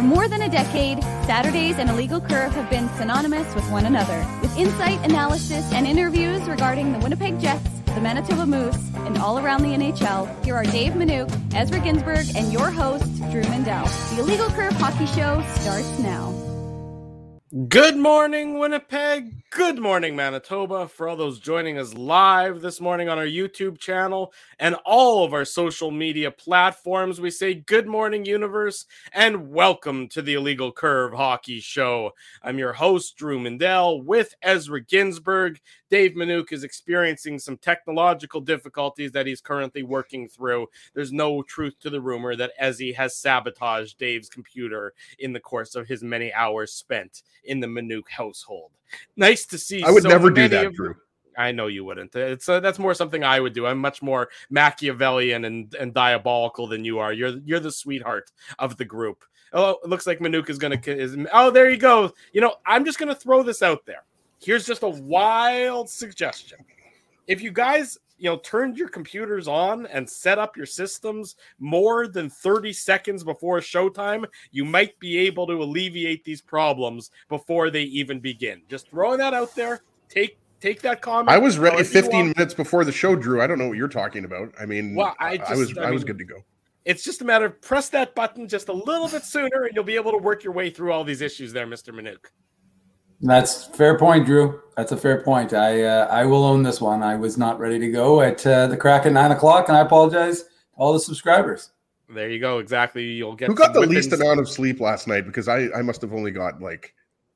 For more than a decade, Saturdays and Illegal Curve have been synonymous with one another. With insight, analysis, and interviews regarding the Winnipeg Jets, the Manitoba Moose, and all around the NHL, here are Dave Minuk, Ezra Ginsburg, and your host, Drew Mindell. The Illegal Curve Hockey Show starts now. Good morning, Winnipeg. Good morning, Manitoba. For all those joining us live this morning on our YouTube channel and all of our social media platforms, we say good morning, universe, and welcome to the Illegal Curve Hockey Show. I'm your host, Drew Mindell, with Ezra Ginsburg. Dave Minuk is experiencing some technological difficulties that he's currently working through. There's no truth to the rumor that Ezzy has sabotaged Dave's computer in the course of his many hours spent in the Minuk household. Nice to see. I would never do that, Drew. I know you wouldn't. That's more something I would do. I'm much more Machiavellian and diabolical than you are. You're the sweetheart of the group. Oh, it looks like Minuk is going to... Oh, there you go. You know, I'm just going to throw this out there. Here's just a wild suggestion. If you guys, turned your computers on and set up your systems more than 30 seconds before showtime, you might be able to alleviate these problems before they even begin. Just throwing that out there. Take that comment. I was ready 15 minutes before the show, Drew. I don't know what you're talking about. I mean, well, I was good to go. It's just a matter of press that button just a little bit sooner, and you'll be able to work your way through all these issues there, Mr. Minuk. That's a fair point, Drew. That's a fair point. I will own this one. I was not ready to go at the crack at 9 o'clock, and I apologize to all the subscribers. There you go. Exactly. You'll get. Who got the least amount of sleep last night? Because I must have only got like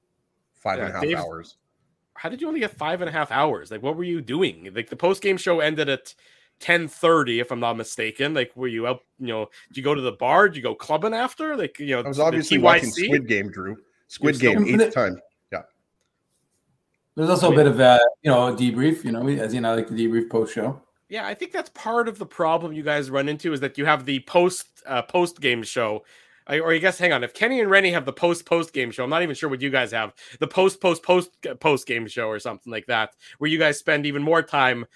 5.5 hours. How did you only get 5.5 hours? Like, what were you doing? Like, the post-game show ended at 10:30, if I'm not mistaken. Like, were you out? Did you go to the bar? Did you go clubbing after? Like, I was obviously watching Squid Game, Drew. Squid Game, 8th time. Yeah. There's also a bit of a debrief. As you know, like the debrief post show. Yeah, I think that's part of the problem you guys run into is that you have the post game show. Or I guess, hang on. If Kenny and Rennie have the post game show, I'm not even sure what you guys have. The post game show or something like that, where you guys spend even more time,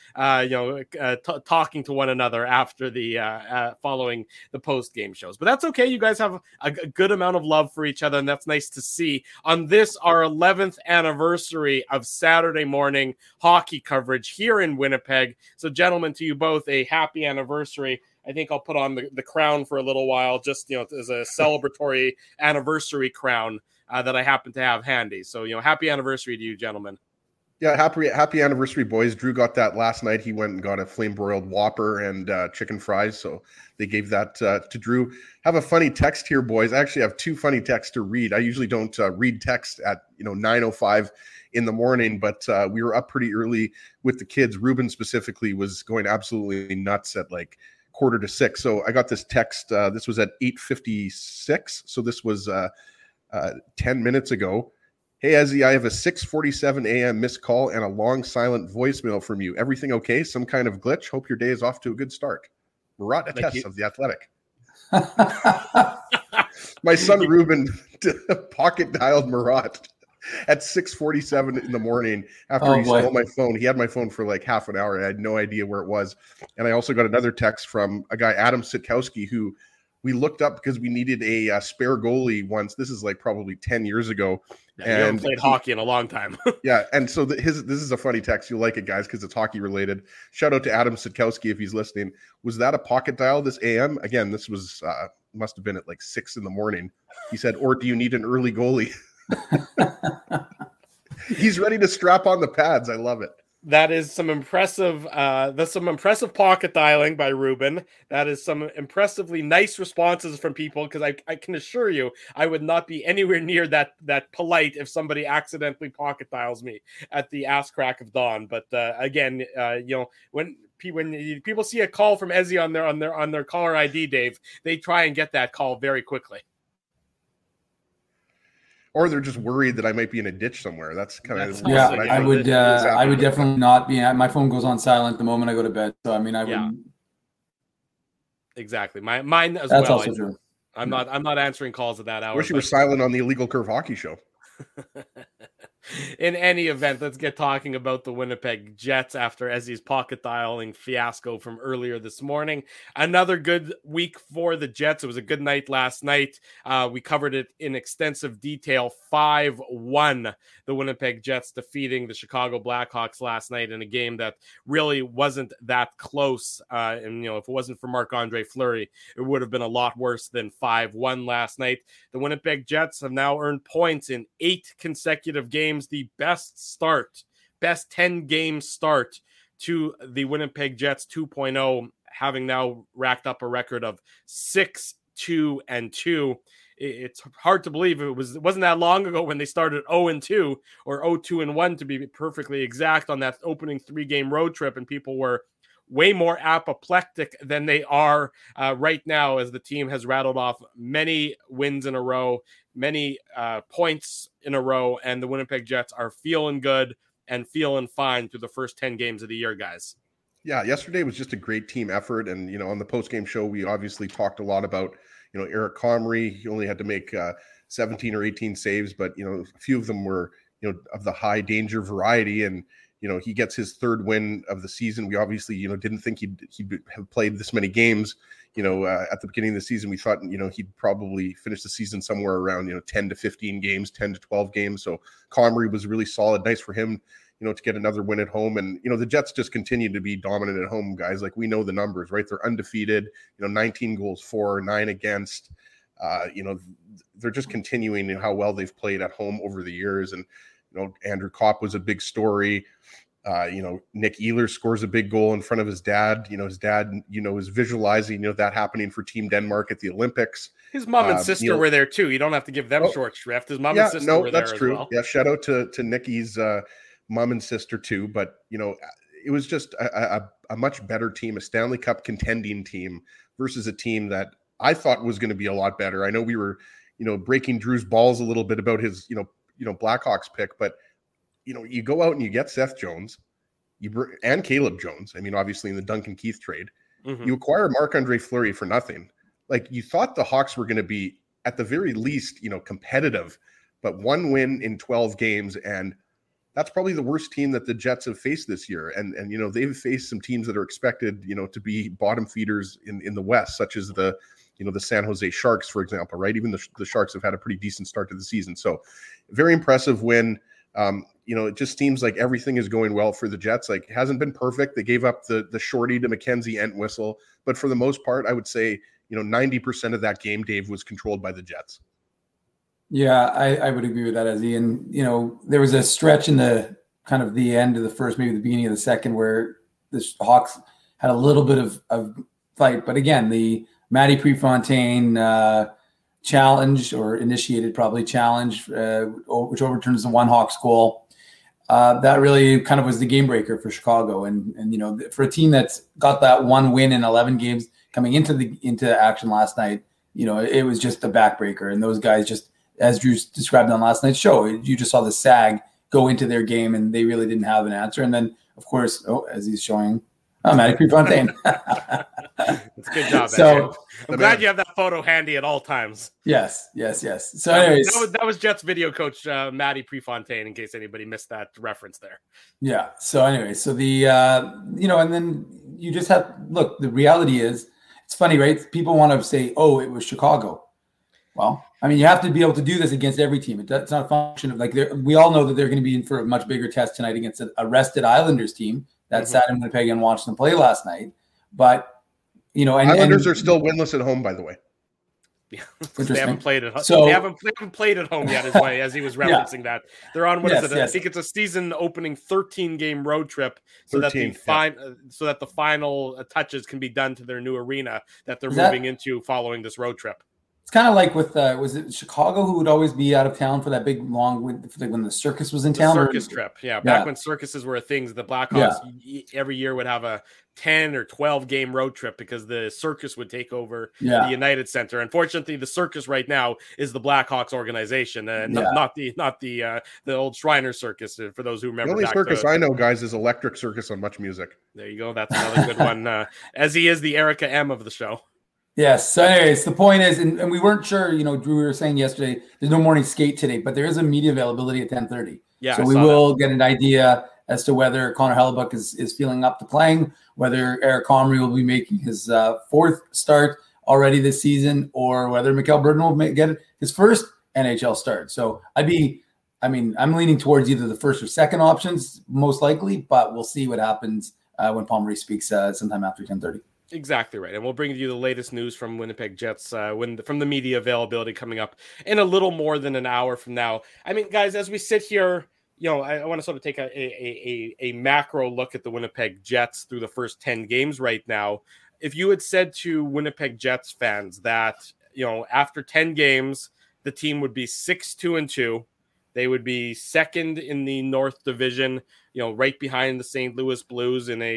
talking to one another after the following the post game shows. But that's okay. You guys have a good amount of love for each other, and that's nice to see on this our 11th anniversary of Saturday morning hockey coverage here in Winnipeg. So, gentlemen, to you both, a happy anniversary. I think I'll put on the crown for a little while, just, as a celebratory anniversary crown that I happen to have handy. So, happy anniversary to you, gentlemen. Yeah, happy anniversary, boys. Drew got that last night. He went and got a flame-broiled Whopper and chicken fries, so they gave that to Drew. Have a funny text here, boys. I actually have two funny texts to read. I usually don't read text at 9:05 in the morning, but we were up pretty early with the kids. Ruben specifically was going absolutely nuts at like 5:45. So I got this text. This was at 8:56. So this was 10 minutes ago. Hey, Ezzy, I have a 6:47 a.m. missed call and a long silent voicemail from you. Everything okay? Some kind of glitch? Hope your day is off to a good start. Murat Ates of The Athletic. My son Ruben pocket dialed Murat at 6:47 in the morning after he stole my phone. He had my phone for like half an hour. I had no idea where it was. And I also got another text from a guy, Adam Sitkowski, who we looked up because we needed a spare goalie once. This is like probably 10 years ago. Yeah, and you haven't played hockey in a long time. Yeah. And so this is a funny text. You'll like it, guys, because it's hockey related. Shout out to Adam Sitkowski if he's listening. Was that a pocket dial this AM? Again, this was must have been at like 6 in the morning. He said, or do you need an early goalie? He's ready to strap on the pads. I love it. That is some impressive pocket dialing by Ruben. That is some impressively nice responses from people, because I can assure you I would not be anywhere near that polite if somebody accidentally pocket dials me at the ass crack of dawn. But again, when people see a call from Ezzy on their caller ID, Dave, they try and get that call very quickly. Or they're just worried that I might be in a ditch somewhere. That's kind of I would definitely not be. My phone goes on silent the moment I go to bed. So I mean, I wouldn't. Exactly. Mine as That's well. Also true. I'm not answering calls at that hour. Wish you were silent on the Illegal Curve Hockey Show. In any event, let's get talking about the Winnipeg Jets after Ezzy's pocket dialing fiasco from earlier this morning. Another good week for the Jets. It was a good night last night. We covered it in extensive detail. 5-1, the Winnipeg Jets defeating the Chicago Blackhawks last night in a game that really wasn't that close. And, if it wasn't for Marc-Andre Fleury, it would have been a lot worse than 5-1 last night. The Winnipeg Jets have now earned points in 8 consecutive games, the best 10-game start to the Winnipeg Jets 2.0, having now racked up a record of 6-2-2. It's hard to believe it wasn't that long ago when they started 0-2 or 0-2-1 to be perfectly exact on that opening 3-game road trip, and people were way more apoplectic than they are right now, as the team has rattled off many wins in a row, many points in a row, and the Winnipeg Jets are feeling good and feeling fine through the first 10 games of the year, guys. Yeah, yesterday was just a great team effort. And, on the post-game show, we obviously talked a lot about, Eric Comrie. He only had to make 17 or 18 saves, but, a few of them were, of the high danger variety. And, he gets his 3rd win of the season. We obviously, didn't think he'd have played this many games. At the beginning of the season, we thought, he'd probably finish the season somewhere around, 10 to 15 games, 10 to 12 games. So Comrie was really solid. Nice for him, to get another win at home. And, the Jets just continue to be dominant at home, guys. Like, we know the numbers, right? They're undefeated, 19 goals for, 9 against. They're just continuing how well they've played at home over the years. And, Andrew Kopp was a big story. Nick Ehlers scores a big goal in front of his dad. His dad, is visualizing, that happening for Team Denmark at the Olympics. His mom and sister were there too. You don't have to give them short shrift. His mom and sister were there as well. Yeah, shout out to Nicky's mom and sister too. But, it was just a much better team, a Stanley Cup contending team versus a team that I thought was going to be a lot better. I know we were, breaking Drew's balls a little bit about his, Blackhawks pick, but you go out and you get Seth Jones, and Caleb Jones. I mean, obviously in the Duncan Keith trade, you acquire Marc-Andre Fleury for nothing. Like, you thought the Hawks were going to be at the very least, competitive, but 1 win in 12 games, and that's probably the worst team that the Jets have faced this year. And they've faced some teams that are expected, to be bottom feeders in the West, such as the San Jose Sharks, for example, right? Even the Sharks have had a pretty decent start to the season. So very impressive win. It just seems like everything is going well for the Jets. Like, it hasn't been perfect. They gave up the shorty to Mackenzie Entwistle, but for the most part, I would say, 90% of that game, Dave, was controlled by the Jets. Yeah, I would agree with that, Ezzy. And, there was a stretch in the kind of the end of the first, maybe the beginning of the second, where the Hawks had a little bit of fight. But again, the Matty Prefontaine challenge, or initiated probably challenge, which overturns the 1 Hawks goal. That really kind of was the game breaker for Chicago. And for a team that's got that 1 win in 11 games coming into action last night, it was just a backbreaker. And those guys, just as Drew described on last night's show, you just saw the sag go into their game, and they really didn't have an answer. And then, of course, as he's showing, Matty Prefontaine. It's a good job. So I'm glad you have that photo handy at all times. Yes. So anyways, that was Jets video coach Matty Prefontaine, in case anybody missed that reference there. Yeah. So anyway, so the and then you just have the reality is, it's funny, right? People want to say, "Oh, it was Chicago." Well, I mean, you have to be able to do this against every team. It's not a function of we all know that they're going to be in for a much bigger test tonight against a rested Islanders team that sat in Winnipeg and watched them play last night. But Islanders are still winless at home, by the way. Yeah, they haven't played at home. So, they haven't played at home yet, as he was referencing that. They're on I think it's a season opening 13-game road trip, so that the final touches can be done to their new arena that they're moving into following this road trip. It's kind of like with was it Chicago who would always be out of town for that big long when the circus was in town? Circus trip, back when circuses were a thing. The Blackhawks every year would have a 10 or 12 game road trip because the circus would take over the United Center. Unfortunately, the circus right now is the Blackhawks organization, not the old Shriner Circus. For those who remember, the only circus I know, guys, is Electric Circus on Much Music. There you go. That's another good one. As he is the Erica M of the show. Yes. So anyways, the point is, and we weren't sure, Drew, we were saying yesterday, there's no morning skate today, but there is a media availability at 10:30. Yeah, so we will get an idea as to whether Connor Hellebuyck is feeling up to playing, whether Eric Comrie will be making his fourth start already this season, or whether Mikkel Berdin will get his first NHL start. So I'm leaning towards either the first or second options, most likely, but we'll see what happens when Paul Maurice speaks sometime after 10:30. Exactly right. And we'll bring you the latest news from Winnipeg Jets from the media availability coming up in a little more than an hour from now. I mean, guys, as we sit here, I want to sort of take a macro look at the Winnipeg Jets through the first 10 games right now. If you had said to Winnipeg Jets fans that, after 10 games, the team would be 6-2-2, they would be second in the North Division, right behind the St. Louis Blues in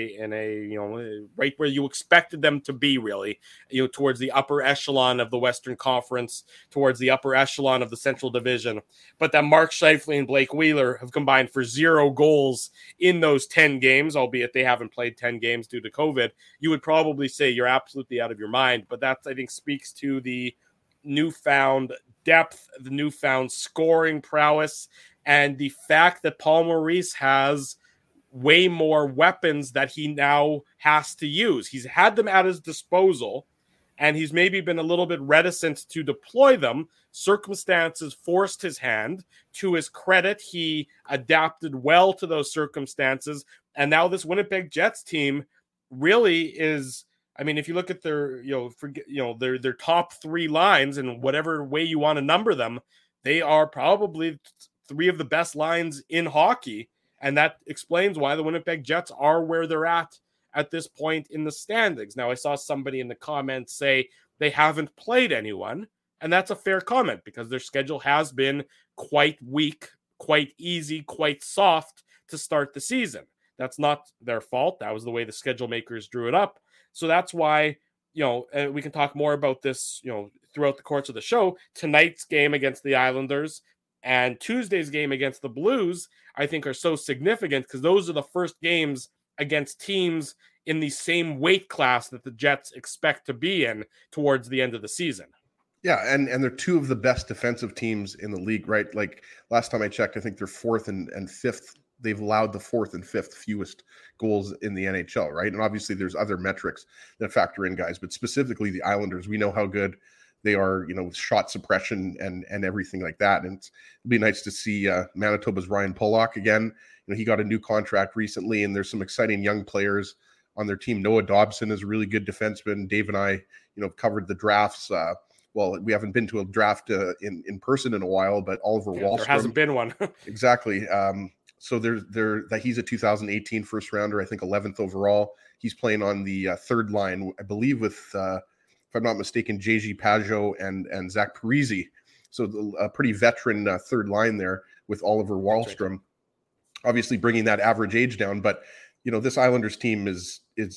a right where you expected them to be, really, towards the upper echelon of the Western Conference, towards the upper echelon of the Central Division. But that Mark Scheifele and Blake Wheeler have combined for 0 goals in those 10 games, albeit they haven't played 10 games due to COVID. You would probably say you're absolutely out of your mind. But that, I think, speaks to the newfound depth, the newfound scoring prowess, and the fact that Paul Maurice has way more weapons that he now has to use. He's had them at his disposal, and he's maybe been a little bit reticent to deploy them. Circumstances forced his hand. To his credit, he adapted well to those circumstances, and now this Winnipeg Jets team really is, I mean, if you look at their, their top 3 lines, and whatever way you want to number them, they are probably 3 of the best lines in hockey. And that explains why the Winnipeg Jets are where they're at this point in the standings. Now, I saw somebody in the comments say they haven't played anyone. And that's a fair comment, because their schedule has been quite weak, quite easy, quite soft to start the season. That's not their fault. That was the way the schedule makers drew it up. So that's why, we can talk more about this, throughout the course of the show. Tonight's game against the Islanders and Tuesday's game against the Blues, I think, are so significant, because those are the first games against teams in the same weight class that the Jets expect to be in towards the end of the season. Yeah, and they're 2 of the best defensive teams in the league, right? Like last time I checked, I think they're 4th and 5th. They've allowed the 4th and 5th fewest goals in the NHL, right? And obviously there's other metrics that factor in, guys, but specifically the Islanders, we know how good they are, with shot suppression and everything like that. And it'd be nice to see Manitoba's Ryan Pulock again. He got a new contract recently, and there's some exciting young players on their team. Noah Dobson is a really good defenseman. Dave and I, covered the drafts. Well, we haven't been to a draft in person in a while, but Oliver Wahlstrom. There hasn't been one. Exactly. So he's a 2018 first rounder, I think 11th overall. He's playing on the third line, I believe, with, if I'm not mistaken, JG Pajot and Zach Parise. So a pretty veteran third line there with Oliver Wahlstrom, obviously bringing that average age down. But, this Islanders team is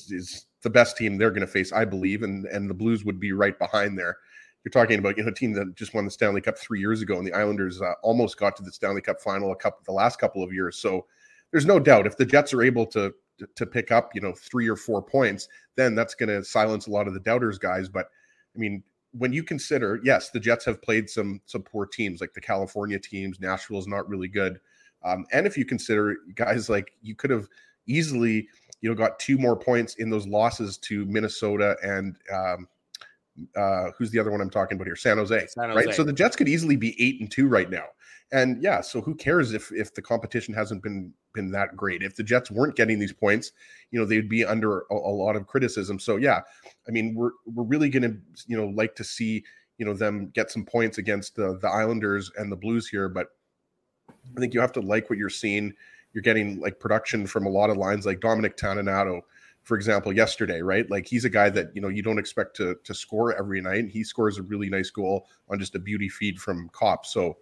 the best team they're going to face, I believe, and the Blues would be right behind there. You're talking about, a team that just won the Stanley Cup 3 years ago, and the Islanders almost got to the Stanley Cup final the last couple of years. So there's no doubt if the Jets are able to pick up, 3 or 4 points, then that's going to silence a lot of the doubters, guys. But I mean, when you consider, yes, the Jets have played some poor teams like the California teams. Nashville is not really good. And if you consider, guys, like you could have easily, got 2 more points in those losses to Minnesota and who's the other one I'm talking about here? San Jose, right? So the Jets could easily be 8-2 right now. And yeah, so who cares if the competition hasn't been that great? If the Jets weren't getting these points, they'd be under a lot of criticism. So yeah, I mean, we're really going to, like to see, them get some points against the Islanders and the Blues here. But I think you have to like what you're seeing. You're getting like production from a lot of lines like Dominic Toninato, for example, yesterday, right? Like he's a guy that, you don't expect to score every night. And he scores a really nice goal on just a beauty feed from Kopp. So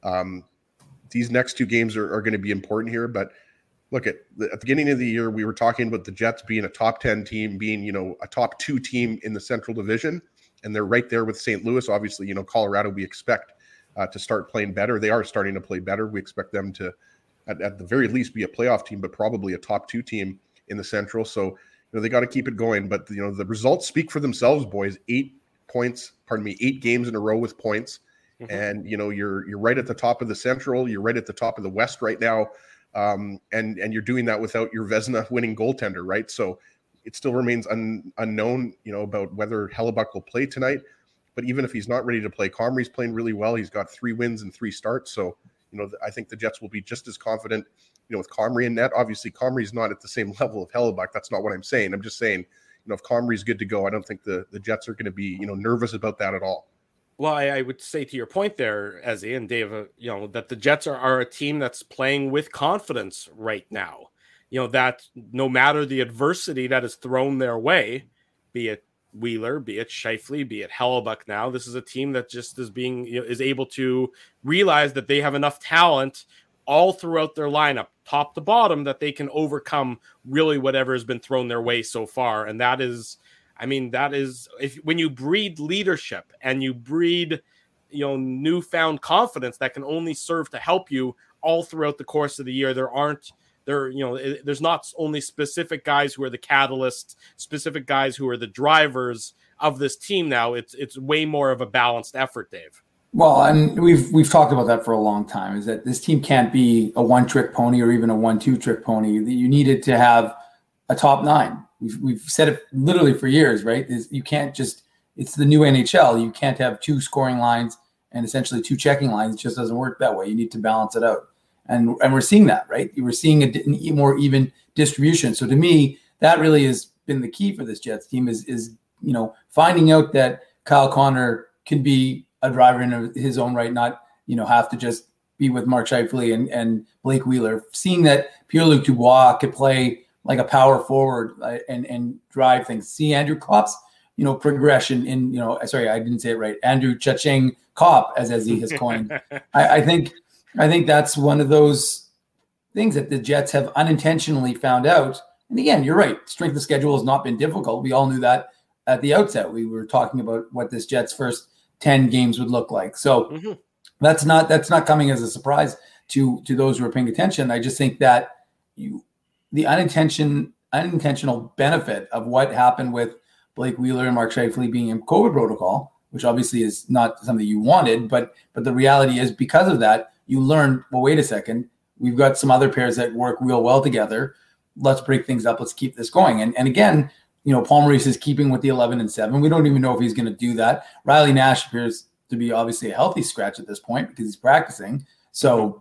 these next 2 games are going to be important here. But look, at the beginning of the year, we were talking about the Jets being a top 10 team, being, a top 2 team in the Central Division. And they're right there with St. Louis. Obviously, Colorado, we expect to start playing better. They are starting to play better. We expect them to, at the very least, be a playoff team, but probably a top 2 team in the Central. So, they got to keep it going. But, the results speak for themselves, boys. 8 games in a row with points. And you're right at the top of the Central. You're right at the top of the West right now, and you're doing that without your Vezina winning goaltender, right? So it still remains unknown, about whether Hellebuyck will play tonight. But even if he's not ready to play, Comrie's playing really well. He's got 3 wins and 3 starts. So, I think the Jets will be just as confident, with Comrie in net. Obviously, Comrie's not at the same level of Hellebuyck. That's not what I'm saying. I'm just saying, if Comrie's good to go, I don't think the Jets are going to be, nervous about that at all. Well, I would say to your point there, Ezzy and Dave, that the Jets are a team that's playing with confidence right now. That no matter the adversity that is thrown their way, be it Wheeler, be it Scheifele, be it Hellebuyck now, this is a team that just is able to realize that they have enough talent all throughout their lineup, top to bottom, that they can overcome really whatever has been thrown their way so far. And that is when you breed leadership and you breed, newfound confidence, that can only serve to help you all throughout the course of the year. There's not only specific guys who are the catalysts, specific guys who are the drivers of this team now. It's way more of a balanced effort, Dave. Well, and we've talked about that for a long time, is that this team can't be a one-trick pony or even a 1-2 trick pony. You needed to have a top 9. We've said it literally for years, right? You can't it's the new NHL. You can't have 2 scoring lines and essentially 2 checking lines. It just doesn't work that way. You need to balance it out. And we're seeing that, right? You were seeing a more even distribution. So to me, that really has been the key for this Jets team is finding out that Kyle Connor can be a driver in his own right, not have to just be with Mark Scheifele and Blake Wheeler. Seeing that Pierre-Luc Dubois could play like a power forward and drive things. See Andrew Kopp's progression in sorry, I didn't say it right. Andrew Cha-Ching Kopp, as he has coined. I think that's one of those things that the Jets have unintentionally found out. And again, you're right. Strength of schedule has not been difficult. We all knew that at the outset. We were talking about what this Jets first 10 games would look like. So that's not coming as a surprise to those who are paying attention. I just think that the unintentional benefit of what happened with Blake Wheeler and Mark Scheifele being in COVID protocol, which obviously is not something you wanted, but the reality is because of that, you learn, well, wait a second, we've got some other pairs that work real well together. Let's break things up. Let's keep this going. And again, Paul Maurice is keeping with the 11-7. We don't even know if he's going to do that. Riley Nash appears to be obviously a healthy scratch at this point because he's practicing. So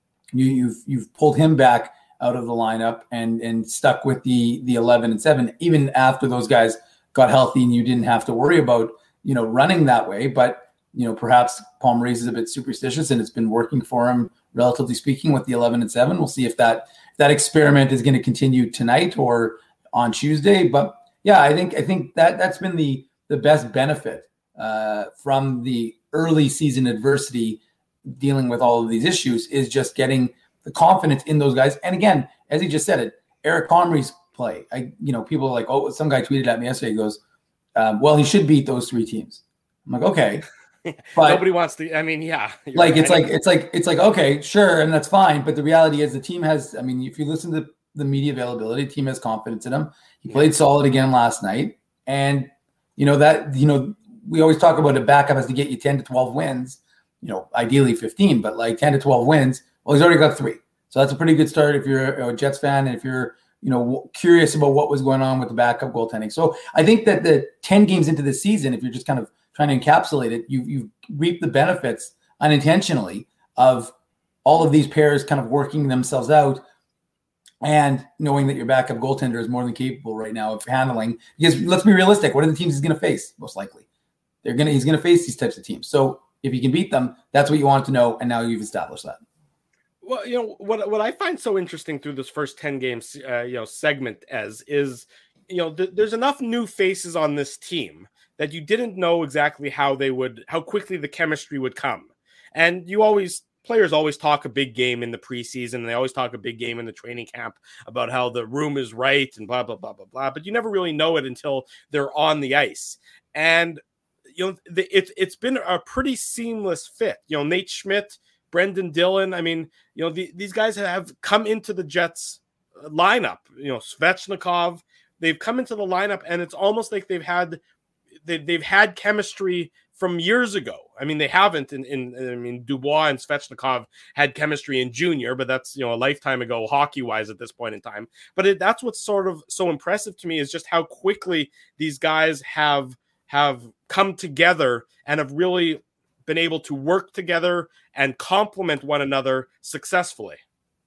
you've pulled him back out of the lineup and stuck with the 11-7, even after those guys got healthy and you didn't have to worry about, running that way. But, perhaps Paul Maurice is a bit superstitious and it's been working for him, relatively speaking, with the 11-7. We'll see if that experiment is going to continue tonight or on Tuesday. But yeah, I think that's been the best benefit from the early season adversity dealing with all of these issues is just getting the confidence in those guys. And again, as he just said it, Eric Comrie's play. People are like, oh, some guy tweeted at me yesterday. He goes, well, he should beat those 3 teams. I'm like, okay. But nobody wants to. I mean, yeah. Like right. It's like okay, sure, and that's fine. But the reality is, the team has. I mean, if you listen to the media availability, the team has confidence in him. He played solid again last night, and we always talk about a backup has to get you 10 to 12 wins. Ideally 15, but like 10 to 12 wins. Well, he's already got 3, so that's a pretty good start if you're a Jets fan and if you're curious about what was going on with the backup goaltending. So I think that the 10 games into the season, if you're just kind of trying to encapsulate it, you've reaped the benefits unintentionally of all of these pairs kind of working themselves out and knowing that your backup goaltender is more than capable right now of handling. Because let's be realistic, what are the teams he's going to face? Most likely, he's going to face these types of teams. So if you can beat them, that's what you want to know, and now you've established that. Well, what I find so interesting through this first 10 games, segment is, there's enough new faces on this team that you didn't know exactly how quickly the chemistry would come. And players always talk a big game in the preseason, and they always talk a big game in the training camp about how the room is right and blah, blah, blah, blah, blah. But you never really know it until they're on the ice. And, it's been a pretty seamless fit. Nate Schmidt, Brendan Dillon. I mean, these guys have come into the Jets lineup, Svechnikov, they've come into the lineup and it's almost like they've had chemistry from years ago. I mean, they haven't I mean, Dubois and Svechnikov had chemistry in junior, but that's, a lifetime ago hockey-wise at this point in time. But that's what's sort of so impressive to me is just how quickly these guys have come together and have really been able to work together and complement one another successfully.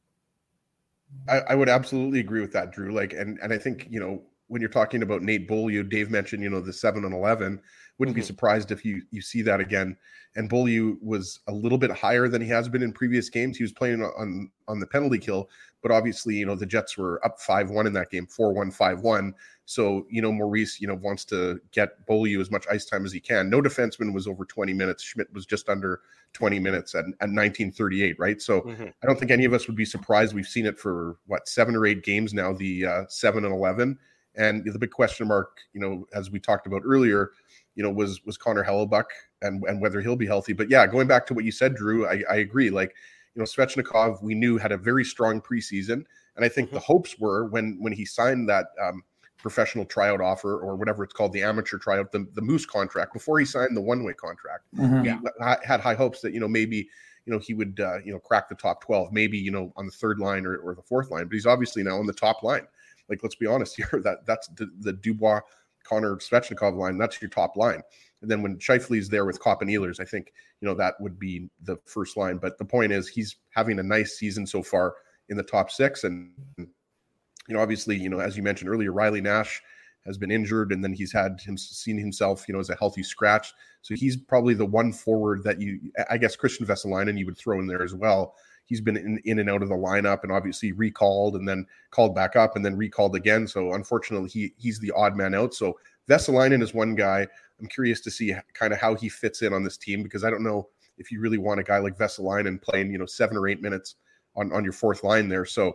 I would absolutely agree with that, Drew. And I think, when you're talking about Nate Beaulieu, Dave mentioned, the 7 and 11. Wouldn't be surprised if you see that again. And Beaulieu was a little bit higher than he has been in previous games. He was playing on the penalty kill, but obviously, the Jets were up 5-1 in that game, 4-1, 5-1. So, Maurice, wants to get Beaulieu as much ice time as he can. No defenseman was over 20 minutes. Schmidt was just under 20 minutes at 19:38, right? So I don't think any of us would be surprised. We've seen it for 7 or 8 games now, the 7 and 11. And the big question mark, as we talked about earlier, was Connor Hellebuyck and whether he'll be healthy. But yeah, going back to what you said, Drew, I agree. Svechnikov, we knew had a very strong preseason. And I think the hopes were when he signed that professional tryout offer, or whatever it's called, the amateur tryout, the Moose contract, before he signed the one-way contract, he had high hopes that, maybe, he would, crack the top 12, maybe, on the third line or the fourth line. But he's obviously now on the top line. Let's be honest here, that's the Dubois, Connor, Svechnikov line. That's your top line. And then when Scheifele's there with Kopp and Ehlers, I think, that would be the first line. But the point is, he's having a nice season so far in the top 6. And, obviously, as you mentioned earlier, Riley Nash has been injured, and then he's seen himself, as a healthy scratch. So he's probably the one forward that I guess Christian Vesalainen you would throw in there as well. He's been in and out of the lineup, and obviously recalled and then called back up and then recalled again. So unfortunately, he's the odd man out. So Vesalainen is one guy. I'm curious to see kind of how he fits in on this team, because I don't know if you really want a guy like Vesalainen playing, 7 or 8 minutes on your fourth line there. So,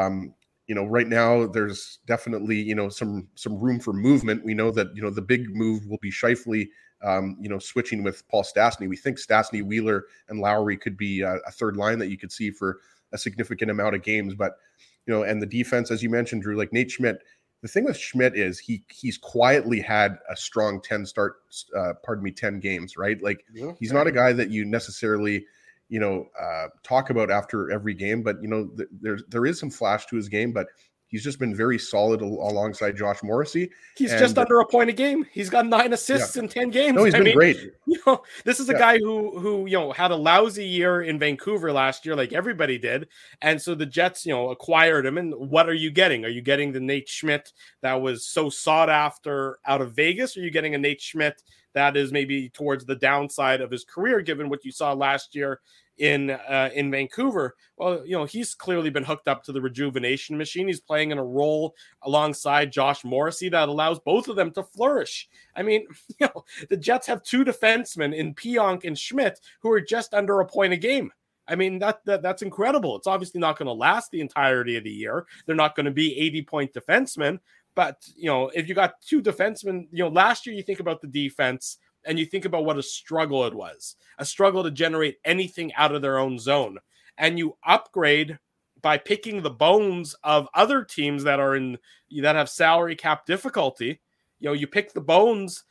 right now there's definitely, some room for movement. We know that, the big move will be Scheifele, switching with Paul Stastny. We think Stastny, Wheeler, and Lowry could be a third line that you could see for a significant amount of games. But, and the defense, as you mentioned, Drew, like Nate Schmidt, the thing with Schmidt is he's quietly had a strong 10 games, right? He's not a guy that you necessarily, talk about after every game, but, there is some flash to his game, but he's just been very solid alongside Josh Morrissey. He's just under a point a game. He's got 9 assists in 10 games. No, he's been great. This is a guy who had a lousy year in Vancouver last year, like everybody did. And so the Jets, acquired him. And what are you getting? Are you getting the Nate Schmidt that was so sought after out of Vegas? Or are you getting a Nate Schmidt that is maybe towards the downside of his career, given what you saw last year in Vancouver? Well, he's clearly been hooked up to the rejuvenation machine. He's playing in a role alongside Josh Morrissey that allows both of them to flourish. I mean, the Jets have 2 defensemen in Pionk and Schmidt who are just under a point a game. I mean, that's incredible. It's obviously not going to last the entirety of the year. They're not going to be 80-point defensemen. But, if you got 2 defensemen, last year you think about the defense and you think about what a struggle it was, a struggle to generate anything out of their own zone. And you upgrade by picking the bones of other teams that have salary cap difficulty. You pick the bones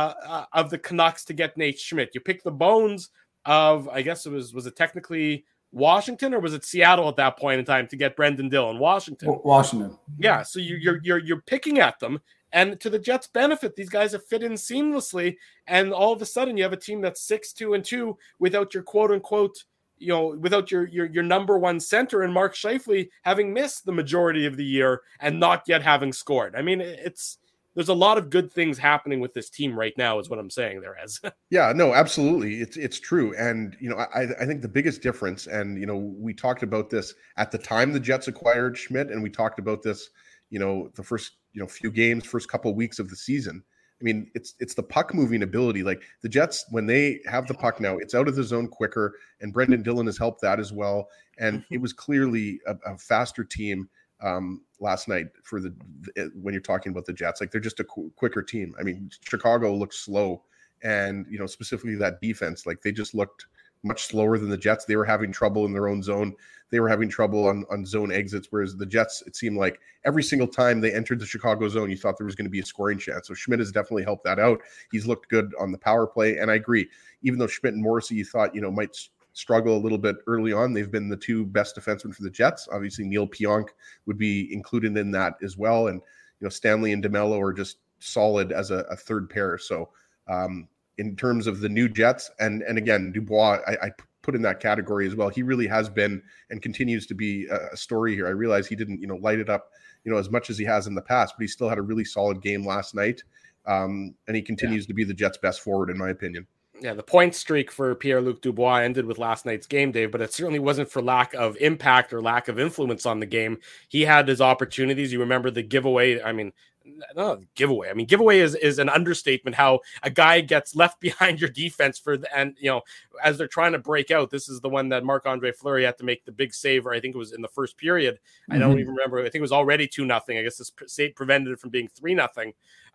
of the Canucks to get Nate Schmidt. You pick the bones of, I guess was it technically Washington, or was it Seattle at that point in time to get Brendan Dillon? Washington. Yeah. So you're picking at them. And to the Jets' benefit, these guys have fit in seamlessly. And all of a sudden, you have a team that's 6-2-2 without your quote unquote, without your number one center, and Mark Scheifele having missed the majority of the year and not yet having scored. I mean, there's a lot of good things happening with this team right now, is what I'm saying there, Ez. Yeah, no, absolutely. It's true. And, I think the biggest difference, and, we talked about this at the time the Jets acquired Schmidt, and we talked about this, the first, few games, first couple of weeks of the season. I mean, it's the puck moving ability. Like the Jets, when they have the puck now, it's out of the zone quicker, and Brendan Dillon has helped that as well. And it was clearly a faster team last night when you're talking about the Jets. Like they're just a quicker team. I mean, Chicago looked slow, and specifically that defense, like they just looked much slower than the Jets. They were having trouble in their own zone. They were having trouble on zone exits, whereas the Jets, it seemed like every single time they entered the Chicago zone, you thought there was going to be a scoring chance. So Schmidt has definitely helped that out. He's looked good on the power play. And I agree, even though Schmidt and Morrissey, you thought, might struggle a little bit early on, they've been the two best defensemen for the Jets. Obviously, Neil Pionk would be included in that as well. And, Stanley and DeMello are just solid as a third pair. So in terms of the new Jets, and again, Dubois, I put in that category as well. He really has been and continues to be a story here. I realize he didn't, light it up, as much as he has in the past, but he still had a really solid game last night. And he continues to be the Jets' best forward, in my opinion. Yeah, the point streak for Pierre-Luc Dubois ended with last night's game, Dave, but it certainly wasn't for lack of impact or lack of influence on the game. He had his opportunities. You remember the giveaway. Giveaway is an understatement. How a guy gets left behind your defense as they're trying to break out. This is the one that Marc-Andre Fleury had to make the big save, or I think it was in the first period. Mm-hmm. I don't even remember. I think it was already 2-0. I guess this save prevented it from being 3-0.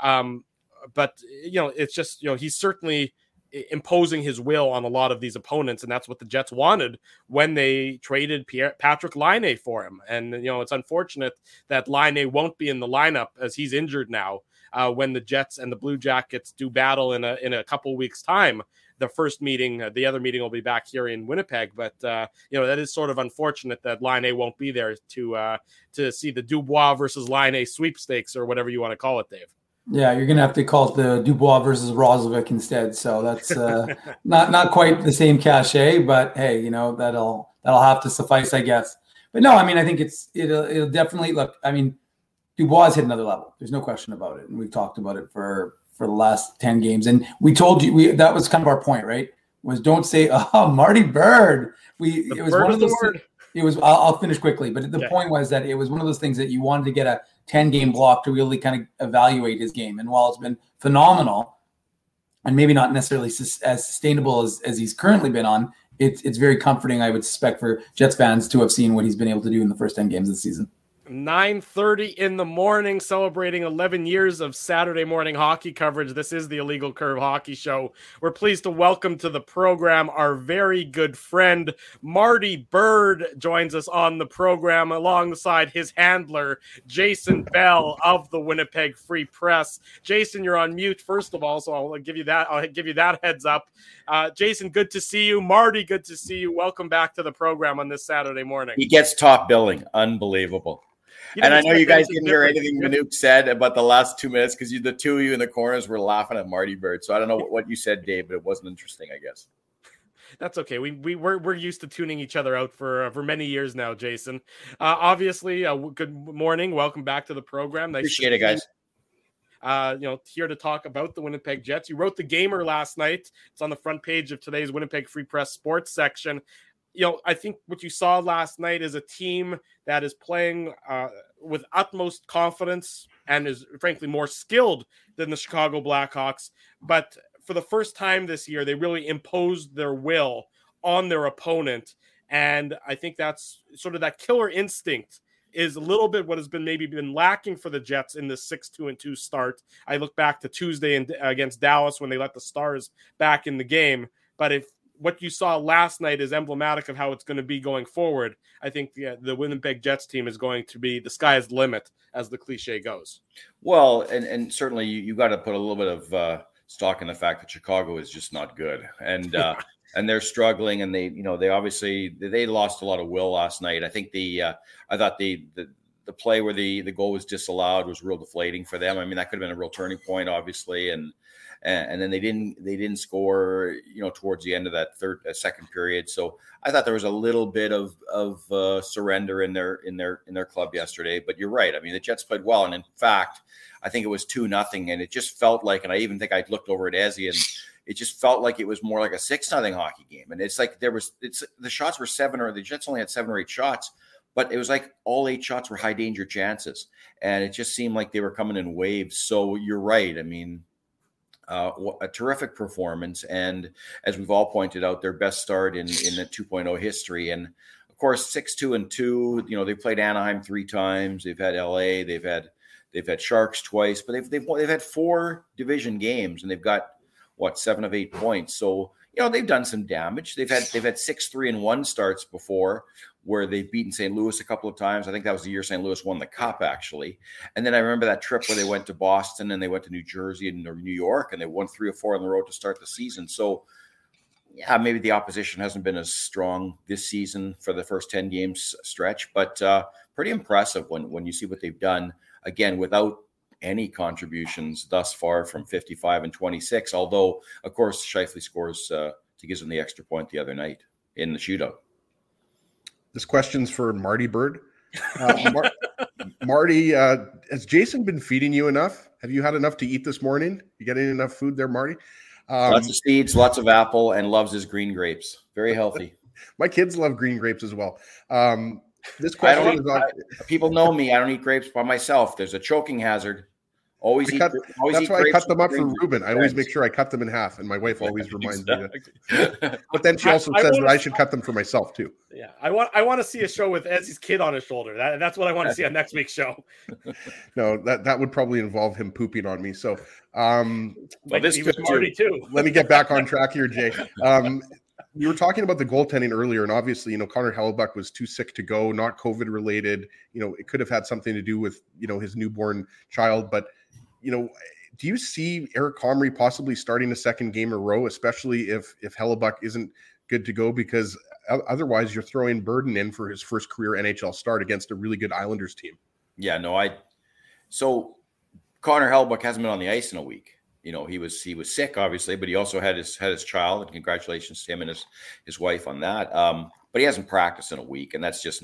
But it's just he's certainly imposing his will on a lot of these opponents, and that's what the Jets wanted when they traded Patrick Laine for him. And it's unfortunate that Laine won't be in the lineup as he's injured now. When the Jets and the Blue Jackets do battle in a couple weeks' time, the first meeting, the other meeting will be back here in Winnipeg. But that is sort of unfortunate that Laine won't be there to see the Dubois versus Laine sweepstakes, or whatever you want to call it, Dave. Yeah, you're going to have to call it the Dubois versus Roslovic instead. So that's not quite the same cachet, but hey, that'll have to suffice, I guess. But no, I mean, I think it'll definitely look. I mean, Dubois hit another level. There's no question about it, and we've talked about it for the last 10 games. And we told you that was kind of our point, right? Was don't say, "Oh, Marty Bird." It was one of those. It was. I'll finish quickly, but the point was that it was one of those things that you wanted to get a 10-game block to really kind of evaluate his game. And while it's been phenomenal and maybe not necessarily as sustainable as he's currently been on, it's very comforting, I would suspect, for Jets fans to have seen what he's been able to do in the first 10 games of the season. 9:30 in the morning, celebrating 11 years of Saturday morning hockey coverage. This is the Illegal Curve Hockey Show. We're pleased to welcome to the program our very good friend, Marty Bird, joins us on the program alongside his handler, Jason Bell of the Winnipeg Free Press. Jason, you're on mute, first of all, so I'll give you that heads up. Jason, good to see you. Marty, good to see you. Welcome back to the program on this Saturday morning. He gets top billing. Unbelievable. And I know you guys didn't hear anything Manuk said about the last 2 minutes because the two of you in the corners were laughing at Marty Bird. So I don't know what you said, Dave, but it wasn't interesting, I guess. That's okay. We're used to tuning each other out for many years now, Jason. Obviously, good morning. Welcome back to the program. Appreciate it, guys. Here to talk about the Winnipeg Jets. You wrote the Gamer last night. It's on the front page of today's Winnipeg Free Press sports section. I think what you saw last night is a team that is playing with utmost confidence and is frankly more skilled than the Chicago Blackhawks. But for the first time this year, they really imposed their will on their opponent. And I think that's sort of that killer instinct is a little bit what has been lacking for the Jets in this 6-2-2 start. I look back to Tuesday against Dallas when they let the Stars back in the game. But if what you saw last night is emblematic of how it's going to be going forward, I think the Winnipeg Jets team is going to be the sky's the limit, as the cliche goes. Well, and certainly you got to put a little bit of stock in the fact that Chicago is just not good, and and they're struggling, and they obviously they lost a lot of will last night. I think I thought the play where the goal was disallowed was real deflating for them. I mean, that could have been a real turning point, obviously, and then they didn't score, towards the end of that second period. So I thought there was a little bit of surrender in their club yesterday. But you're right. I mean, the Jets played well, and in fact, I think it was 2-0, and it just felt like, and I even think I looked over at Ezzy, and it just felt like it was more like a 6-0 hockey game. And it's like the shots were the Jets only had 7 or 8 shots, but it was like all 8 shots were high danger chances, and it just seemed like they were coming in waves. So you're right. I mean, a terrific performance, and as we've all pointed out, their best start in the 2.0 history. And of course, 6-2-2. They played Anaheim 3 times. They've had LA. They've had Sharks twice, but they've had 4 division games, and they've got 7 of 8 points. So they've done some damage. They've had 6-3-1 starts before, where they've beaten St. Louis a couple of times. I think that was the year St. Louis won the Cup, actually. And then I remember that trip where they went to Boston and they went to New Jersey and New York, and they won 3 or 4 on the road to start the season. So, yeah, maybe the opposition hasn't been as strong this season for the first 10 games stretch, but pretty impressive when you see what they've done, again, without any contributions thus far from 55 and 26. Although, of course, Scheifele scores to give them the extra point the other night in the shootout. This question's for Marty Bird. Marty, has Jason been feeding you enough? Have you had enough to eat this morning? You getting enough food there, Marty? Lots of seeds, lots of apple, and loves his green grapes. Very healthy. My kids love green grapes as well. This question is on. People know me. I don't eat grapes by myself. There's a choking hazard. That's why I cut them up for Ruben. I always make sure I cut them in half, and my wife always reminds me that. But then she also says that I should cut them for myself too. Yeah, I want to see a show with Ezzy's kid on his shoulder. That's what I want to see on next week's show. No, that would probably involve him pooping on me. So, this he was Marty too. Let me get back on track here, Jay. We were talking about the goaltending earlier, and obviously, Connor Hellebuyck was too sick to go, not COVID related. It could have had something to do with his newborn child, but. Do you see Eric Comrie possibly starting a second game in a row, especially if Hellebuyck isn't good to go? Because otherwise you're throwing Burden in for his first career NHL start against a really good Islanders team. Yeah, no, so Connor Hellebuyck hasn't been on the ice in a week. He was sick, obviously, but he also had his child, and congratulations to him and his wife on that. But he hasn't practiced in a week, and that's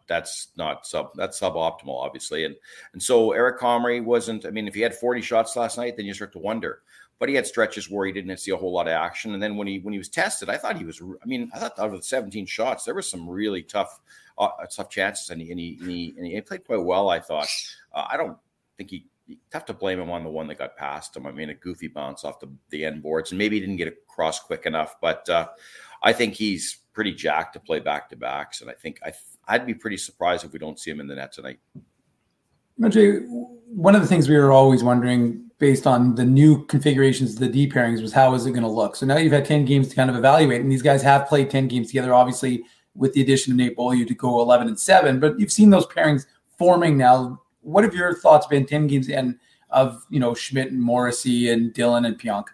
suboptimal, obviously. And so Eric Comrie wasn't. I mean, if he had 40 shots last night, then you start to wonder. But he had stretches where he didn't see a whole lot of action. And then when he was tested, I thought out of the 17 shots, there were some really tough chances, and he played quite well, I thought. I don't think tough to blame him on the one that got past him. I mean, a goofy bounce off the end boards, and maybe he didn't get across quick enough. But I think he's pretty jacked to play back-to-backs, and I think I'd be pretty surprised if we don't see him in the net tonight. Jay, one of the things we were always wondering, based on the new configurations of the D pairings, was how is it going to look? So now you've had 10 games to kind of evaluate, and these guys have played 10 games together, obviously, with the addition of Nate Beaulieu to go 11-7, but you've seen those pairings forming now. What have your thoughts been 10 games in of, Schmidt and Morrissey and Dillon and Pionk?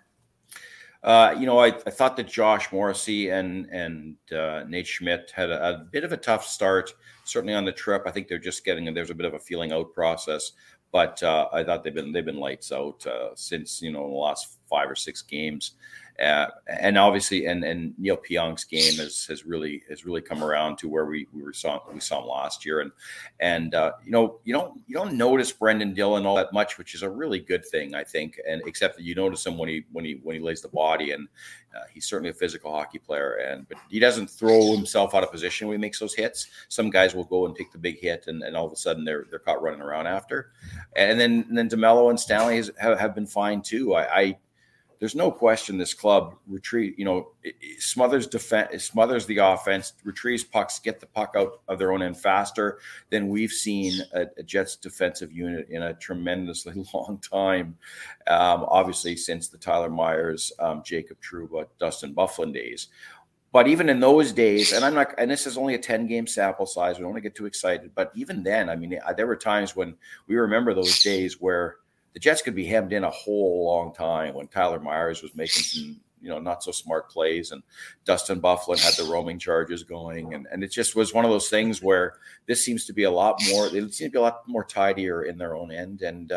I thought that Josh Morrissey and Nate Schmidt had a bit of a tough start, certainly on the trip. I think there's a bit of a feeling out process, but I thought they've been lights out since the last 5 or 6 games. And obviously, and Neil Pionk's game has really come around to where we saw him last year, and you don't notice Brendan Dillon all that much, which is a really good thing, I think, and except that you notice him when he lays the body, and he's certainly a physical hockey player, but he doesn't throw himself out of position when he makes those hits. Some guys will go and take the big hit, and all of a sudden they're caught running around after, and then DeMello and Stanley have been fine too. There's no question this club retreat, it smothers the offense, retrieves pucks, get the puck out of their own end faster than we've seen a Jets defensive unit in a tremendously long time. Obviously, since the Tyler Myers, Jacob Trouba, Dustin Byfuglien days. But even in those days, and this is only a 10-game sample size, we don't want to get too excited. But even then, there were times when we remember those days where the Jets could be hemmed in a whole long time when Tyler Myers was making some, not so smart plays, and Dustin Byfuglien had the roaming charges going, and it just was one of those things where this seems to be a lot more tidier in their own end, and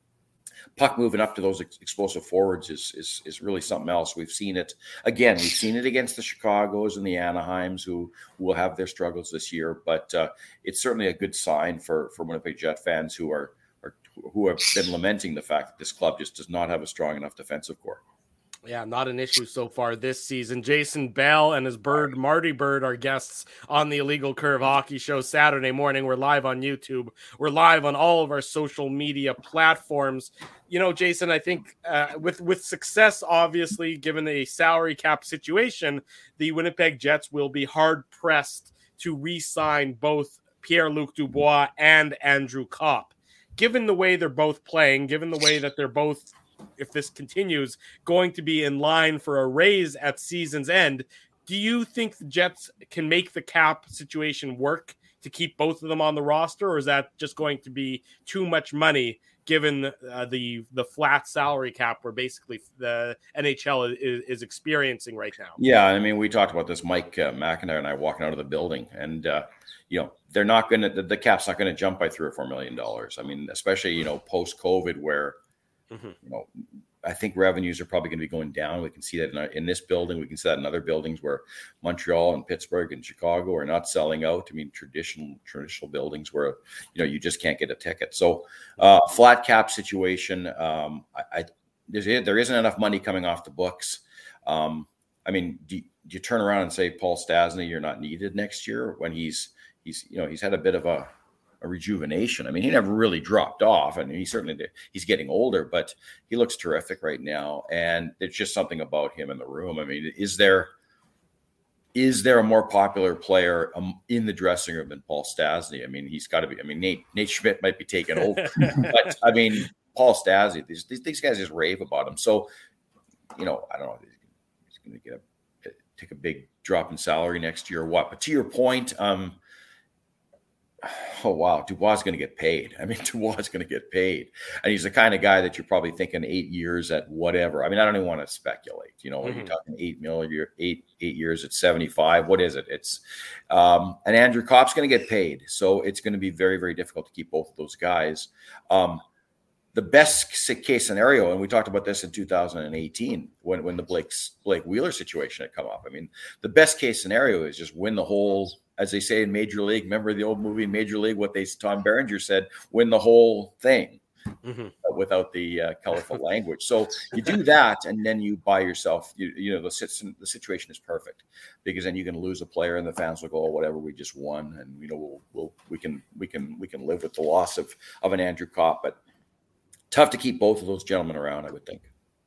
puck moving up to those explosive forwards is really something else. We've seen it again. We've seen it against the Chicagos and the Anaheims, who will have their struggles this year, but it's certainly a good sign for Winnipeg Jet fans who have been lamenting the fact that this club just does not have a strong enough defensive core. Yeah, not an issue so far this season. Jason Bell and his bird, Marty Bird, are guests on the Illegal Curve Hockey Show Saturday morning. We're live on YouTube. We're live on all of our social media platforms. Jason, I think with success, obviously, given a salary cap situation, the Winnipeg Jets will be hard-pressed to re-sign both Pierre-Luc Dubois and Andrew Kopp. Given the way they're both playing, given the way that they're both if this continues, going to be in line for a raise at season's end. Do you think the Jets can make the cap situation work to keep both of them on the roster, or is that just going to be too much money given the flat salary cap where basically the NHL is experiencing right now? Yeah, I mean, we talked about this, Mike McIntyre and I walking out of the building, and they're not going to, the cap's not going to jump by $3 or $4 million. I mean, especially post COVID, where I think revenues are probably going to be going down. We can see that in this building. We can see that in other buildings where Montreal and Pittsburgh and Chicago are not selling out. I mean, traditional buildings where, you just can't get a ticket. So flat cap situation, there isn't enough money coming off the books. I mean, do you turn around and say, Paul Stastny, you're not needed next year when he's had a bit of a rejuvenation? I mean, he never really dropped off, and he certainly did. He's getting older, but he looks terrific right now. And there's just something about him in the room. I mean, is there a more popular player in the dressing room than Paul Stastny? I mean, he's got to be. I mean, Nate Schmidt might be taking over, but I mean, Paul Stastny, these guys just rave about him. So, I don't know, he's going to take a big drop in salary next year or what? But to your point, oh, wow, Dubois is going to get paid. I mean, Dubois is going to get paid. And he's the kind of guy that you're probably thinking 8 years at whatever. I mean, I don't even want to speculate. When you're talking 8 million, 8 years at 75, what is it? It's and Andrew Kopp's going to get paid. So it's going to be very, very difficult to keep both of those guys. The best case scenario, and we talked about this in 2018 when the Blake Wheeler situation had come up. I mean, the best case scenario is just win the whole, as they say in Major League. Remember the old movie Major League? What Tom Berenger said: win the whole thing, without the colorful language. So you do that, and then you buy yourself. The situation is perfect, because then you can lose a player, and the fans will go, "Oh, whatever, we just won," and we can live with the loss of an Andrew Kopp, but. Tough to keep both of those gentlemen around, I would think.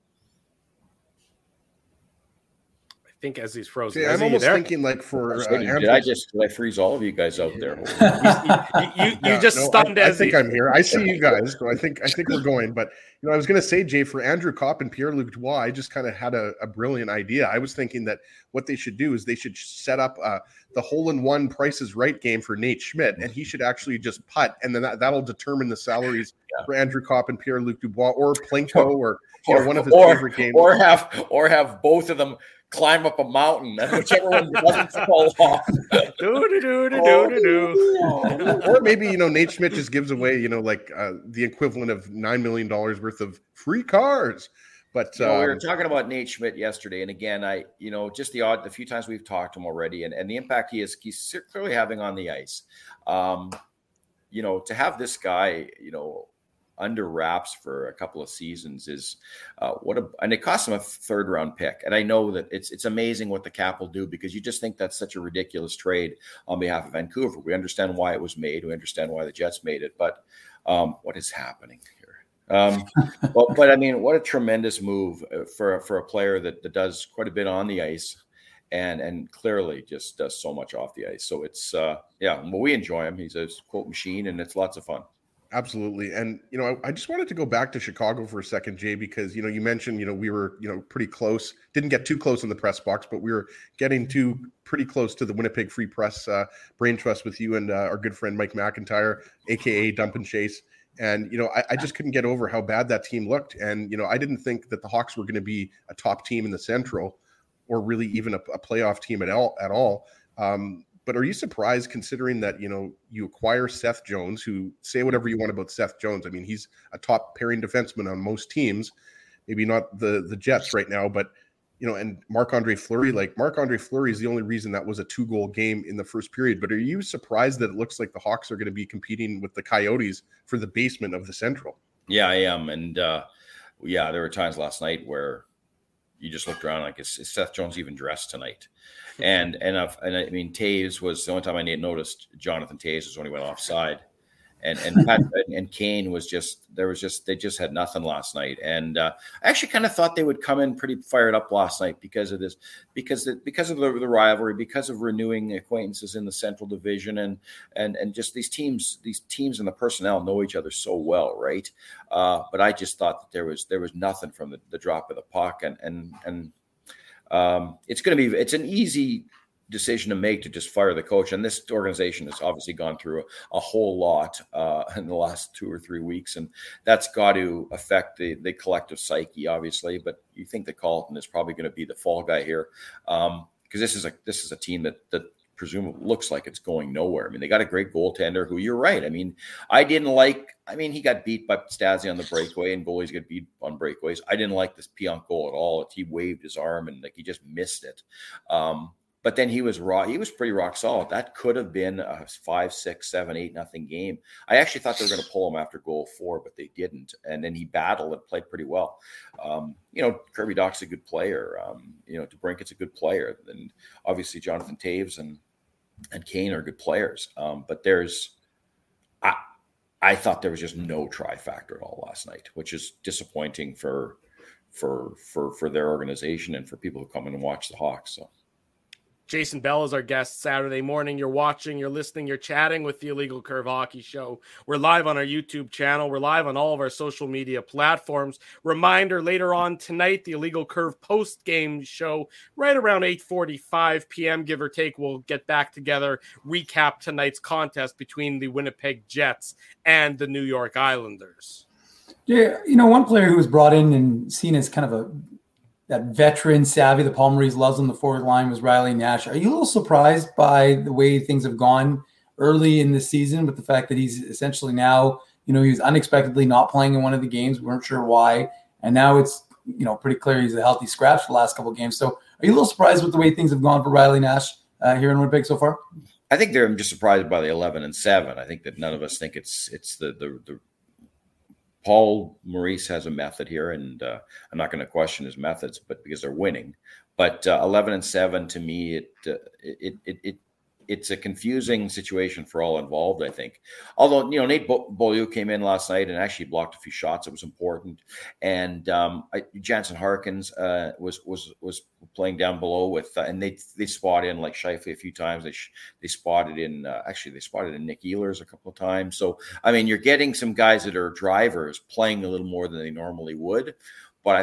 I think as he's frozen. I'm almost thinking like for did I freeze all of you guys out there? you just stunned. I think I'm here. I see you guys. So I think we're going. But I was going to say, Jay, for Andrew Kopp and Pierre-Luc Dubois, I just kind of had a brilliant idea. I was thinking that what they should do is they should set up the hole-in-one Price is Right game for Nate Schmidt, and he should actually just putt, and then that'll determine the salaries for Andrew Kopp and Pierre-Luc Dubois, or Plinko, or one of his favorite games, or have both of them climb up a mountain, and whichever one doesn't fall off. Or maybe Nate Schmidt just gives away the equivalent of $9 million worth of free cars. But we were talking about Nate Schmidt yesterday, and again, just the few times we've talked to him already, and the impact he's clearly having on the ice. To have this guy, under wraps for a couple of seasons is and it cost him a 3rd round pick. And I know that it's amazing what the cap will do, because you just think that's such a ridiculous trade on behalf of Vancouver. We understand why it was made. We understand why the Jets made it, but what is happening here? But I mean, what a tremendous move for a player that does quite a bit on the ice and clearly just does so much off the ice. So it's, we enjoy him. He's a quote machine, and it's lots of fun. Absolutely. And, I just wanted to go back to Chicago for a second, Jay, because, you mentioned, we were, pretty close, didn't get too close in the press box, but we were getting pretty close to the Winnipeg Free Press brain trust with you and our good friend Mike McIntyre, AKA Dump and Chase. And, I just couldn't get over how bad that team looked. And, I didn't think that the Hawks were going to be a top team in the Central, or really even a playoff team at all. But are you surprised, considering that, you acquire Seth Jones, who, say whatever you want about Seth Jones. I mean, he's a top pairing defenseman on most teams, maybe not the Jets right now, but, and Marc-Andre Fleury, Marc-Andre Fleury is the only reason that was a 2-goal game in the first period. But are you surprised that it looks like the Hawks are going to be competing with the Coyotes for the basement of the Central? Yeah, I am. And there were times last night where you just looked around like, is Seth Jones even dressed tonight? And I mean, Taves was the only time I noticed Jonathan Taves was when he went offside. and Pat and Kane they just had nothing last night. And I actually kind of thought they would come in pretty fired up last night because of this, because of the rivalry, because of renewing acquaintances in the Central Division, and just these teams and the personnel know each other so well, right? But I just thought that there was nothing from the drop of the puck, and it's an easy decision to make to just fire the coach. And this organization has obviously gone through a whole lot in the last 2 or 3 weeks, and that's got to affect the collective psyche, obviously. But you think that Colton is probably going to be the fall guy here, because this is a team that presumably looks like it's going nowhere. I mean, they got a great goaltender who, you're right. I mean, he got beat by Stasi on the breakaway, and goalies get beat on breakaways. I didn't like this Pionk goal at all. He waved his arm and he just missed it. But then he was pretty rock solid. That could have been a 5, 6, 7, 8-0 game. I actually thought they were going to pull him after goal 4, but they didn't. And then he battled and played pretty well. Kirby Dach's a good player. DeBrincat's a good player. And obviously Jonathan Toews and Kane are good players. But I thought there was just no try factor at all last night, which is disappointing for their organization and for people who come in and watch the Hawks. So. Jason Bell is our guest Saturday morning. You're watching, you're listening, you're chatting with the Illegal Curve Hockey Show. We're live on our YouTube channel. We're live on all of our social media platforms. Reminder, later on tonight, the Illegal Curve post-game show, right around 8:45 p.m., give or take, we'll get back together, recap tonight's contest between the Winnipeg Jets and the New York Islanders. Yeah, one player who was brought in and seen as kind of that veteran savvy, the Paul Maurice loves on the forward line, was Riley Nash. Are you a little surprised by the way things have gone early in the season, with the fact that he's essentially now, he was unexpectedly not playing in one of the games. We weren't sure why. And now it's, pretty clear he's a healthy scratch for the last couple of games. So are you a little surprised with the way things have gone for Riley Nash here in Winnipeg so far? I think I'm just surprised by the 11-7. I think that none of us think it's the Paul Maurice has a method here, and I'm not going to question his methods, but because they're winning. But 11-7 to me, it's a confusing situation for all involved, I think. Although, Nate Beaulieu came in last night and actually blocked a few shots. It was important. And Jansen Harkins was playing down below with, and they spot in like Scheifele a few times. They spotted in, Nick Ehlers a couple of times. So, I mean, you're getting some guys that are drivers playing a little more than they normally would. But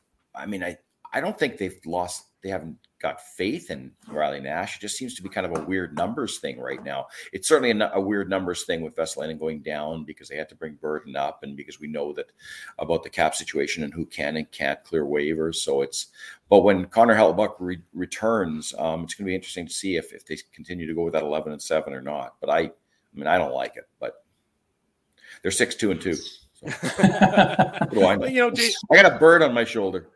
I don't think they haven't got faith in Riley Nash. It just seems to be kind of a weird numbers thing right now. It's certainly a weird numbers thing with Vesalainen going down because they had to bring Burton up, and because we know that about the cap situation and who can and can't clear waivers. But when Connor Hellebuyck returns, it's going to be interesting to see if they continue to go with that 11-7 or not. But I don't like it, but they're 6-2-2. So. What do I know? I got a bird on my shoulder.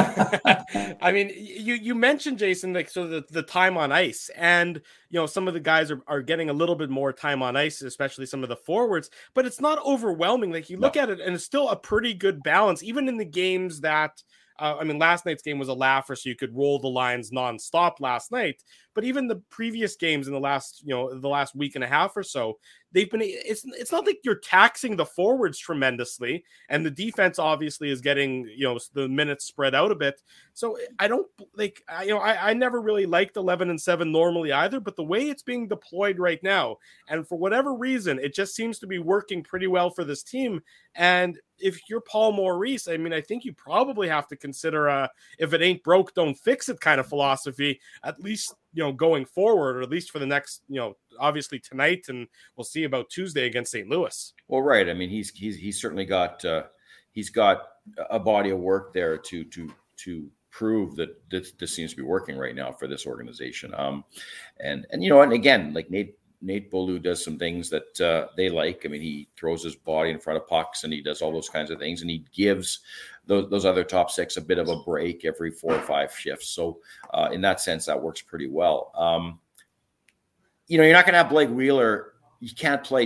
I mean, you mentioned, Jason, the time on ice, and some of the guys are getting a little bit more time on ice, especially some of the forwards, but it's not overwhelming. Like, you look at it and it's still a pretty good balance, even in the games that last night's game was a laugher, so you could roll the lines nonstop last night. But even the previous games in the last week and a half or so, they've been. It's not like you're taxing the forwards tremendously, and the defense obviously is getting the minutes spread out a bit. So I don't like. I never really liked 11-7 normally either, but the way it's being deployed right now, and for whatever reason, it just seems to be working pretty well for this team. And if you're Paul Maurice, I think you probably have to consider if it ain't broke, don't fix it kind of philosophy, at least going forward, or at least for the next, obviously tonight, and we'll see about Tuesday against St. Louis. Well, right. I mean, he's certainly got he's got a body of work there to prove that this seems to be working right now for this organization. And again, like Nate Beaulieu does some things that they like. I mean, he throws his body in front of pucks, and he does all those kinds of things, and he gives those other top six a bit of a break every 4 or 5 shifts. So in that sense, that works pretty well. You're not going to have Blake Wheeler. You can't play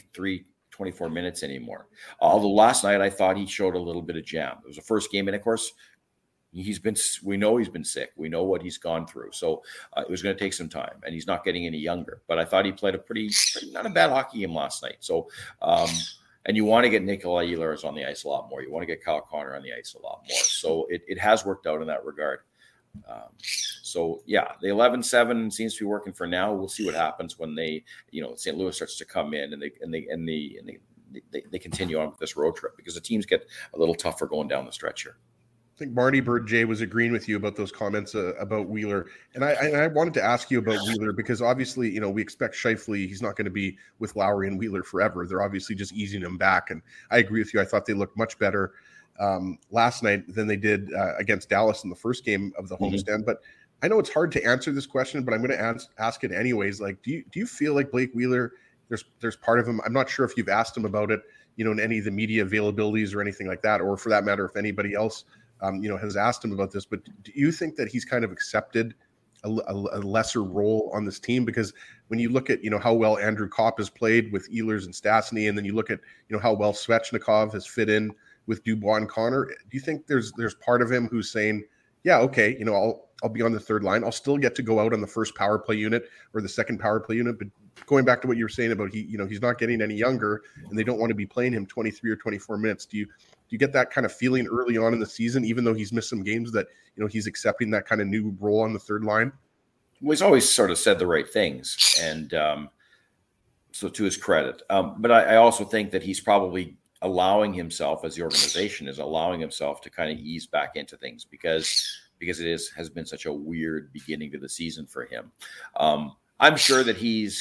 24 minutes anymore. Although last night I thought he showed a little bit of jam. It was the first game, and of course, we know he's been sick. We know what he's gone through. So it was going to take some time, and he's not getting any younger. But I thought he played a pretty not a bad hockey game last night. So, and you want to get Nikolai Ehlers on the ice a lot more. You want to get Kyle Connor on the ice a lot more. So it has worked out in that regard. So yeah, the 11-7 seems to be working for now. We'll see what happens when St. Louis starts to come in and they continue on with this road trip, because the teams get a little tougher going down the stretch here. I think Marty Bird Jay was agreeing with you about those comments about Wheeler. And I wanted to ask you about Wheeler, because obviously, we expect Scheifele, he's not going to be with Lowry and Wheeler forever. They're obviously just easing him back. And I agree with you. I thought they looked much better last night than they did against Dallas in the first game of the homestand. But I know it's hard to answer this question, but I'm going to ask it anyways. Like, do you feel like Blake Wheeler, there's part of him, I'm not sure if you've asked him about it, in any of the media availabilities or anything like that, or for that matter, if anybody else has asked him about this, but do you think that he's kind of accepted a lesser role on this team? Because when you look at, how well Andrew Kopp has played with Ehlers and Stastny, and then you look at, how well Svechnikov has fit in with Dubois and Connor, do you think there's part of him who's saying, yeah, okay, I'll be on the third line. I'll still get to go out on the first power play unit or the second power play unit. But going back to what you were saying about he's not getting any younger, and they don't want to be playing him 23 or 24 minutes. Do you get that kind of feeling early on in the season, even though he's missed some games, that he's accepting that kind of new role on the third line? Well, he's always sort of said the right things, and so to his credit. But I also think that he's probably allowing himself, as the organization is allowing himself, to kind of ease back into things, because it has been such a weird beginning to the season for him. I'm sure that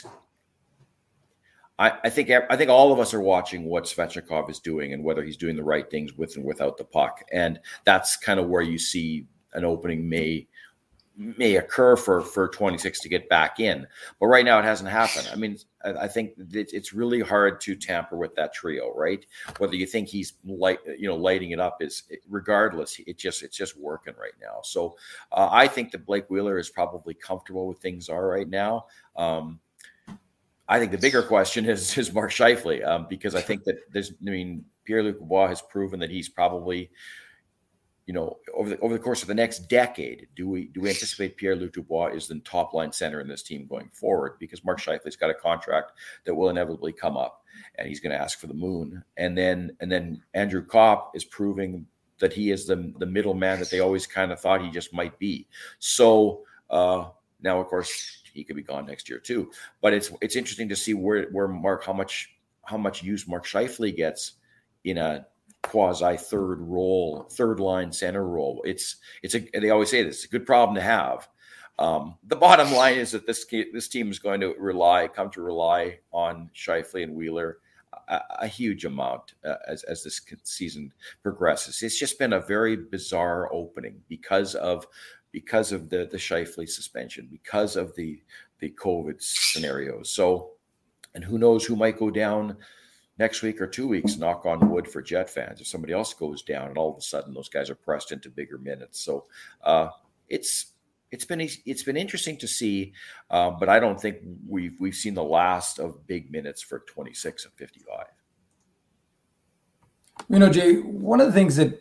I think all of us are watching what Svechnikov is doing and whether he's doing the right things with and without the puck. And that's kind of where you see an opening may occur for 26 to get back in. But right now it hasn't happened. I mean, I think it's really hard to tamper with that trio, right? Whether you think he's lighting it up, is regardless, it's just working right now. So I think that Blake Wheeler is probably comfortable with things are right now. I think the bigger question is Mark Scheifele, because I think that Pierre-Luc Dubois has proven that he's probably, over the course of the next decade, do we anticipate Pierre-Luc Dubois is the top line center in this team going forward? Because Mark Scheifele's got a contract that will inevitably come up, and he's going to ask for the moon. And then Andrew Kopp is proving that he is the middleman that they always kind of thought he just might be. So now, of course, he could be gone next year too. But it's interesting to see where Mark, how much use Mark Scheifele gets in a quasi third line center role. They always say this, it's a good problem to have. The bottom line is that this team is going to come to rely on Scheifele and Wheeler a huge amount as this season progresses. It's just been a very bizarre opening because of the Scheifele suspension, because of the COVID scenarios. So, and who knows who might go down next week or 2 weeks, knock on wood for Jet fans. If somebody else goes down and all of a sudden those guys are pressed into bigger minutes. So it's been interesting to see, but I don't think we've seen the last of big minutes for 26 and 55. Jay, one of the things that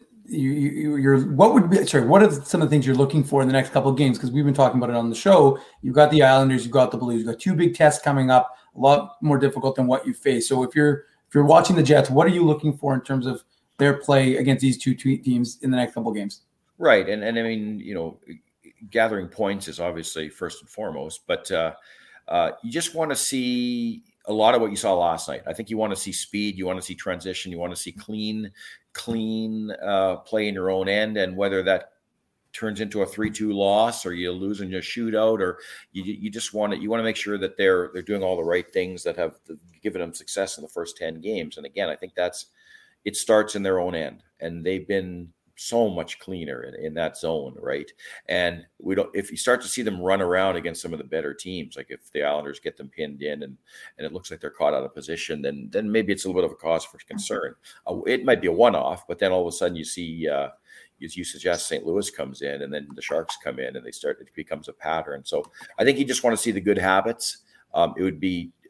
what are some of the things you're looking for in the next couple of games? Because we've been talking about it on the show. You've got the Islanders, you've got the Blues, you've got two big tests coming up, a lot more difficult than what you face. So if you're watching the Jets, what are you looking for in terms of their play against these two teams in the next couple of games? Right. And I mean, gathering points is obviously first and foremost, but you just want to see a lot of what you saw last night. I think you want to see speed, you want to see transition, you want to see clean play in your own end, and whether that turns into a 3-2 loss or you lose in a shootout, or you just want to make sure that they're doing all the right things that have given them success in the first 10 games. And again, I think it starts in their own end, and they've been so much cleaner in that zone, right? And if you start to see them run around against some of the better teams, like if the Islanders get them pinned in and it looks like they're caught out of position, then maybe it's a little bit of a cause for concern. It might be a one-off, but then all of a sudden you see, as you suggest, St. Louis comes in, and then the Sharks come in, and it becomes a pattern. So I think you just want to see the good habits. It would be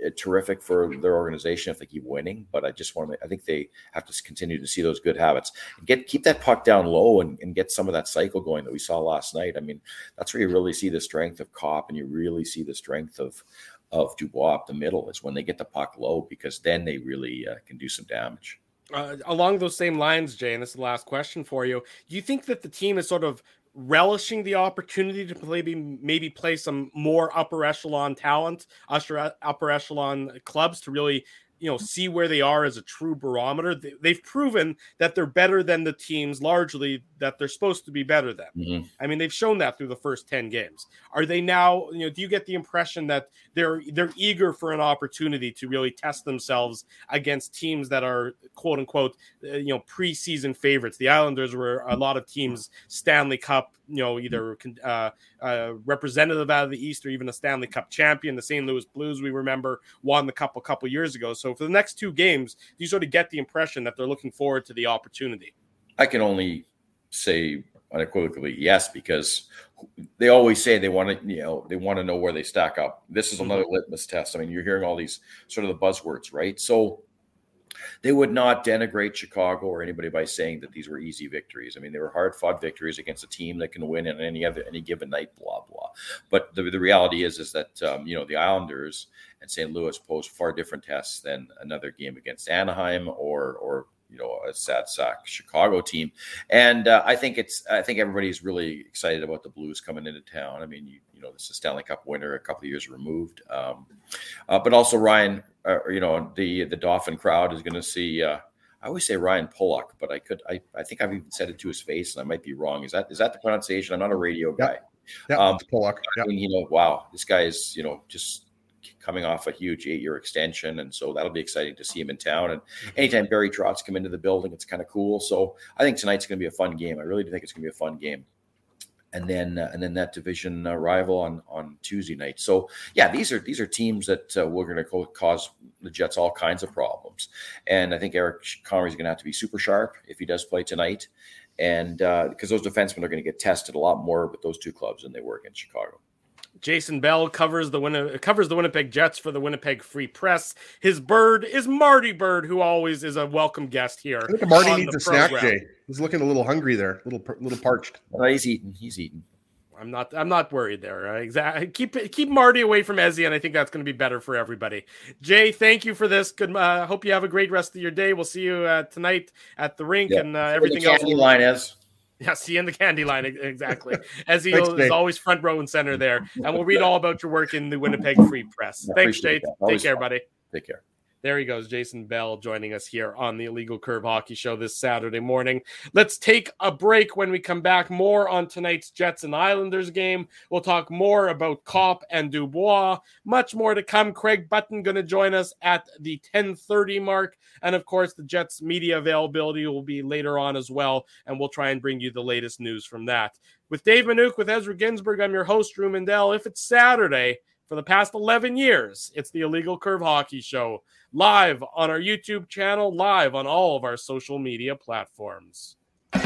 terrific for their organization if they keep winning. But I think they have to continue to see those good habits and keep that puck down low and get some of that cycle going that we saw last night. I mean, that's where you really see the strength of Kopp, and you really see the strength of Dubois up the middle, is when they get the puck low, because then they really can do some damage. Along those same lines, Jay, and this is the last question for you. Do you think that the team is sort of relishing the opportunity to maybe play some more upper echelon talent, upper echelon clubs to really, see where they are as a true barometer? They've proven that they're better than the teams largely that they're supposed to be better than. Mm-hmm. I mean, they've shown that through the first 10 games. Are they now, do you get the impression that they're eager for an opportunity to really test themselves against teams that are quote unquote, preseason favorites? The Islanders were a lot of teams Stanley Cup, either representative out of the East or even a Stanley Cup champion. The St. Louis Blues, we remember, won the cup a couple years ago. So for the next 2 games, you sort of get the impression that they're looking forward to the opportunity. I can only say unequivocally yes, because they always say they want to know where they stack up. This is another litmus test. I mean, you're hearing all these sort of the buzzwords, right? So they would not denigrate Chicago or anybody by saying that these were easy victories. I mean, they were hard-fought victories against a team that can win in any given night, blah, blah. But the reality is that, the Islanders and St. Louis pose far different tests than another game against Anaheim or a sad sack Chicago team. And I think everybody's really excited about the Blues coming into town. I mean, this is Stanley Cup winner a couple of years removed. But also Ryan, the Dauphin crowd is going to see, I always say Ryan Pulock, but I think I've even said it to his face and I might be wrong. Is that the pronunciation? I'm not a radio guy. Yeah, it's Pulock. I mean, wow, this guy is, just coming off a huge 8-year extension. And so that'll be exciting to see him in town. And anytime Barry Trotz come into the building, it's kind of cool. So I think tonight's going to be a fun game. I really do think it's going to be a fun game. And then that division rival on Tuesday night. So yeah, these are teams that we're going to cause the Jets all kinds of problems. And I think Eric Comrie is going to have to be super sharp if he does play tonight. And because those defensemen are going to get tested a lot more with those 2 clubs than they were against Chicago. Jason Bell covers the Winnipeg Jets for the Winnipeg Free Press. His bird is Marty Bird, who always is a welcome guest here. I think Marty needs a snack, Jay. He's looking a little hungry there, little parched. He's eating. I'm not worried there. Exactly. Keep Marty away from Ezzy, and I think that's going to be better for everybody. Jay, thank you for this. Good. Hope you have a great rest of your day. We'll see you tonight at the rink and everything else. The line is. Yeah, see you in the candy line, exactly. Ezzy is always front row and center there. And we'll read all about your work in the Winnipeg Free Press. Thanks, Jay. Take care, buddy. Take care. There he goes, Jason Bell, joining us here on the Illegal Curve Hockey Show this Saturday morning. Let's take a break. When we come back, more on tonight's Jets and Islanders game. We'll talk more about Kopp and Dubois. Much more to come. Craig Button going to join us at the 10:30 mark. And, of course, the Jets media availability will be later on as well, and we'll try and bring you the latest news from that. With Dave Manouk, with Ezra Ginsburg, I'm your host, Drew Mandel. If it's Saturday, for the past 11 years, it's the Illegal Curve Hockey Show, live on our YouTube channel, live on all of our social media platforms.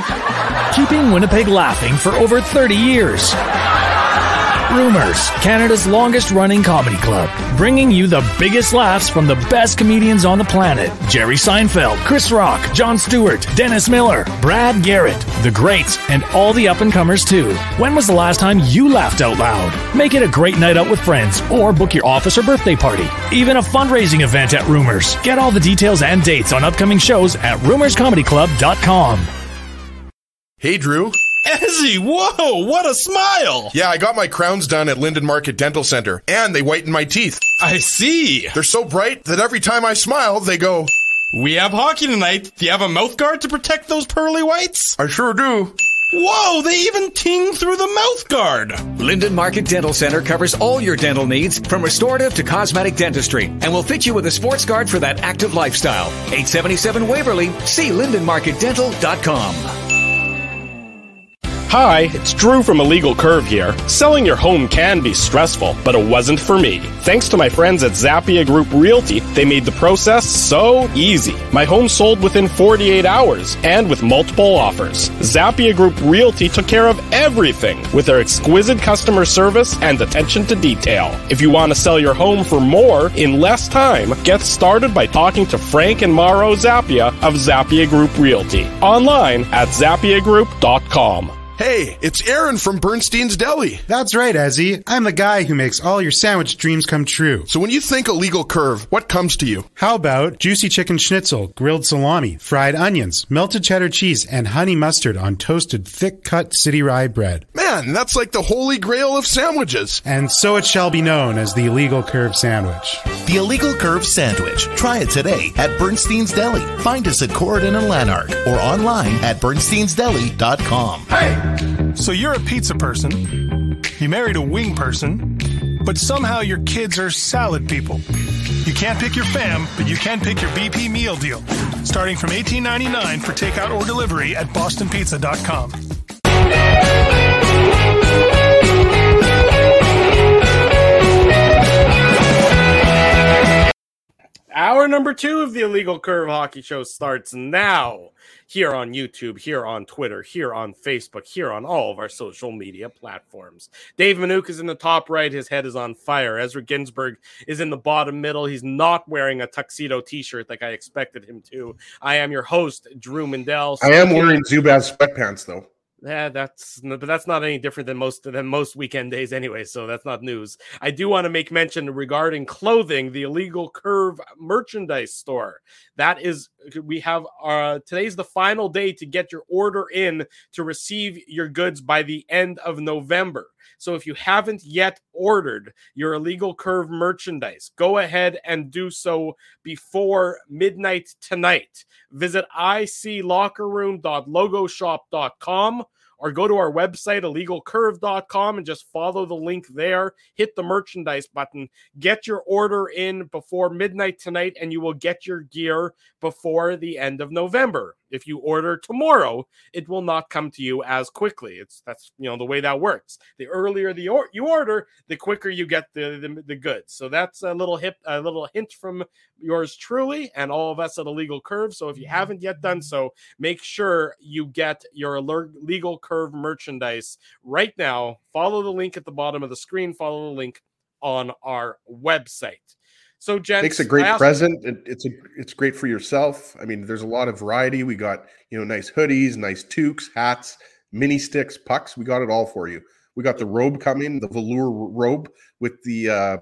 Keeping Winnipeg laughing for over 30 years. Rumors, Canada's longest-running comedy club, bringing you the biggest laughs from the best comedians on the planet. Jerry Seinfeld, Chris Rock, Jon Stewart, Dennis Miller, Brad Garrett, the greats, and all the up-and-comers too. When was the last time you laughed out loud? Make it a great night out with friends, or book your office or birthday party. Even a fundraising event at Rumors. Get all the details and dates on upcoming shows at rumorscomedyclub.com. Hey, Drew. Ezzy, whoa, what a smile! Yeah, I got my crowns done at Linden Market Dental Center, and they whiten my teeth. I see. They're so bright that every time I smile, they go... We have hockey tonight. Do you have a mouth guard to protect those pearly whites? I sure do. Whoa, they even ting through the mouth guard. Linden Market Dental Center covers all your dental needs, from restorative to cosmetic dentistry, and will fit you with a sports guard for that active lifestyle. 877 Waverly. See LindenMarketDental.com. Hi, it's Drew from Illegal Curve here. Selling your home can be stressful, but it wasn't for me. Thanks to my friends at Zappia Group Realty, they made the process so easy. My home sold within 48 hours and with multiple offers. Zappia Group Realty took care of everything with their exquisite customer service and attention to detail. If you want to sell your home for more in less time, get started by talking to Frank and Mauro Zappia of Zappia Group Realty. Online at zappiagroup.com. Hey, it's Aaron from Bernstein's Deli. That's right, Ezzy. I'm the guy who makes all your sandwich dreams come true. So when you think Illegal Curve, what comes to you? How about juicy chicken schnitzel, grilled salami, fried onions, melted cheddar cheese, and honey mustard on toasted, thick-cut city rye bread? Man, that's like the holy grail of sandwiches. And so it shall be known as the Illegal Curve Sandwich. The Illegal Curve Sandwich. Try it today at Bernstein's Deli. Find us at Corridon and Lanark or online at bernsteinsdeli.com. Hey! So you're a pizza person, you married a wing person, but somehow your kids are salad people. You can't pick your fam, but you can pick your BP meal deal. Starting from $18.99 for takeout or delivery at bostonpizza.com. Hour number 2 of the Illegal Curve Hockey Show starts now. Here on YouTube, here on Twitter, here on Facebook, here on all of our social media platforms. Dave Minuk is in the top right. His head is on fire. Ezra Ginsburg is in the bottom middle. He's not wearing a tuxedo t-shirt like I expected him to. I am your host, Drew Mindell. I am wearing Zubaz sweatpants, though. Yeah, that's not any different than most weekend days anyway, so that's not news. I do want to make mention regarding clothing, the Illegal Curve merchandise store. We have today's the final day to get your order in to receive your goods by the end of November. So if you haven't yet ordered your Illegal Curve merchandise, go ahead and do so before midnight tonight. Visit iclockerroom.logoshop.com or go to our website, illegalcurve.com, and just follow the link there. Hit the merchandise button. Get your order in before midnight tonight, and you will get your gear before the end of November. If you order tomorrow, it will not come to you as quickly. That's the way that works. The earlier you order, the quicker you get the goods. So that's a little hint from yours truly and all of us at Illegal Curve. So if you haven't yet done so, make sure you get your Illegal Curve merchandise right now. Follow the link at the bottom of the screen. Follow the link on our website. So, gents, makes a great present. It's great for yourself. I mean, there's a lot of variety. We got nice hoodies, nice toques, hats, mini sticks, pucks. We got it all for you. We got the robe coming, the velour robe with the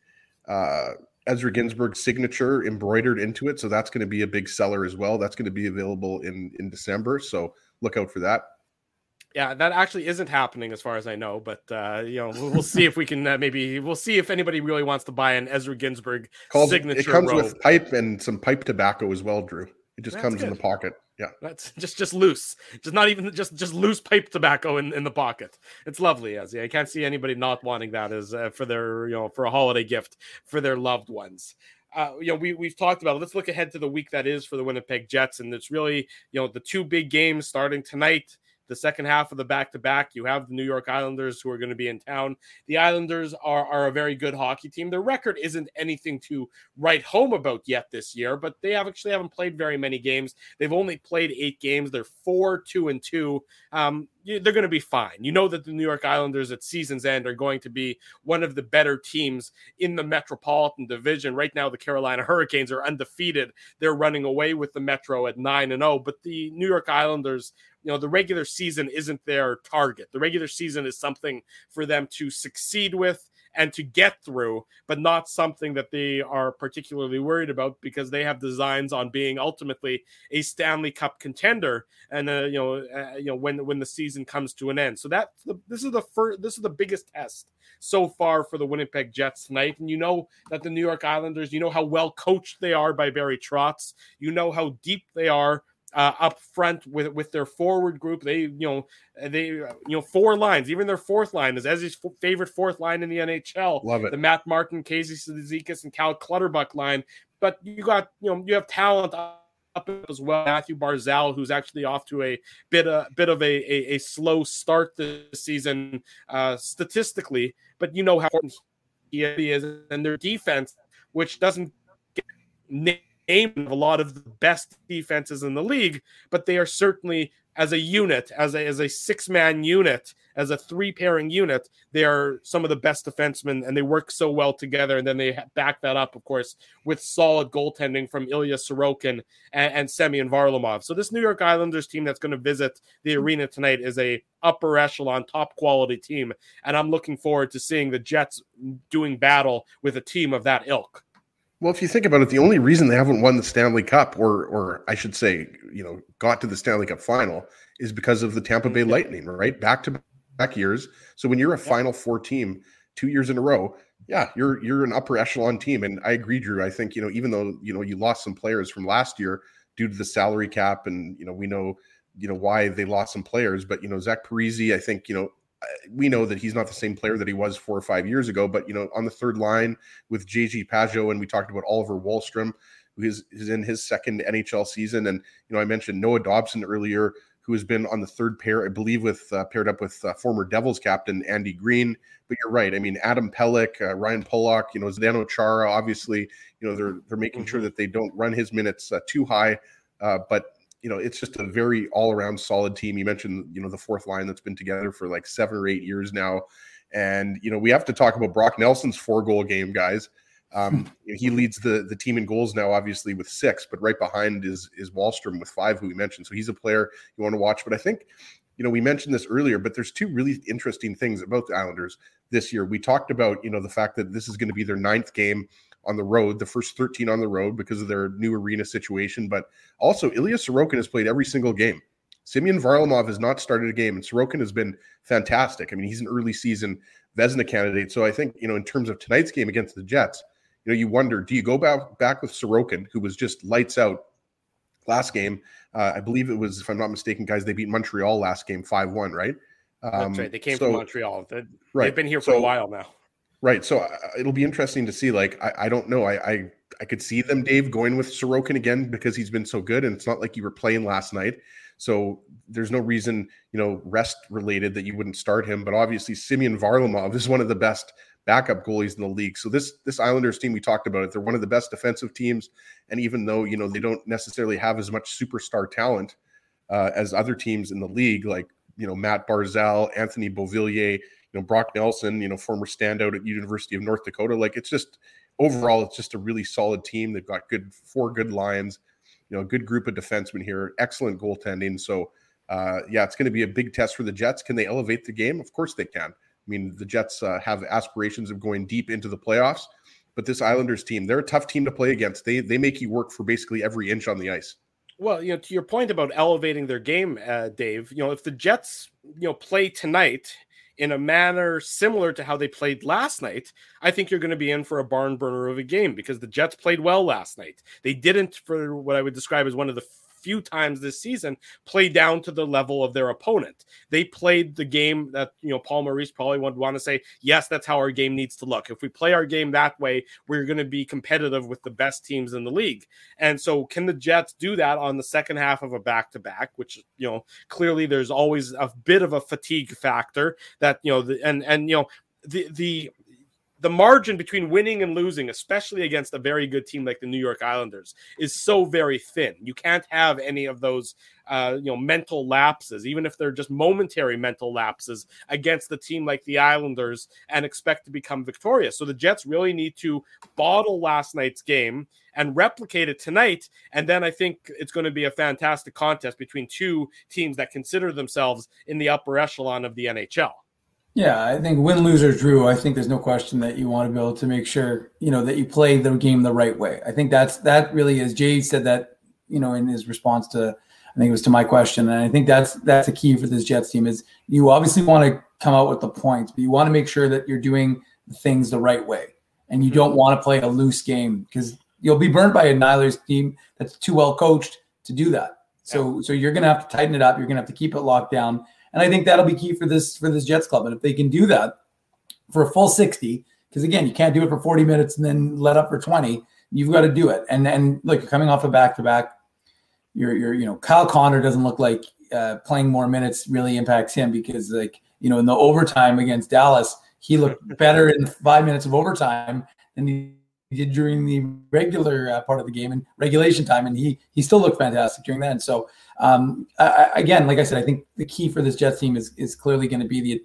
Ezra Ginsburg signature embroidered into it. So that's going to be a big seller as well. That's going to be available in December. So look out for that. Yeah, that actually isn't happening as far as I know, but we'll see if we can we'll see if anybody really wants to buy an Ezra Ginsburg signature. It comes robe. with pipe and some pipe tobacco as well, Drew. It just comes in the pocket. Yeah, that's just loose, not even just loose pipe tobacco in the pocket. It's lovely, Ezzy. I can't see anybody not wanting that as for their for a holiday gift for their loved ones. We've talked about it. Let's look ahead to the week that is for the Winnipeg Jets, and it's really the two big games starting tonight. The second half of the back-to-back, you have the New York Islanders who are going to be in town. The Islanders are a very good hockey team. Their record isn't anything to write home about yet this year, but they haven't played very many games. They've only played 8 games. They're 4-2-2. They're going to be fine. You know that the New York Islanders at season's end are going to be one of the better teams in the Metropolitan Division. Right now, the Carolina Hurricanes are undefeated. They're running away with the Metro at 9-0, but the New York Islanders, the regular season isn't their target. The regular season is something for them to succeed with and to get through, but not something that they are particularly worried about because they have designs on being ultimately a Stanley Cup contender. And when the season comes to an end, so this is the biggest test so far for the Winnipeg Jets tonight. And that the New York Islanders, how well coached they are by Barry Trotz. How deep they are up front with their forward group. They 4 lines, even their fourth line is Ezzy's favorite fourth line in the NHL. Love it. The Matt Martin, Casey Cizikas, and Cal Clutterbuck line. But you have talent as well. Matthew Barzal, who's actually off to a bit of a slow start this season statistically, but you know how important he is, and their defense, which doesn't get named a lot of the best defenses in the league, but they are certainly, as a unit, as a 6-man unit, as a 3-pairing unit, they are some of the best defensemen, and they work so well together. And then they back that up, of course, with solid goaltending from Ilya Sorokin and Semyon Varlamov. So this New York Islanders team that's going to visit the arena tonight is a upper echelon, top quality team, and I'm looking forward to seeing the Jets doing battle with a team of that ilk. Well, if you think about it, the only reason they haven't won the Stanley Cup, or I should say, got to the Stanley Cup final, is because of the Tampa Bay Lightning, right? Back-to-back years. So when you're a Final Four team 2 years in a row, yeah, you're an upper echelon team. And I agree, Drew. I think, even though, you lost some players from last year due to the salary cap, and, we know why they lost some players, but, Zach Parise, I think, we know that he's not the same player that he was 4 or 5 years ago, but, on the third line with JG Pageau, and we talked about Oliver Wahlstrom, who is in his second NHL season. And, I mentioned Noah Dobson earlier, who has been on the third pair, I believe, paired up with former Devils captain Andy Green. But you're right. I mean, Adam Pelech, Ryan Pollock, Zdeno Chara, obviously, they're making sure that they don't run his minutes too high. But it's just a very all-around solid team. You mentioned, the fourth line that's been together for like 7 or 8 years now. And, we have to talk about Brock Nelson's 4-goal game, guys. He leads the team in goals now, obviously, with 6, but right behind is Wahlstrom with 5, who we mentioned. So he's a player you want to watch. But I think, we mentioned this earlier, but there's 2 really interesting things about the Islanders this year. We talked about, the fact that this is going to be their 9th game on the road, the first 13 on the road because of their new arena situation. But also, Ilya Sorokin has played every single game. Semyon Varlamov has not started a game, and Sorokin has been fantastic. I mean, he's an early season Vezina candidate. So I think, in terms of tonight's game against the Jets, you wonder, do you go back with Sorokin, who was just lights out last game? I believe it was, if I'm not mistaken, guys, they beat Montreal last game 5-1, right? That's right. They came from Montreal. They've been here for a while now. Right. So it'll be interesting to see. Like, I don't know. I could see them, Dave, going with Sorokin again because he's been so good. And it's not like you were playing last night. So there's no reason, rest related, that you wouldn't start him. But obviously, Semyon Varlamov is one of the best backup goalies in the league. So this Islanders team, we talked about it. They're one of the best defensive teams. And even though, they don't necessarily have as much superstar talent as other teams in the league, like, Matt Barzal, Anthony Beauvillier, Brock Nelson, former standout at University of North Dakota. Like, it's just overall, it's just a really solid team. They've got 4 good lines, a good group of defensemen here, excellent goaltending. So, it's going to be a big test for the Jets. Can they elevate the game? Of course they can. I mean, the Jets have aspirations of going deep into the playoffs, but this Islanders team, they're a tough team to play against. They make you work for basically every inch on the ice. Well, to your point about elevating their game, Dave, if the Jets, play tonight in a manner similar to how they played last night, I think you're going to be in for a barn burner of a game because the Jets played well last night. They didn't, for what I would describe as one of the few times this season, play down to the level of their opponent. They played the game that, Paul Maurice probably would want to say, yes, that's how our game needs to look. If we play our game that way, we're going to be competitive with the best teams in the league. And so can the Jets do that on the second half of a back-to-back, which, clearly there's always a bit of a fatigue factor that, the margin between winning and losing, especially against a very good team like the New York Islanders, is so very thin. You can't have any of those, mental lapses, even if they're just momentary mental lapses against the team like the Islanders and expect to become victorious. So the Jets really need to bottle last night's game and replicate it tonight. And then I think it's going to be a fantastic contest between 2 teams that consider themselves in the upper echelon of the NHL. Yeah, I think win, lose, or drew, I think there's no question that you want to be able to make sure, that you play the game the right way. I think that really is. Jay said that, in his response to, I think it was to my question. And I think that's a key for this Jets team is you obviously want to come out with the points, but you want to make sure that you're doing things the right way. And you don't want to play a loose game because you'll be burned by a Nyler's team that's too well coached to do that. So you're going to have to tighten it up. You're going to have to keep it locked down. And I think that'll be key for this Jets club. And if they can do that for a full 60, because again, you can't do it for 40 minutes and then let up for 20. You've got to do it. And look, you're coming off a back-to-back. Kyle Connor doesn't look like playing more minutes really impacts him, because in the overtime against Dallas, he looked better in 5 minutes of overtime than he did during the regular part of the game and regulation time, and he still looked fantastic during that. And so again, like I said, I think the key for this Jets team is clearly going to be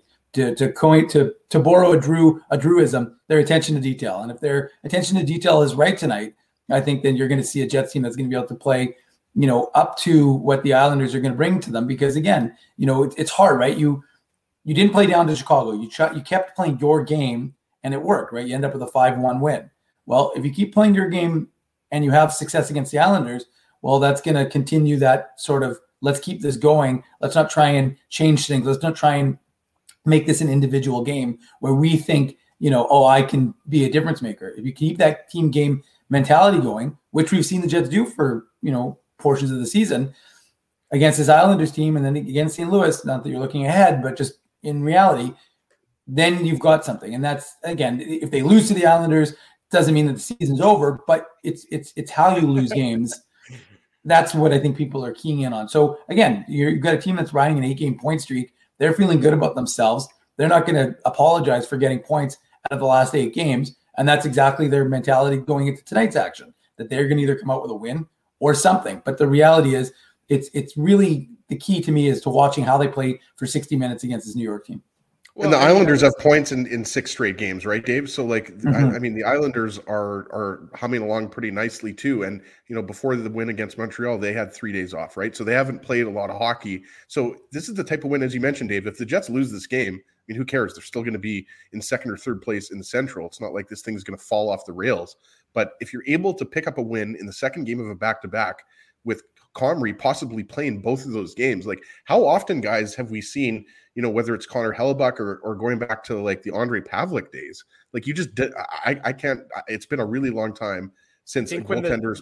to borrow a Drewism, their attention to detail. And if their attention to detail is right tonight, I think then you're going to see a Jets team that's going to be able to play, up to what the Islanders are going to bring to them. Because again, it's hard, right? You didn't play down to Chicago. You kept playing your game, and it worked, right? You end up with a 5-1 win. Well, if you keep playing your game and you have success against the Islanders, well, that's going to continue that sort of, let's keep this going. Let's not try and change things. Let's not try and make this an individual game where we think, I can be a difference maker. If you keep that team game mentality going, which we've seen the Jets do for, portions of the season against this Islanders team and then against St. Louis, not that you're looking ahead, but just in reality, then you've got something. And that's, again, if they lose to the Islanders, doesn't mean that the season's over, but it's how you lose games. That's what I think people are keying in on. So again, you've got a team that's riding an 8-game point streak. They're feeling good about themselves. They're not going to apologize for getting points out of the last 8 games. And that's exactly their mentality going into tonight's action, that they're going to either come out with a win or something. But the reality is it's really the key to me is to watching how they play for 60 minutes against this New York team. And the Islanders have points in 6 straight games, right, Dave? So, the Islanders are humming along pretty nicely too. And before the win against Montreal, they had 3 days off, right? So they haven't played a lot of hockey. So this is the type of win, as you mentioned, Dave. If the Jets lose this game, who cares? They're still going to be in 2nd or 3rd place in the Central. It's not like this thing is going to fall off the rails. But if you're able to pick up a win in the second game of a back-to-back with Comrie possibly playing both of those games, how often, guys, have we seen? Whether it's Connor Hellebuck or going back to the Andre Pavlik days, you just did. I can't. It's been a really long time since a goaltender's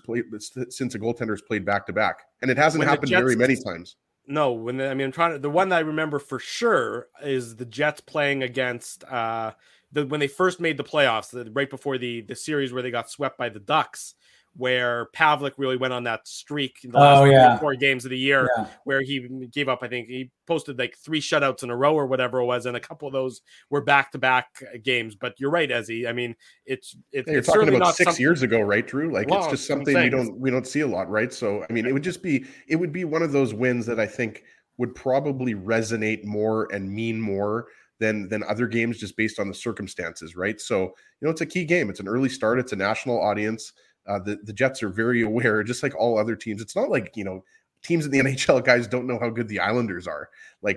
played back to back, and it hasn't happened very many times. No, the one that I remember for sure is the Jets playing against when they first made the playoffs, right before the series where they got swept by the Ducks, where Pavlik really went on that streak in the last 4 games of the year, where he gave up. I think he posted 3 shutouts in a row or whatever it was, and a couple of those were back-to-back games. But you're right, Ezzy. You're talking about 6 years ago, right, Drew? It's just something we don't see a lot, right? So it would be one of those wins that I think would probably resonate more and mean more than other games, just based on the circumstances, right? So it's a key game. It's an early start. It's a national audience. The Jets are very aware, just like all other teams. It's not like, teams in the NHL, guys, don't know how good the Islanders are.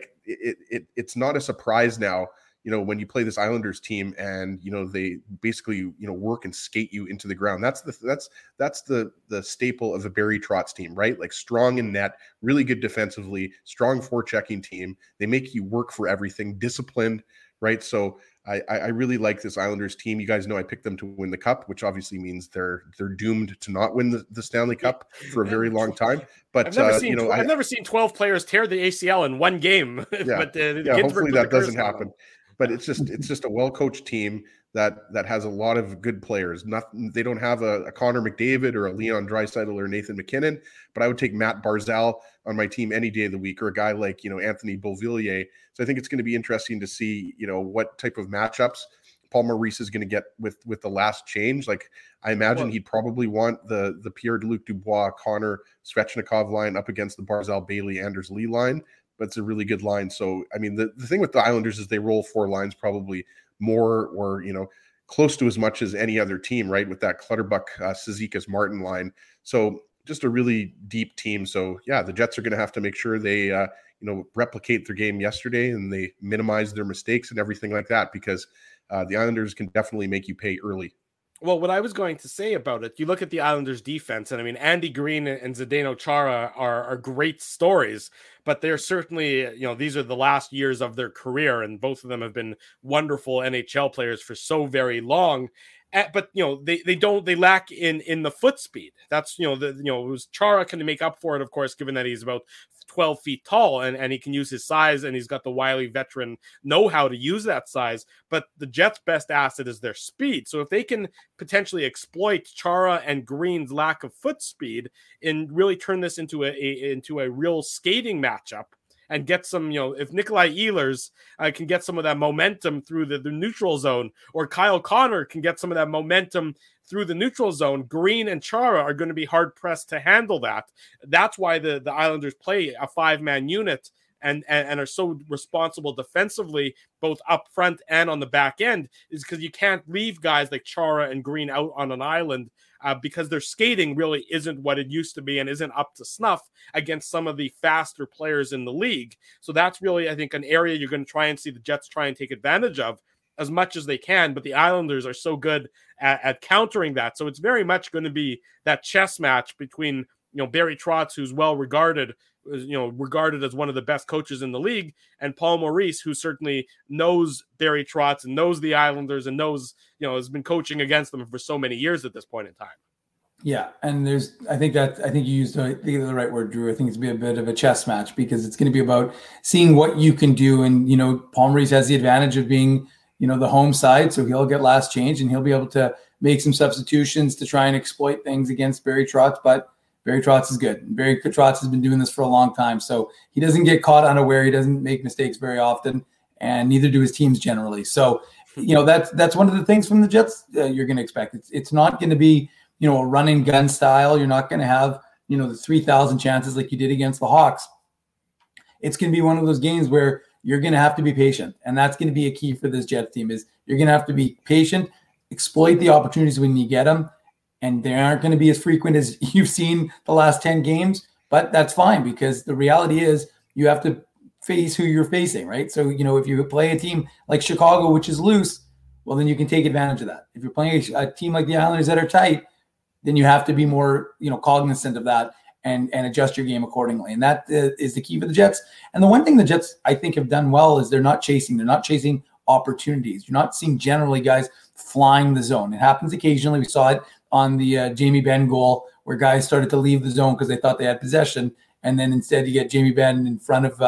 It's not a surprise now, when you play this Islanders team and, they basically, work and skate you into the ground. That's the staple of the Barry Trotz team, right? Strong in net, really good defensively, strong forechecking team. They make you work for everything, disciplined, right? So I really like this Islanders team. You guys know I picked them to win the Cup, which obviously means they're doomed to not win the Stanley Cup for a very long time. But I've never seen 12 players tear the ACL in one game. Yeah, but hopefully that doesn't happen. But it's just a well-coached team that has a lot of good players. They don't have a Connor McDavid or a Leon Draisaitl or Nathan McKinnon, but I would take Matt Barzal on my team any day of the week, or a guy like Anthony Beauvillier. So I think it's going to be interesting to see what type of matchups Paul Maurice is going to get with the last change. I imagine he'd probably want the Pierre-Luc Dubois, Connor Svechnikov line up against the Barzal, Bailey, Anders Lee line. But it's a really good line. So the thing with the Islanders is they roll 4 lines probably more or close to as much as any other team, right? With that Clutterbuck, Cizikas, Martin line. So just a really deep team. So yeah, the Jets are going to have to make sure they replicate their game yesterday and they minimize their mistakes and everything like that, because the Islanders can definitely make you pay early. Well, what I was going to say about it, you look at the Islanders defense, and Andy Green and Zdeno Chara are great stories, but they're certainly, these are the last years of their career, and both of them have been wonderful NHL players for so very long. But they lack in the foot speed. That's Chara can make up for it, of course, given that he's about 12 feet tall and he can use his size, and he's got the wily veteran know-how to use that size. But the Jets' best asset is their speed. So if they can potentially exploit Chara and Green's lack of foot speed and really turn this into a real skating matchup, and get some, if Nikolai Ehlers can get some of that momentum through the neutral zone, or Kyle Connor can get some of that momentum through the neutral zone, Green and Chara are going to be hard pressed to handle that. That's why the Islanders play a 5-man unit and are so responsible defensively, both up front and on the back end, is because you can't leave guys like Chara and Green out on an island because their skating really isn't what it used to be and isn't up to snuff against some of the faster players in the league. So that's really, I think, an area you're going to try and see the Jets try and take advantage of as much as they can, but the Islanders are so good at countering that. So it's very much going to be that chess match between, Barry Trotz, who's well regarded, regarded as one of the best coaches in the league, and Paul Maurice, who certainly knows Barry Trotz and knows the Islanders and knows, has been coaching against them for so many years at this point in time. Yeah, and I think you used the right word, Drew. I think it's going to be a bit of a chess match because it's going to be about seeing what you can do. And, Paul Maurice has the advantage of being, the home side, so he'll get last change and he'll be able to make some substitutions to try and exploit things against Barry Trotz. But Barry Trotz is good. Barry Trotz has been doing this for a long time, so he doesn't get caught unaware. He doesn't make mistakes very often, and neither do his teams generally. So, that's one of the things from the Jets you're going to expect. It's not going to be, a run and gun style. You're not going to have, the 3,000 chances like you did against the Hawks. It's going to be one of those games where you're going to have to be patient, and that's going to be a key for this Jets team. Is you're going to have to be patient, exploit the opportunities when you get them. And they aren't going to be as frequent as you've seen the last 10 games, but that's fine because the reality is you have to face who you're facing, right? So, if you play a team like Chicago, which is loose, well, then you can take advantage of that. If you're playing a team like the Islanders that are tight, then you have to be more, cognizant of that and adjust your game accordingly. And that is the key for the Jets. And the one thing the Jets, I think, have done well is they're not chasing opportunities. You're not seeing generally guys flying the zone. It happens occasionally. We saw it on the Jamie Benn goal where guys started to leave the zone because they thought they had possession. And then instead you get Jamie Benn in front of,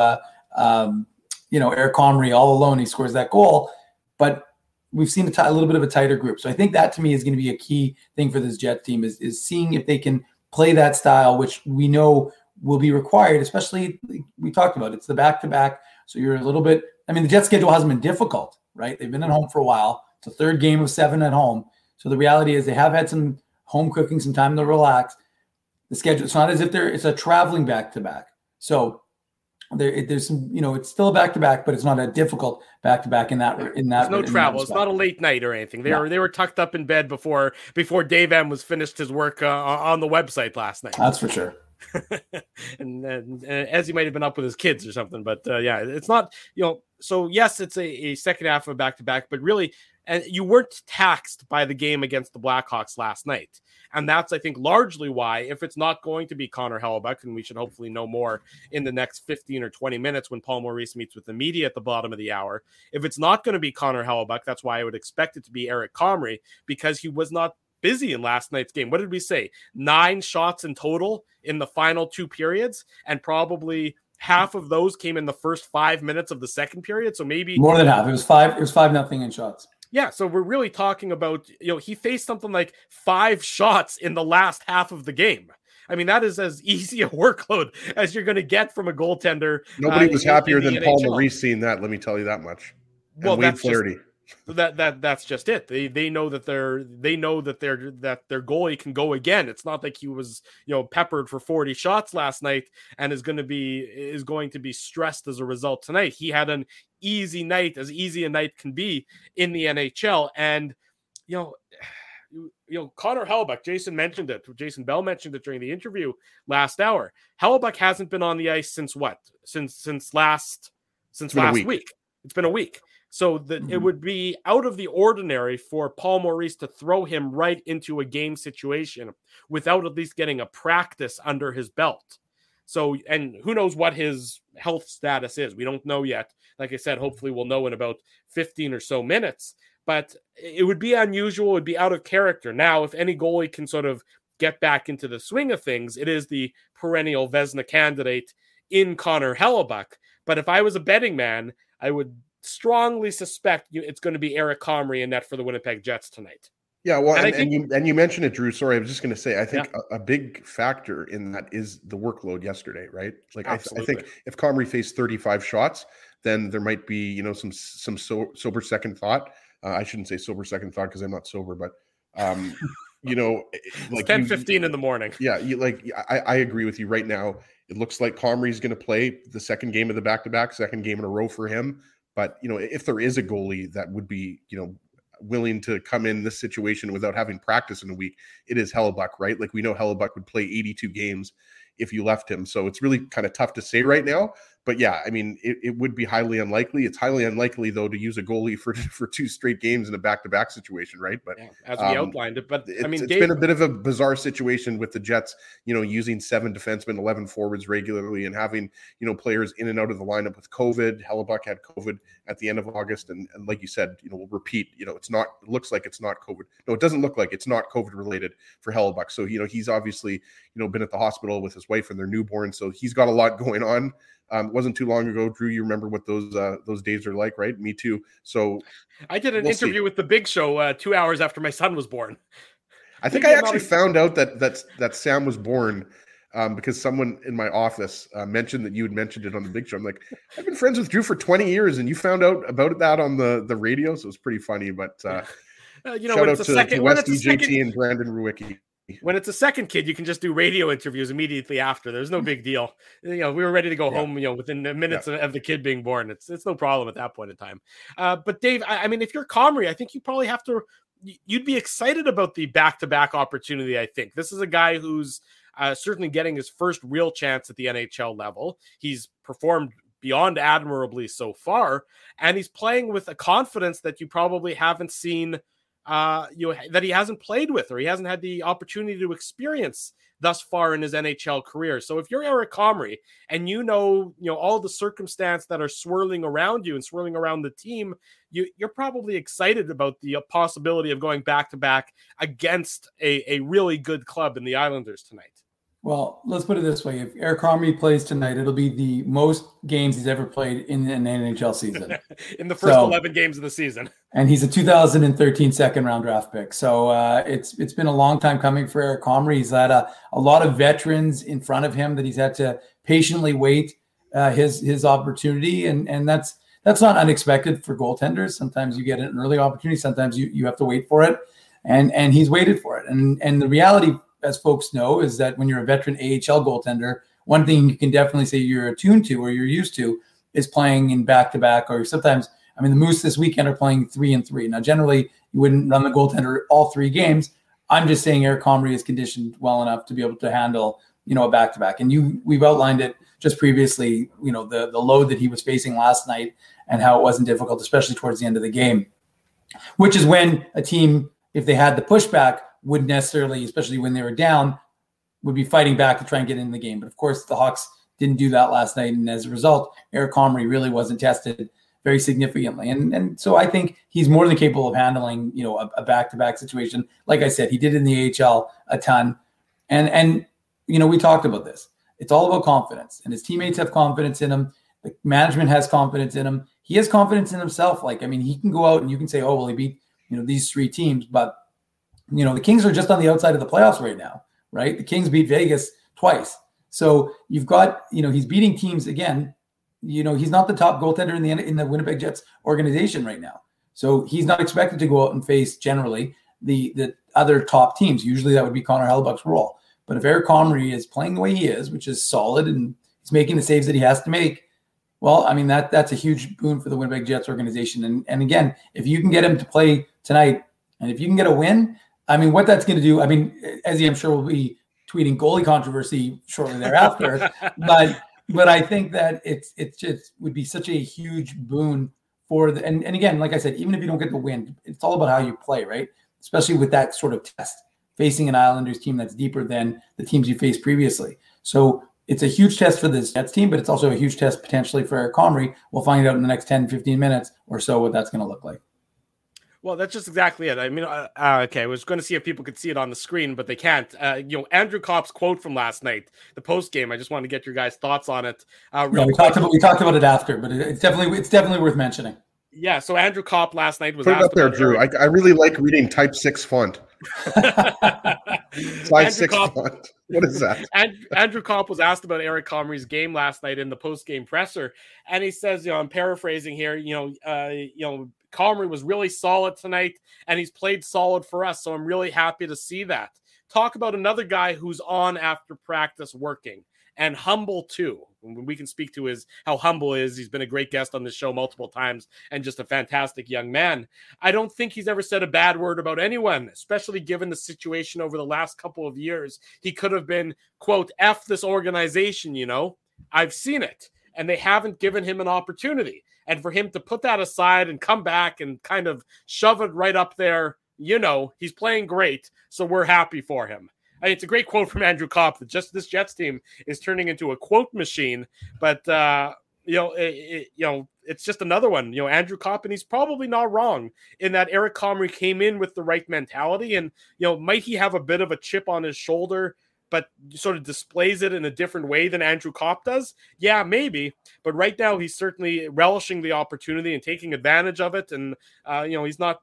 Eric Comrie all alone. He scores that goal. But we've seen a little bit of a tighter group. So I think that to me is going to be a key thing for this Jets team is seeing if they can play that style, which we know will be required, especially we talked about. It's the back-to-back. So you're a little bit, the Jets schedule hasn't been difficult, right? They've been at home for a while. It's the third game of 7 at home. So the reality is they have had some home cooking, some time to relax. The schedule, it's not as if it's a traveling back-to-back. So there's some, it's still a back-to-back, but it's not a difficult back-to-back in that. There's no travel. It's not a late night or anything. They were tucked up in bed before Dave M was finished his work on the website last night. That's for sure. and as he might have been up with his kids or something, but it's not, so yes, it's a second half of a back-to-back, but really, and you weren't taxed by the game against the Blackhawks last night. And that's, I think, largely why, if it's not going to be Connor Hellebuyck, and we should hopefully know more in the next 15 or 20 minutes when Paul Maurice meets with the media at the bottom of the hour, if it's not going to be Connor Hellebuyck, that's why I would expect it to be Eric Comrie, because he was not busy in last night's game. What did we say? 9 shots in total in the final 2 periods, and probably half of those came in the first 5 minutes of the second period. So maybe more than half. It was 5-0 in shots. Yeah, so we're really talking about, he faced something like 5 shots in the last half of the game. That is as easy a workload as you're going to get from a goaltender. Nobody was happier than Paul Maurice seeing that. Let me tell you that much. Well, Wade Flaherty. That's just it. They know that their goalie can go again. It's not like he was peppered for 40 shots last night and is going to be stressed as a result tonight. He had an easy night, as easy a night can be in the NHL. And Connor Hellebuyck, Jason Bell mentioned it during the interview last hour. Hellebuyck hasn't been on the ice since what? Since last week. It's been a week. So it would be out of the ordinary for Paul Maurice to throw him right into a game situation without at least getting a practice under his belt. So, and who knows what his health status is? We don't know yet. Like I said, hopefully we'll know in about 15 or so minutes. but it would be unusual, it would be out of character. Now, if any goalie can sort of get back into the swing of things, it is the perennial Vezina candidate in Connor Hellebuyck. But if I was a betting man, I would strongly suspect it's going to be Eric Comrie in net for the Winnipeg Jets tonight. Yeah, well, and you mentioned it, Drew. Sorry, I was just going to say, I think a big factor in that is the workload yesterday, right? Like, I think if Comrie faced 35 shots, then there might be, some sober second thought. I shouldn't say sober second thought because I'm not sober, but like it's 10:15 in the morning. Yeah, I agree with you right now. It looks like Comrie's going to play the second game of the back-to-back, second game in a row for him. But if there is a goalie that would be, willing to come in this situation without having practice in a week, it is Hellebuyck, right? Like, we know Hellebuyck would play 82 games if you left him. So it's really kind of tough to say right now. But yeah, I mean, it would be highly unlikely. It's highly unlikely, though, to use a goalie for 2 straight games in a back-to-back situation, right? But as we outlined it, but I mean, it's been a bit of a bizarre situation with the Jets, using 7 defensemen, 11 forwards regularly, and having, players in and out of the lineup with COVID. Hellebuyck had COVID at the end of August, and like you said, we'll repeat, it looks like it's not COVID. No, it doesn't look like it's not COVID related for Hellebuyck. So, he's obviously, been at the hospital with his wife and their newborn, so he's got a lot going on. It wasn't too long ago, Drew. You remember what those days are like, right? Me too. So I did an interview with The Big Show 2 hours after my son was born. I think I actually found out that Sam was born because someone in my office mentioned that you had mentioned it on The Big Show. I'm like, I've been friends with Drew for 20 years, and you found out about that on the radio, so it was pretty funny. But shout out to Westy, JT, and Brandon Ruicki. When it's a second kid, you can just do radio interviews immediately after. There's no big deal. We were ready to go home, within minutes of the kid being born. It's no problem at that point in time. But Dave, I mean, if you're Comrie, I think you probably have to, you'd be excited about the back-to-back opportunity. I think this is a guy who's certainly getting his first real chance at the NHL level. He's performed beyond admirably so far, and he's playing with a confidence that you probably haven't seen that he hasn't played with, or he hasn't had the opportunity to experience thus far in his NHL career. So if you're Eric Comrie and all the circumstance that are swirling around you and swirling around the team, you're probably excited about the possibility of going back to back against a really good club in the Islanders tonight. Well, let's put it this way. If Eric Comrie plays tonight, it'll be the most games he's ever played in an NHL season. In the first 11 games of the season. And he's a 2013 second-round draft pick. So it's been a long time coming for Eric Comrie. He's had a lot of veterans in front of him that he's had to patiently wait his opportunity. And that's not unexpected for goaltenders. Sometimes you get an early opportunity. Sometimes you have to wait for it. And he's waited for it. And the reality, as folks know, is that when you're a veteran AHL goaltender, one thing you can definitely say you're attuned to or you're used to is playing in back-to-back, or sometimes, the Moose this weekend are playing 3-3. Now, generally, you wouldn't run the goaltender all 3 games. I'm just saying Eric Comrie is conditioned well enough to be able to handle, a back-to-back. And we've outlined it just previously, the load that he was facing last night and how it wasn't difficult, especially towards the end of the game, which is when a team, if they had the pushback, would necessarily, especially when they were down, would be fighting back to try and get in the game. But of course, the Hawks didn't do that last night. And as a result, Eric Comrie really wasn't tested very significantly. And so I think he's more than capable of handling, a back-to-back situation. Like I said, he did in the AHL a ton. And we talked about this. It's all about confidence. And his teammates have confidence in him. The management has confidence in him. He has confidence in himself. He can go out and you can say, oh, well, he beat, these 3 teams. But the Kings are just on the outside of the playoffs right now, right? The Kings beat Vegas twice. So you've got, he's beating teams again. He's not the top goaltender in the Winnipeg Jets organization right now. So he's not expected to go out and face generally the other top teams. Usually that would be Connor Hellebuyck's role. But if Eric Comrie is playing the way he is, which is solid, and he's making the saves that he has to make, well, that's a huge boon for the Winnipeg Jets organization. And again, if you can get him to play tonight, and if you can get a win, what that's going to do, Ezzy, I'm sure will be tweeting goalie controversy shortly thereafter, but I think that it's just would be such a huge boon for and again, like I said, even if you don't get the win, it's all about how you play, right? Especially with that sort of test, facing an Islanders team that's deeper than the teams you faced previously. So it's a huge test for this Jets team, but it's also a huge test potentially for Eric Comrie. We'll find out in the next 10, 15 minutes or so what that's going to look like. Well, that's just exactly it. I mean, okay, I was going to see if people could see it on the screen, but they can't. Andrew Kopp's quote from last night, the post game. I just want to get your guys' thoughts on it. We talked about it after, but it's definitely worth mentioning. Yeah. So Andrew Kopp last night was put it up there, Drew. I really like reading Type 6 font. Size 6 font. What is that? Andrew Kopp was asked about Eric Comrie's game last night in the post game presser, and he says, I'm paraphrasing here. Comrie was really solid tonight, and he's played solid for us, so I'm really happy to see that. Talk about another guy who's on after practice working, and humble too. We can speak to how humble is. He's been a great guest on this show multiple times, and just a fantastic young man. I don't think he's ever said a bad word about anyone, especially given the situation over the last couple of years. He could have been, quote, F this organization, I've seen it, and they haven't given him an opportunity. And for him to put that aside and come back and kind of shove it right up there, he's playing great. So we're happy for him. It's a great quote from Andrew Kopp that just this Jets team is turning into a quote machine. But, it's just another one, Andrew Kopp, and he's probably not wrong in that Eric Comrie came in with the right mentality. And, might he have a bit of a chip on his shoulder, but sort of displays it in a different way than Andrew Kopp does? Yeah, maybe. But right now, he's certainly relishing the opportunity and taking advantage of it. And, he's not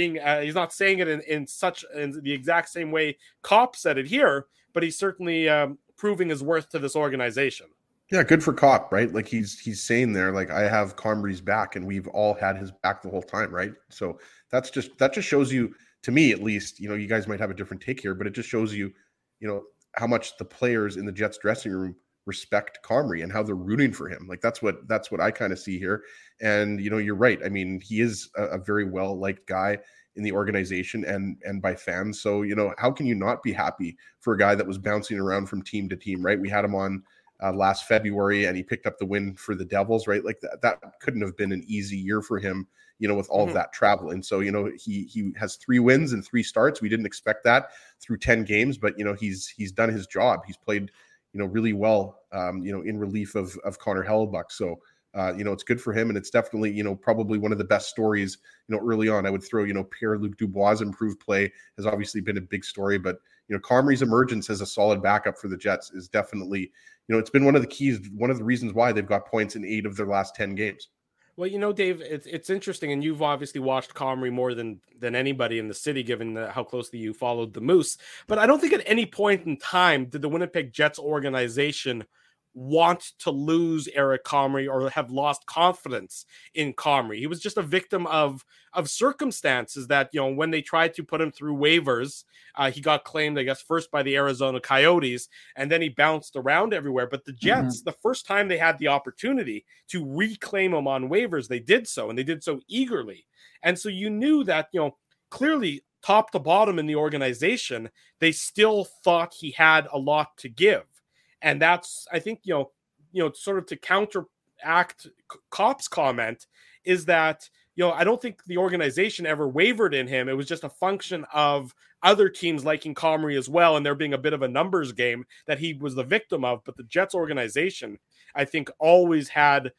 saying it in the exact same way Kopp said it here, but he's certainly proving his worth to this organization. Yeah, good for Kopp, right? Like he's saying there, like, I have Comrie's back, and we've all had his back the whole time, right? So that just shows you, to me at least, you guys might have a different take here, but it just shows you, how much the players in the Jets dressing room respect Comrie and how they're rooting for him. Like that's what I kind of see here. And, you're right. I mean, he is a very well-liked guy in the organization and by fans. So, how can you not be happy for a guy that was bouncing around from team to team, right? We had him on last February, and he picked up the win for the Devils, right? Like that couldn't have been an easy year for him, with all of that travel. And so, he has 3 wins and 3 starts. We didn't expect that through 10 games, but, he's done his job. He's played, really well, in relief of Connor Hellebuyck. So, it's good for him. And it's definitely, probably one of the best stories, early on. I would throw, Pierre-Luc Dubois' improved play has obviously been a big story, but, Comrie's emergence as a solid backup for the Jets is definitely, it's been one of the keys, one of the reasons why they've got points in 8 of their last 10 games. Well, Dave, it's interesting, and you've obviously watched Comrie more than anybody in the city, given how closely you followed the Moose. But I don't think at any point in time did the Winnipeg Jets organization want to lose Eric Comrie or have lost confidence in Comrie. He was just a victim of circumstances that, when they tried to put him through waivers, he got claimed, I guess, first by the Arizona Coyotes, and then he bounced around everywhere. But the Jets, the first time they had the opportunity to reclaim him on waivers, they did so, and they did so eagerly. And so you knew that, clearly top to bottom in the organization, they still thought he had a lot to give. And that's, I think, sort of to counteract Kopp's comment is that, I don't think the organization ever wavered in him. It was just a function of other teams liking Comrie as well, and there being a bit of a numbers game that he was the victim of. But the Jets organization, I think, always had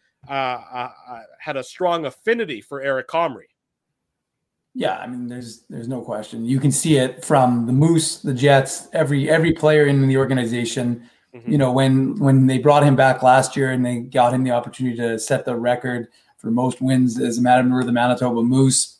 a strong affinity for Eric Comrie. Yeah, I mean, there's no question. You can see it from the Moose, the Jets, every player in the organization. When they brought him back last year and they got him the opportunity to set the record for most wins as a member of the Manitoba Moose,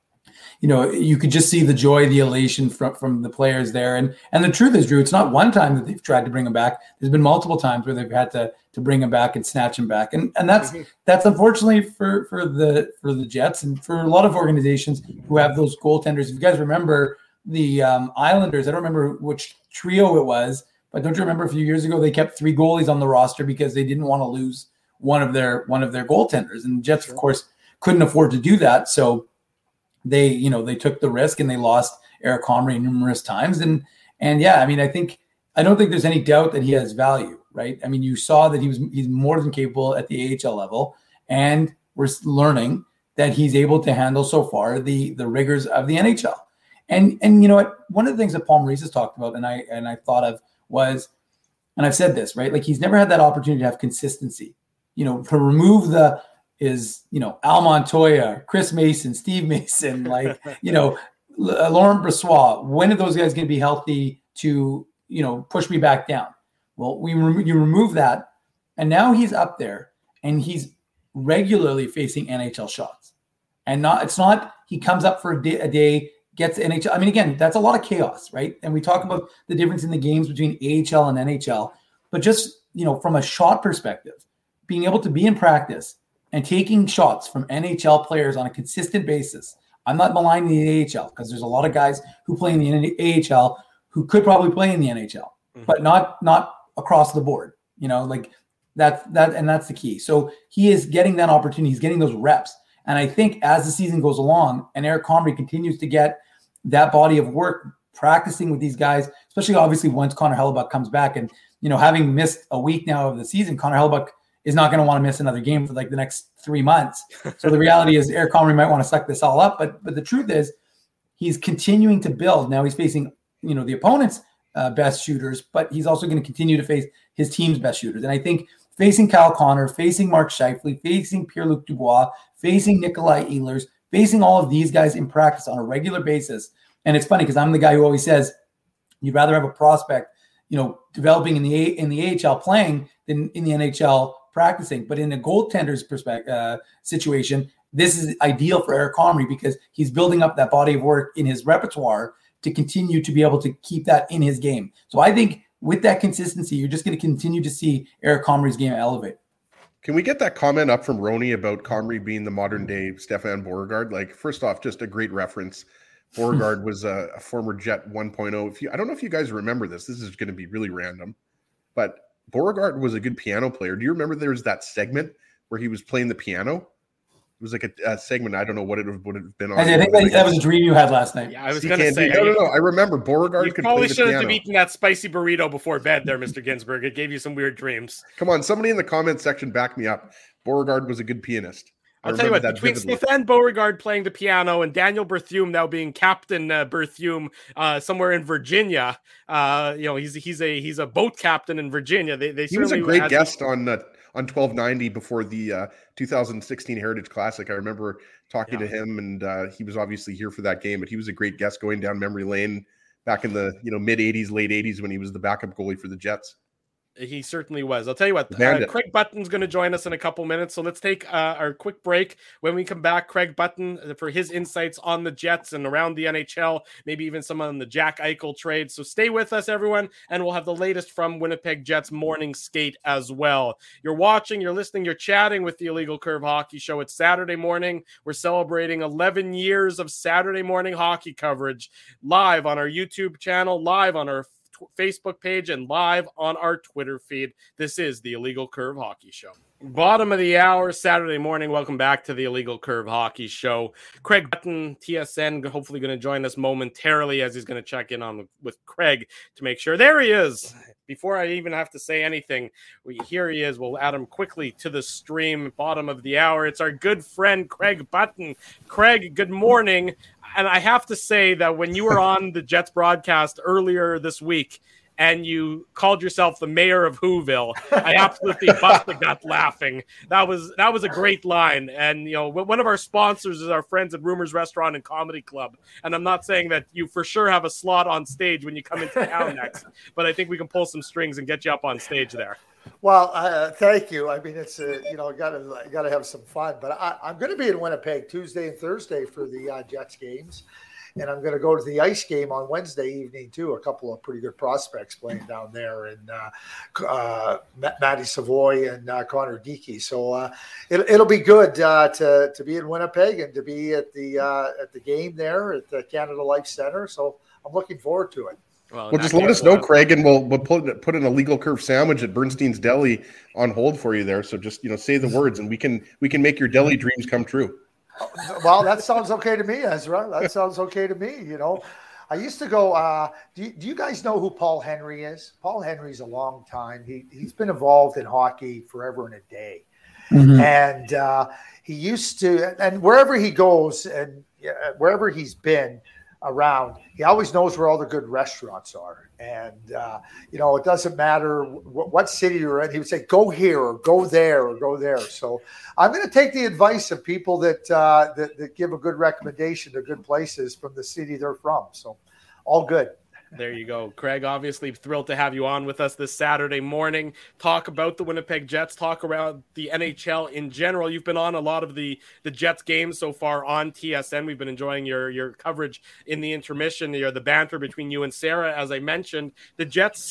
you could just see the joy, the elation from the players there. And the truth is, Drew, it's not one time that they've tried to bring him back. There's been multiple times where they've had to bring him back and snatch him back. And that's unfortunately for the Jets and for a lot of organizations who have those goaltenders. If you guys remember the Islanders, I don't remember which trio it was, but don't you remember a few years ago they kept 3 goalies on the roster because they didn't want to lose one of their goaltenders, and the Jets, of course, couldn't afford to do that. So they took the risk and they lost Eric Comrie numerous times. And yeah, I mean, I don't think there's any doubt that he has value, right? I mean, you saw that he's more than capable at the AHL level, and we're learning that he's able to handle so far the rigors of the NHL. And you know what? One of the things that Paul Maurice has talked about, and I thought of was, and I've said this, right? Like, he's never had that opportunity to have consistency, to remove the is, Al Montoya, Chris Mason, Steve Mason, like, Laurent Brossoit. When are those guys going to be healthy to, push me back down? Well, you remove that, and now he's up there, and he's regularly facing NHL shots. And it's not he comes up for a day, gets NHL. I mean, again, that's a lot of chaos, right? And we talk about the difference in the games between AHL and NHL, but just, from a shot perspective, being able to be in practice and taking shots from NHL players on a consistent basis. I'm not maligning the AHL because there's a lot of guys who play in the AHL who could probably play in the NHL, but not across the board. Like that's the key. So he is getting that opportunity. He's getting those reps. And I think as the season goes along and Eric Comrie continues to get that body of work practicing with these guys, especially obviously once Connor Hellebuyck comes back, and, having missed a week now of the season, Connor Hellebuyck is not going to want to miss another game for like the next 3 months. So the reality is Eric Comrie might want to suck this all up. But the truth is he's continuing to build. Now he's facing, the opponent's best shooters, but he's also going to continue to face his team's best shooters. And I think facing Kyle Connor, facing Mark Scheifele, facing Pierre-Luc Dubois, facing Nikolai Ehlers, facing all of these guys in practice on a regular basis. And it's funny because I'm the guy who always says you'd rather have a prospect, developing in the AHL playing than in the NHL practicing. But in a goaltender's situation, this is ideal for Eric Comrie because he's building up that body of work in his repertoire to continue to be able to keep that in his game. So I think with that consistency, you're just going to continue to see Eric Comrie's game elevate. Can we get that comment up from Roni about Comrie being the modern day Stefan Beauregard? Like, first off, just a great reference. Beauregard was a former Jet 1.0. I don't know if you guys remember this. This is going to be really random, but Beauregard was a good piano player. Do you remember there was that segment where he was playing the piano? It was like a segment. I don't know what it would have been on. I think that was a dream you had last night. Yeah, I was going to say. No. I remember Beauregard could play the piano. You probably should have eaten that spicy burrito before bed there, Mr. Ginsburg. It gave you some weird dreams. Come on, somebody in the comment section back me up. Beauregard was a good pianist. I'll tell you what, between Stefan Beauregard playing the piano and Daniel Berthume now being Captain Berthume somewhere in Virginia, he's a boat captain in Virginia. He was a great guest on 1290 before the 2016 Heritage Classic. I remember talking to him, and he was obviously here for that game, but he was a great guest going down memory lane back in the mid 80s, late 80s when he was the backup goalie for the Jets. He certainly was. I'll tell you what, Craig Button's going to join us in a couple minutes. So let's take our quick break. When we come back, Craig Button for his insights on the Jets and around the NHL, maybe even some on the Jack Eichel trade. So stay with us, everyone, and we'll have the latest from Winnipeg Jets morning skate as well. You're watching, you're listening, you're chatting with the Illegal Curve Hockey Show. It's Saturday morning. We're celebrating 11 years of Saturday morning hockey coverage live on our YouTube channel, live on our Facebook page, and live on our Twitter feed. This is the Illegal Curve Hockey Show. Bottom of the hour, Saturday morning. Welcome back to the Illegal Curve Hockey Show. Craig Button, TSN, hopefully going to join us momentarily as he's going to check in on with Craig to make sure. There he is. Before I even have to say anything, here he is. We'll add him quickly to the stream. Bottom of the hour. It's our good friend, Craig Button. Craig, good morning. And I have to say that when you were on the Jets broadcast earlier this week and you called yourself the mayor of Whoville, I absolutely busted gut laughing. That was a great line. And, one of our sponsors is our friends at Rumors Restaurant and Comedy Club. And I'm not saying that you for sure have a slot on stage when you come into town next, but I think we can pull some strings and get you up on stage there. Well, thank you. I mean, it's got to have some fun. But I'm going to be in Winnipeg Tuesday and Thursday for the Jets games, and I'm going to go to the ice game on Wednesday evening too. A couple of pretty good prospects playing down there, and Matty Savoy and Connor Geeky. So it'll be good to be in Winnipeg and to be at the game there at the Canada Life Center. So I'm looking forward to it. Well, just let us know, Craig, and we'll put an Illegal Curve sandwich at Bernstein's Deli on hold for you there. So just say the words, and we can make your deli dreams come true. Well, that sounds okay to me, Ezra. That sounds okay to me. I used to go. Do you guys know who Paul Henry is? Paul Henry's a long time. He's been involved in hockey forever and a day, and he used to. And wherever he goes, and wherever he's been. around, he always knows where all the good restaurants are. And, it doesn't matter what city you're in. He would say, go here or go there or go there. So I'm going to take the advice of people that give a good recommendation to good places from the city they're from. So all good. There you go. Craig, obviously thrilled to have you on with us this Saturday morning. Talk about the Winnipeg Jets, talk around the NHL in general. You've been on a lot of the Jets games so far on TSN. We've been enjoying your coverage in the intermission, the banter between you and Sarah. As I mentioned, the Jets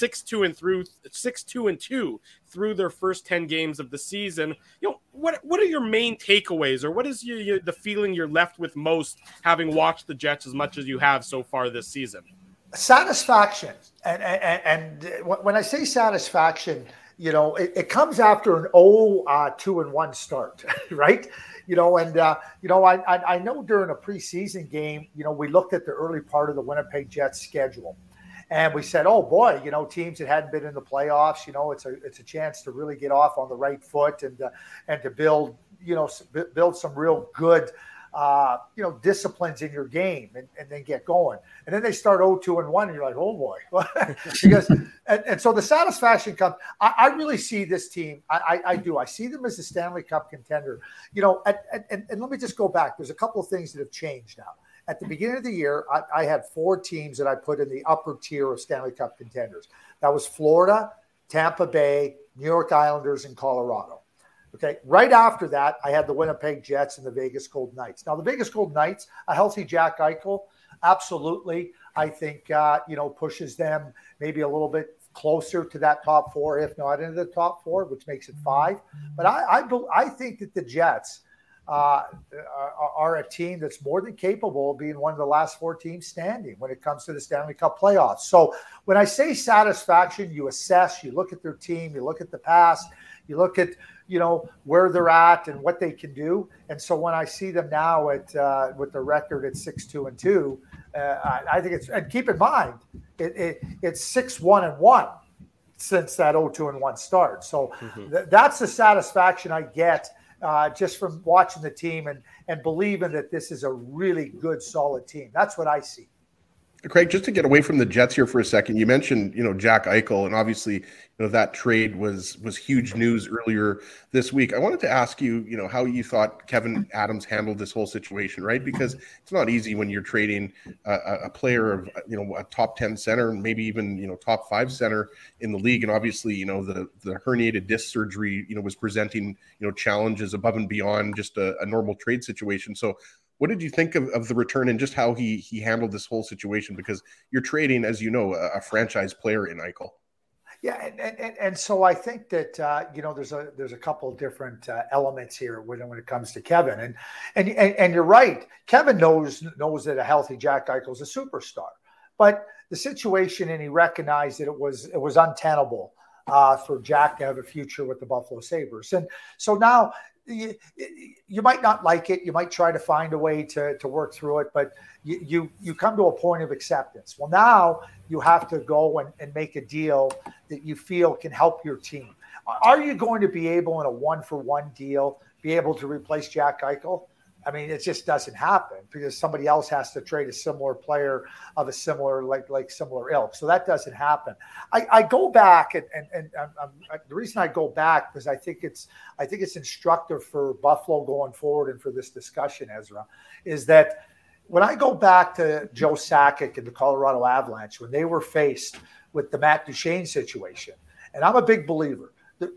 6-2 through their first 10 games of the season. What are your main takeaways, or what is the feeling you're left with most having watched the Jets as much as you have so far this season? Satisfaction. And when I say satisfaction, it comes after an 2-1 start, right? I know during a preseason game, we looked at the early part of the Winnipeg Jets schedule, and we said, oh boy, teams that hadn't been in the playoffs, it's a chance to really get off on the right foot and to build some real good disciplines in your game and then get going. And then they start 0-2-1 and you're like, oh boy. Because and so the satisfaction comes. I really see this team. I do. I see them as a Stanley Cup contender. And let me just go back. There's a couple of things that have changed now. At the beginning of the year, I had 4 teams that I put in the upper tier of Stanley Cup contenders. That was Florida, Tampa Bay, New York Islanders, and Colorado. Okay. Right after that, I had the Winnipeg Jets and the Vegas Golden Knights. Now, the Vegas Golden Knights, a healthy Jack Eichel, absolutely, I think, pushes them maybe a little bit closer to that top 4, if not into the top 4, which makes it 5. But I think that the Jets are a team that's more than capable of being one of the last 4 teams standing when it comes to the Stanley Cup playoffs. So when I say satisfaction, you assess, you look at their team, you look at the past, you look at where they're at and what they can do. And so when I see them now with the record at 6-2-2, I think it's, and keep in mind, it's 6-1-1 since that 0-2-1 start. So that's the satisfaction I get just from watching the team and believing that this is a really good, solid team. That's what I see. Craig, just to get away from the Jets here for a second, you mentioned, Jack Eichel, and obviously, that trade was huge news earlier this week. I wanted to ask you, how you thought Kevin Adams handled this whole situation, right? Because it's not easy when you're trading a player of, a top 10 center, and maybe even, top 5 center in the league. And obviously, the herniated disc surgery, was presenting, challenges above and beyond just a normal trade situation. So what did you think of the return and just how he handled this whole situation? Because you're trading, as you know, a franchise player in Eichel. Yeah, and so I think that there's a couple of different elements here when it comes to Kevin, and you're right. Kevin knows that a healthy Jack Eichel is a superstar, but the situation, and he recognized that it was untenable for Jack to have a future with the Buffalo Sabres, and so now. You might not like it. You might try to find a way to work through it, but you come to a point of acceptance. Well, now you have to go and make a deal that you feel can help your team. Are you going to be able, in a 1-for-1 deal, be able to replace Jack Eichel? I mean, it just doesn't happen because somebody else has to trade a similar player of a similar, like similar ilk. So that doesn't happen. I go back and the reason I go back because I think it's instructive for Buffalo going forward and for this discussion, Ezra, is that when I go back to Joe Sakic and the Colorado Avalanche, when they were faced with the Matt Duchene situation, and I'm a big believer,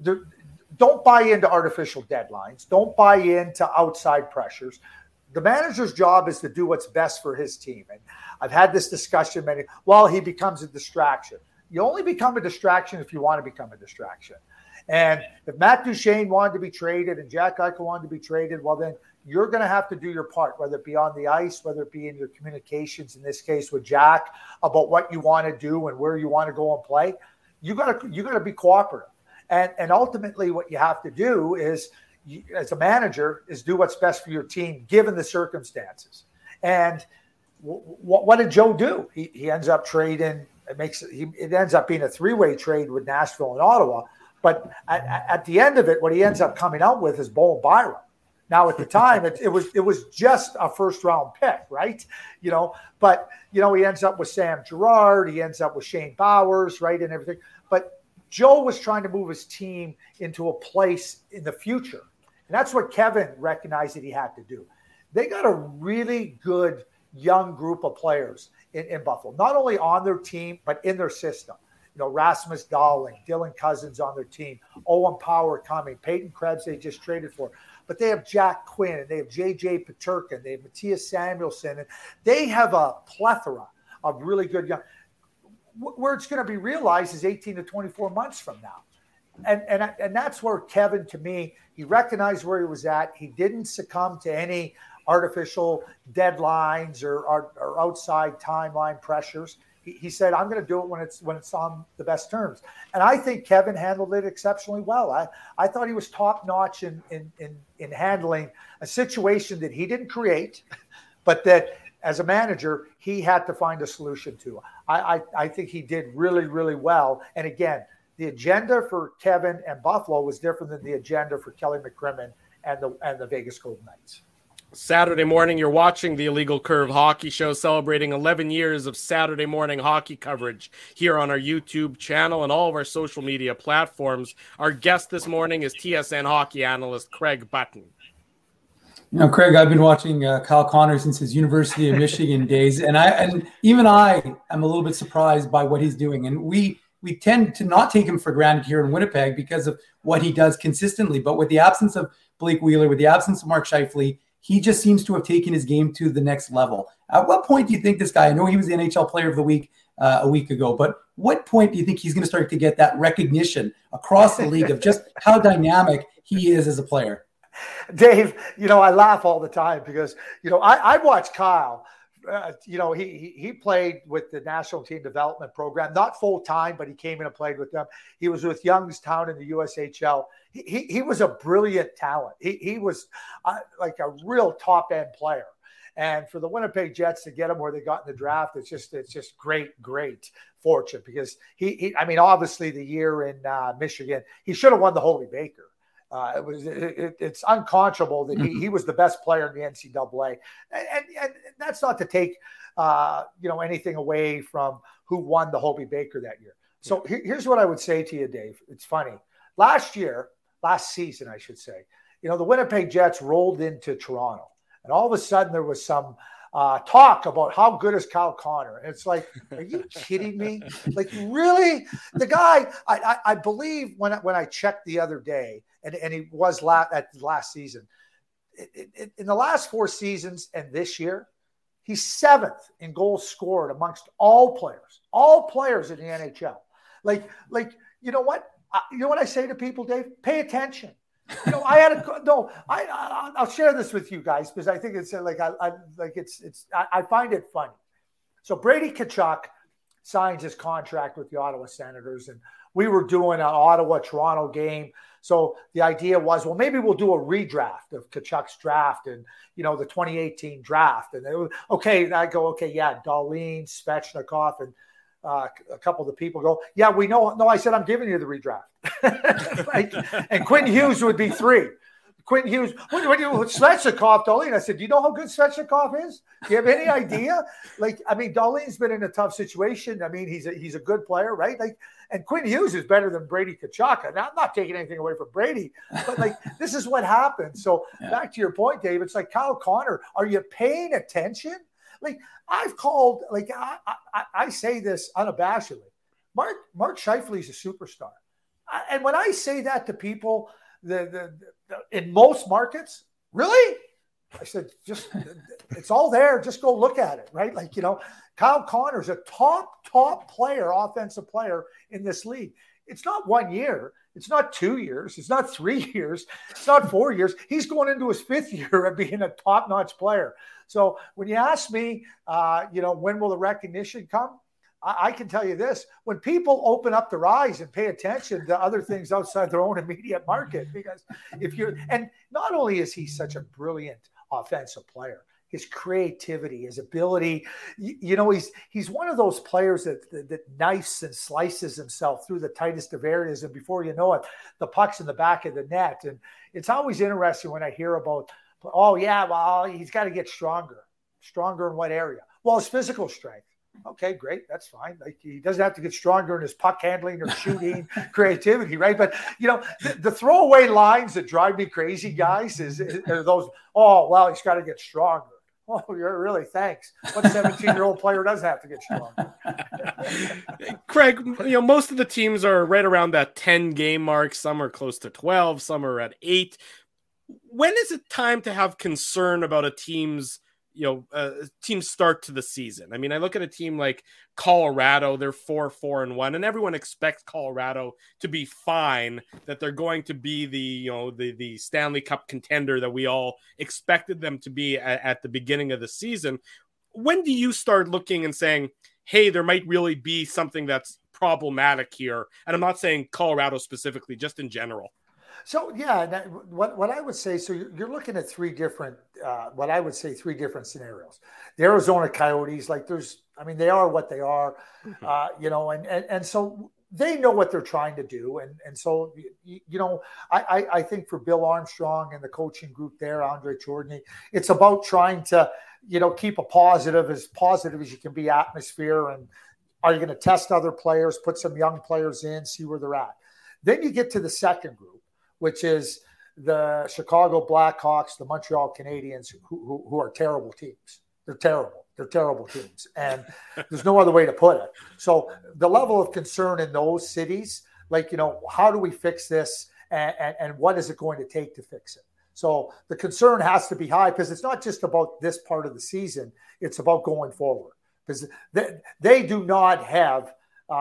don't buy into artificial deadlines. Don't buy into outside pressures. The manager's job is to do what's best for his team. And I've had this discussion he becomes a distraction. You only become a distraction if you want to become a distraction. And if Matt Duchene wanted to be traded and Jack Eichel wanted to be traded, well, then you're going to have to do your part, whether it be on the ice, whether it be in your communications, in this case with Jack, about what you want to do and where you want to go and play. You got to be cooperative. And ultimately what you have to do is, as a manager, is do what's best for your team, given the circumstances. And what did Joe do? He ends up trading. It ends up being a 3-way trade with Nashville and Ottawa. But at the end of it, what he ends up coming out with is Bowen Byram. Now, at the time, it was just a first-round pick, right? But he ends up with Sam Girard, he ends up with Shane Bowers, right, and everything. But Joe was trying to move his team into a place in the future, and that's what Kevin recognized that he had to do. They got a really good young group of players in Buffalo, not only on their team but in their system. Rasmus Dahlin, Dylan Cousins on their team, Owen Power coming, Peyton Krebs they just traded for. But they have Jack Quinn, and they have J.J. Peterkin, they have Matthias Samuelsson, and they have a plethora of really good young. Where it's going to be realized is 18 to 24 months from now. And that's where Kevin, to me, he recognized where he was at. He didn't succumb to any artificial deadlines or outside timeline pressures. He said, I'm going to do it when it's on the best terms. And I think Kevin handled it exceptionally well. I thought he was top-notch in handling a situation that he didn't create, but that as a manager, he had to find a solution to. I think he did really, really well. And again, the agenda for Kevin and Buffalo was different than the agenda for Kelly McCrimmon and the Vegas Golden Knights. Saturday morning, you're watching the Illegal Curve Hockey Show, celebrating 11 years of Saturday morning hockey coverage here on our YouTube channel and all of our social media platforms. Our guest this morning is TSN hockey analyst Craig Button. Craig, I've been watching Kyle Connor since his University of Michigan days, and even I am a little bit surprised by what he's doing. And we tend to not take him for granted here in Winnipeg because of what he does consistently. But with the absence of Blake Wheeler, with the absence of Mark Scheifele, he just seems to have taken his game to the next level. At what point do you think this guy, I know he was the NHL Player of the Week a week ago, but what point do you think he's going to start to get that recognition across the league of just how dynamic he is as a player? Dave, I laugh all the time because, I watched Kyle. He played with the National Team Development Program, not full time, but he came in and played with them. He was with Youngstown in the USHL. He was a brilliant talent. He was like a real top end player. And for the Winnipeg Jets to get him where they got in the draft, it's just great fortune because obviously the year in Michigan, he should have won the Holy Baker. It's unconscionable that he was the best player in the NCAA, and that's not to take anything away from who won the Hobey Baker that year. So here's what I would say to you, Dave. It's funny. Last season, I should say, the Winnipeg Jets rolled into Toronto, and all of a sudden there was some talk about how good is Kyle Connor. And it's like, are you kidding me? Like, really? The guy, I believe when I checked the other day, and he was at the last season, in the last 4 seasons and this year, he's 7th in goals scored amongst all players in the NHL. Like, you know what? You know what I say to people, Dave? Pay attention. I'll share this with you guys because I think it's I find it funny. So Brady Tkachuk signs his contract with the Ottawa Senators, and we were doing an Ottawa-Toronto game. So the idea was, well, maybe we'll do a redraft of Tkachuk's draft and, the 2018 draft. And it was, yeah, Dahlin, Svechnikov, and a couple of the people go, yeah, we know. No, I said, I'm giving you the redraft. And Quinn Hughes would be 3. Quinn Hughes, Svechnikov, Dahlin. I said, do you know how good Svechnikov is? Do you have any idea? Dahlin's been in a tough situation. He's a good player, right? And Quinn Hughes is better than Brady Tkachuk. And I'm not taking anything away from Brady, but this is what happens. So back to your point, Dave, it's like Kyle Connor. Are you paying attention? I've called, I say this unabashedly. Mark Scheifele is a superstar. And when I say that to people, in most markets, really? I said, it's all there. Just go look at it, right? Kyle Connor's a top player, offensive player in this league. It's not 1 year. It's not 2 years. It's not 3 years. It's not 4 years. He's going into his 5th year of being a top-notch player. So when you ask me, when will the recognition come? I can tell you this, when people open up their eyes and pay attention to other things outside their own immediate market, because and not only is he such a brilliant offensive player, his creativity, his ability. He's one of those players that knifes and slices himself through the tightest of areas, and before you know it, the puck's in the back of the net. And it's always interesting when I hear about, oh yeah, well, he's got to get stronger. Stronger in what area? Well, his physical strength. Okay, great. That's fine. Like, he doesn't have to get stronger in his puck handling or shooting creativity, right? But, the throwaway lines that drive me crazy, guys, are those, oh, well, he's got to get stronger. Oh, you're really, thanks. What 17-year-old player doesn't have to get stronger? Craig, most of the teams are right around that 10 game mark. Some are close to 12. Some are at 8. When is it time to have concern about a team's team start to the season? I mean, I look at a team like Colorado, they're 4-4-1, and everyone expects Colorado to be fine, that they're going to be the Stanley Cup contender that we all expected them to be at the beginning of the season. When do you start looking and saying, hey, there might really be something that's problematic here? And I'm not saying Colorado specifically, just in general. So, yeah, what I would say, so you're looking at three different scenarios. The Arizona Coyotes, they are what they are, and so they know what they're trying to do. And so, I think for Bill Armstrong and the coaching group there, Andre Chordny, it's about trying to, keep a positive as you can be atmosphere. And are you going to test other players, put some young players in, see where they're at? Then you get to the second group, which is the Chicago Blackhawks, the Montreal Canadiens, who are terrible teams. They're terrible. They're terrible teams. And there's no other way to put it. So the level of concern in those cities, how do we fix this and what is it going to take to fix it? So the concern has to be high, because it's not just about this part of the season. It's about going forward, because they do not have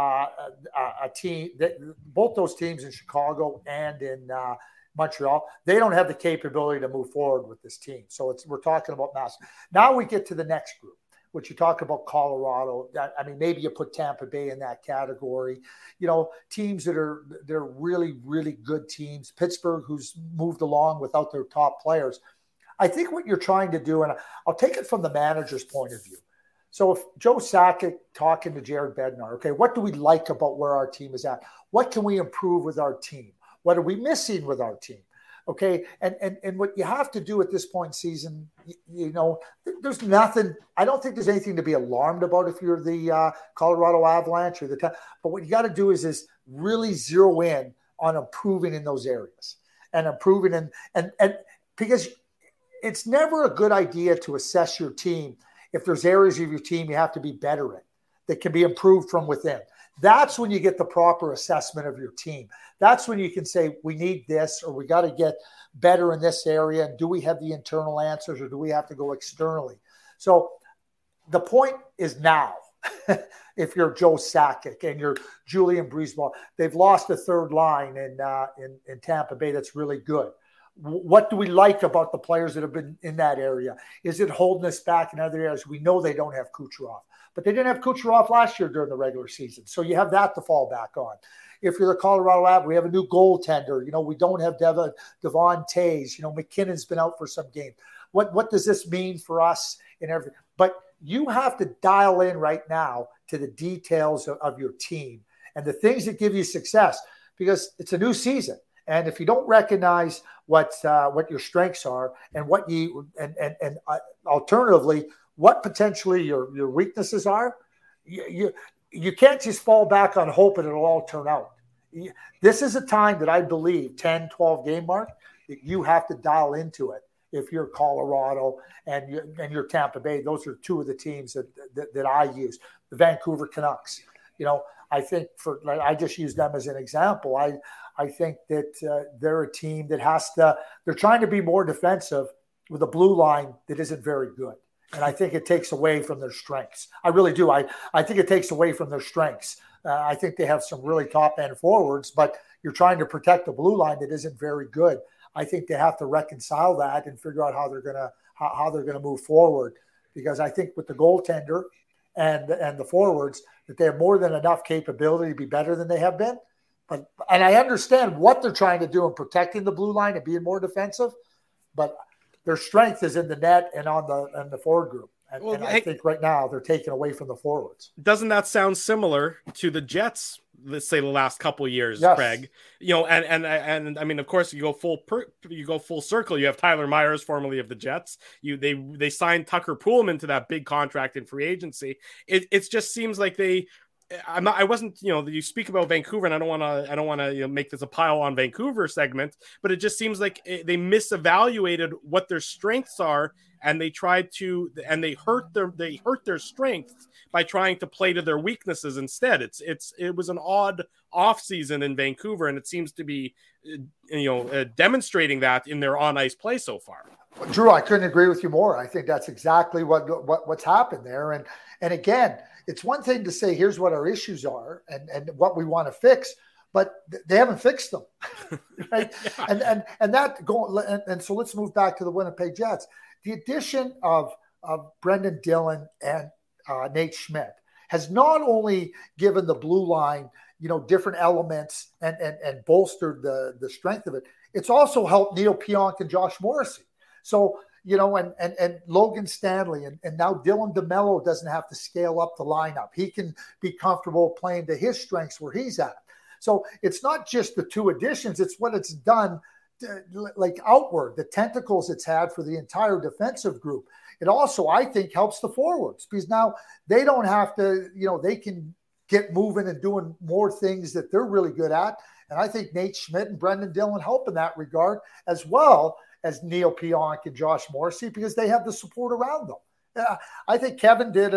a team that both those teams in Chicago and in Montreal, they don't have the capability to move forward with this team. So we're talking about mass. Now we get to the next group, which you talk about Colorado. Maybe you put Tampa Bay in that category. Teams they're really, really good teams. Pittsburgh, who's moved along without their top players. I think what you're trying to do, and I'll take it from the manager's point of view. So if Joe Sakic talking to Jared Bednar, okay, what do we like about where our team is at? What can we improve with our team? What are we missing with our team? Okay, and what you have to do at this point in season, there's nothing. I don't think there's anything to be alarmed about if you're the Colorado Avalanche or but what you got to do is really zero in on improving in those areas and improving and because it's never a good idea to assess your team if there's areas of your team you have to be better in that can be improved from within. That's when you get the proper assessment of your team. That's when you can say, we need this, or we got to get better in this area. And do we have the internal answers, or do we have to go externally? So the point is now, if you're Joe Sakic and you're Julian Breezeball, they've lost a third line in Tampa Bay that's really good. What do we like about the players that have been in that area? Is it holding us back in other areas? We know they don't have Kucherov, but they didn't have Kucherov last year during the regular season. So you have that to fall back on. If you're the Colorado Avalanche, we have a new goaltender. We don't have Devon Toews. McKinnon's been out for some games. What does this mean for us and everything? But you have to dial in right now to the details of your team and the things that give you success, because it's a new season. And if you don't recognize what your strengths are and what alternatively, what potentially your weaknesses are, you can't just fall back on hope and it'll all turn out. This is a time that I believe 10, 12 game mark that you have to dial into it. If you're Colorado and you're Tampa Bay, those are two of the teams that I use. The Vancouver Canucks, I think I just use them as an example. I think that they're a team that they're trying to be more defensive with a blue line that isn't very good. And I think it takes away from their strengths. I really do. I think it takes away from their strengths. I think they have some really top-end forwards, but you're trying to protect a blue line that isn't very good. I think they have to reconcile that and figure out how they're gonna move forward. Because I think with the goaltender and the forwards, that they have more than enough capability to be better than they have been. And I understand what they're trying to do in protecting the blue line and being more defensive, but their strength is in the net and on the forward group. And I think right now they're taken away from the forwards. Doesn't that sound similar to the Jets? Let's say the last couple of years, yes. Craig. And I mean, of course, you go full circle. You have Tyler Myers, formerly of the Jets. They signed Tucker Poolman to that big contract in free agency. It just seems like I wasn't, you speak about Vancouver, and I don't want to make this a pile on Vancouver segment, but it just seems like they misevaluated what their strengths are, and they hurt their strengths by trying to play to their weaknesses instead. It was an odd offseason in Vancouver, and it seems to be, demonstrating that in their on ice play so far. Drew, I couldn't agree with you more. I think that's exactly what's happened there. And again, it's one thing to say, here's what our issues are and what we want to fix, but they haven't fixed them. Right? Yeah. And so let's move back to the Winnipeg Jets. The addition of Brendan Dillon and Nate Schmidt has not only given the blue line, different elements and bolstered the strength of it, it's also helped Neil Pionk and Josh Morrissey. So, and Logan Stanley and now Dylan DeMello doesn't have to scale up the lineup. He can be comfortable playing to his strengths where he's at. So it's not just the two additions, it's what it's done like outward, the tentacles it's had for the entire defensive group. It also, I think, helps the forwards because now they don't have to, they can get moving and doing more things that they're really good at. And I think Nate Schmidt and Brendan Dillon help in that regard, as well as Neil Pionk and Josh Morrissey, because they have the support around them. I think Kevin did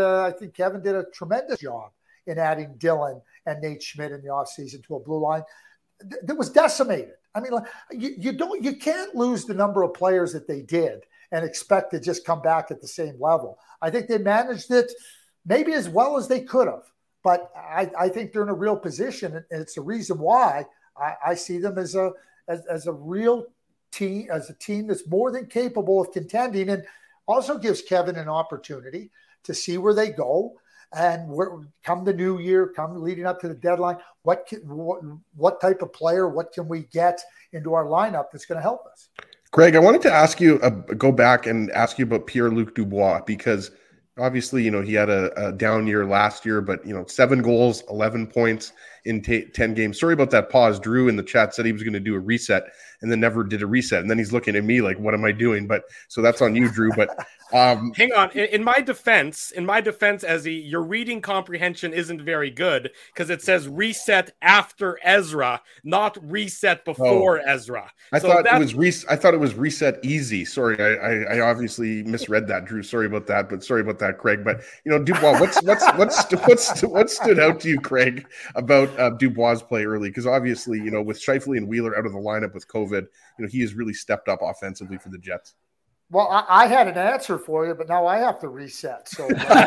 a tremendous job in adding Dillon and Nate Schmidt in the offseason to a blue line that was decimated. I mean, you can't lose the number of players that they did and expect to just come back at the same level. I think they managed it maybe as well as they could have, but I think they're in a real position, and it's the reason why I see them as a real team, as a team that's more than capable of contending, and also gives Kevin an opportunity to see where they go. And come the new year, come leading up to the deadline, what type of player, what can we get into our lineup that's going to help us? Greg, I wanted to ask you, go back and ask you about Pierre-Luc Dubois, because obviously, he had a down year last year, but 7 goals, 11 points in 10 games. Sorry about that pause. Drew in the chat said he was going to do a reset and then never did a reset. And then he's looking at me like, what am I doing? But so that's on you, Drew. But hang on. In my defense, Ezzy, your reading comprehension isn't very good because it says reset after Ezra, not reset before Ezra. I thought it was reset easy. Sorry, I obviously misread that, Drew. Sorry about that. But sorry about that, Craig. But Dubois, what stood out to you, Craig, about Dubois' play early? Because obviously, with Scheifele and Wheeler out of the lineup with COVID, he has really stepped up offensively for the Jets. Well, I had an answer for you, but now I have to reset. So,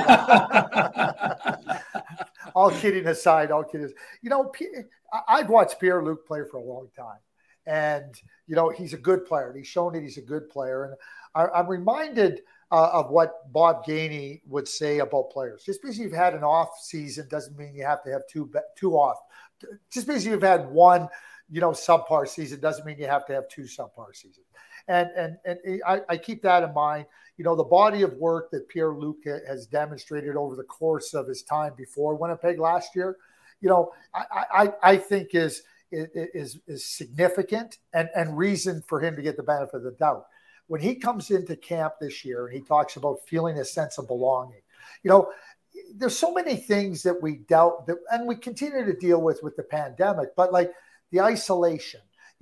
all kidding aside, I've watched Pierre-Luc play for a long time, and he's a good player. And he's shown that he's a good player, and I'm reminded of what Bob Gainey would say about players. Just because you've had an off season doesn't mean you have to have two off. Just because you've had one, subpar season doesn't mean you have to have 2 subpar seasons. And I keep that in mind. The body of work that Pierre-Luc has demonstrated over the course of his time before Winnipeg last year, I think is significant and reason for him to get the benefit of the doubt. When he comes into camp this year and he talks about feeling a sense of belonging, there's so many things that we dealt that, and we continue to deal with the pandemic, but like the isolation,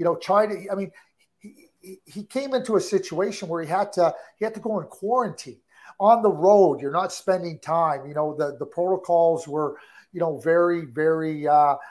he came into a situation where he had to go in quarantine on the road. You're not spending time, the protocols were, very, very,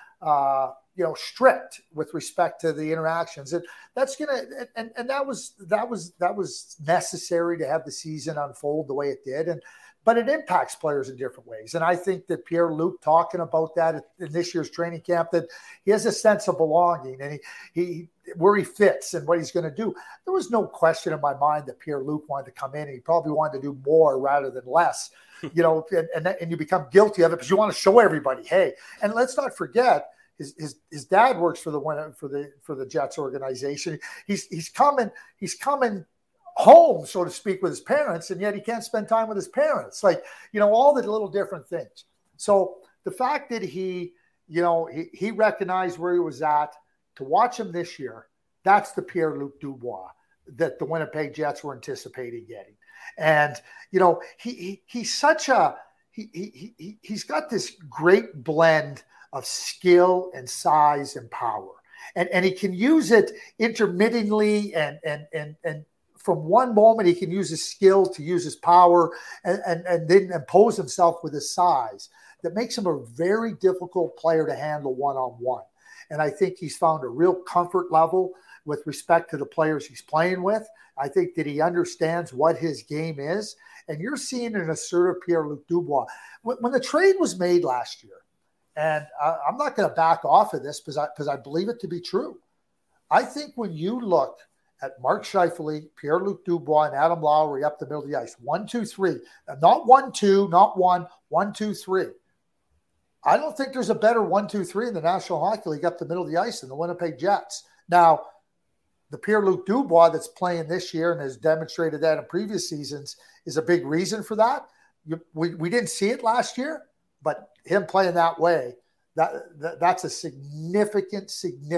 strict with respect to the interactions, and that's that was necessary to have the season unfold the way it did, but it impacts players in different ways. And I think that Pierre-Luc talking about that in this year's training camp, that he has a sense of belonging and he where he fits and what he's going to do. There was no question in my mind that Pierre-Luc wanted to come in, and he probably wanted to do more rather than less, and you become guilty of it because you want to show everybody, hey, and let's not forget, his dad works for the Jets organization. He's coming home, so to speak, with his parents, and yet he can't spend time with his parents. Like, all the little different things. So the fact that he recognized where he was at, to watch him this year, that's the Pierre-Luc Dubois that the Winnipeg Jets were anticipating getting. And, he's such a he's got this great blend of skill and size and power. And he can use it intermittently and from one moment he can use his skill to use his power and then impose himself with his size. That makes him a very difficult player to handle one-on-one. And I think he's found a real comfort level with respect to the players he's playing with. I think that he understands what his game is. And you're seeing an assertive Pierre-Luc Dubois. When the trade was made last year, and I'm not going to back off of this because I believe it to be true. I think when you look at Mark Scheifele, Pierre-Luc Dubois, and Adam Lowry up the middle of the ice, 1, 2, 3, not 1, 2, not 1, 1, 2, 3. I don't think there's a better 1, 2, 3 in the National Hockey League up the middle of the ice than the Winnipeg Jets. Now, the Pierre-Luc Dubois that's playing this year and has demonstrated that in previous seasons is a big reason for that. We didn't see it last year, but him playing that way, that's a significant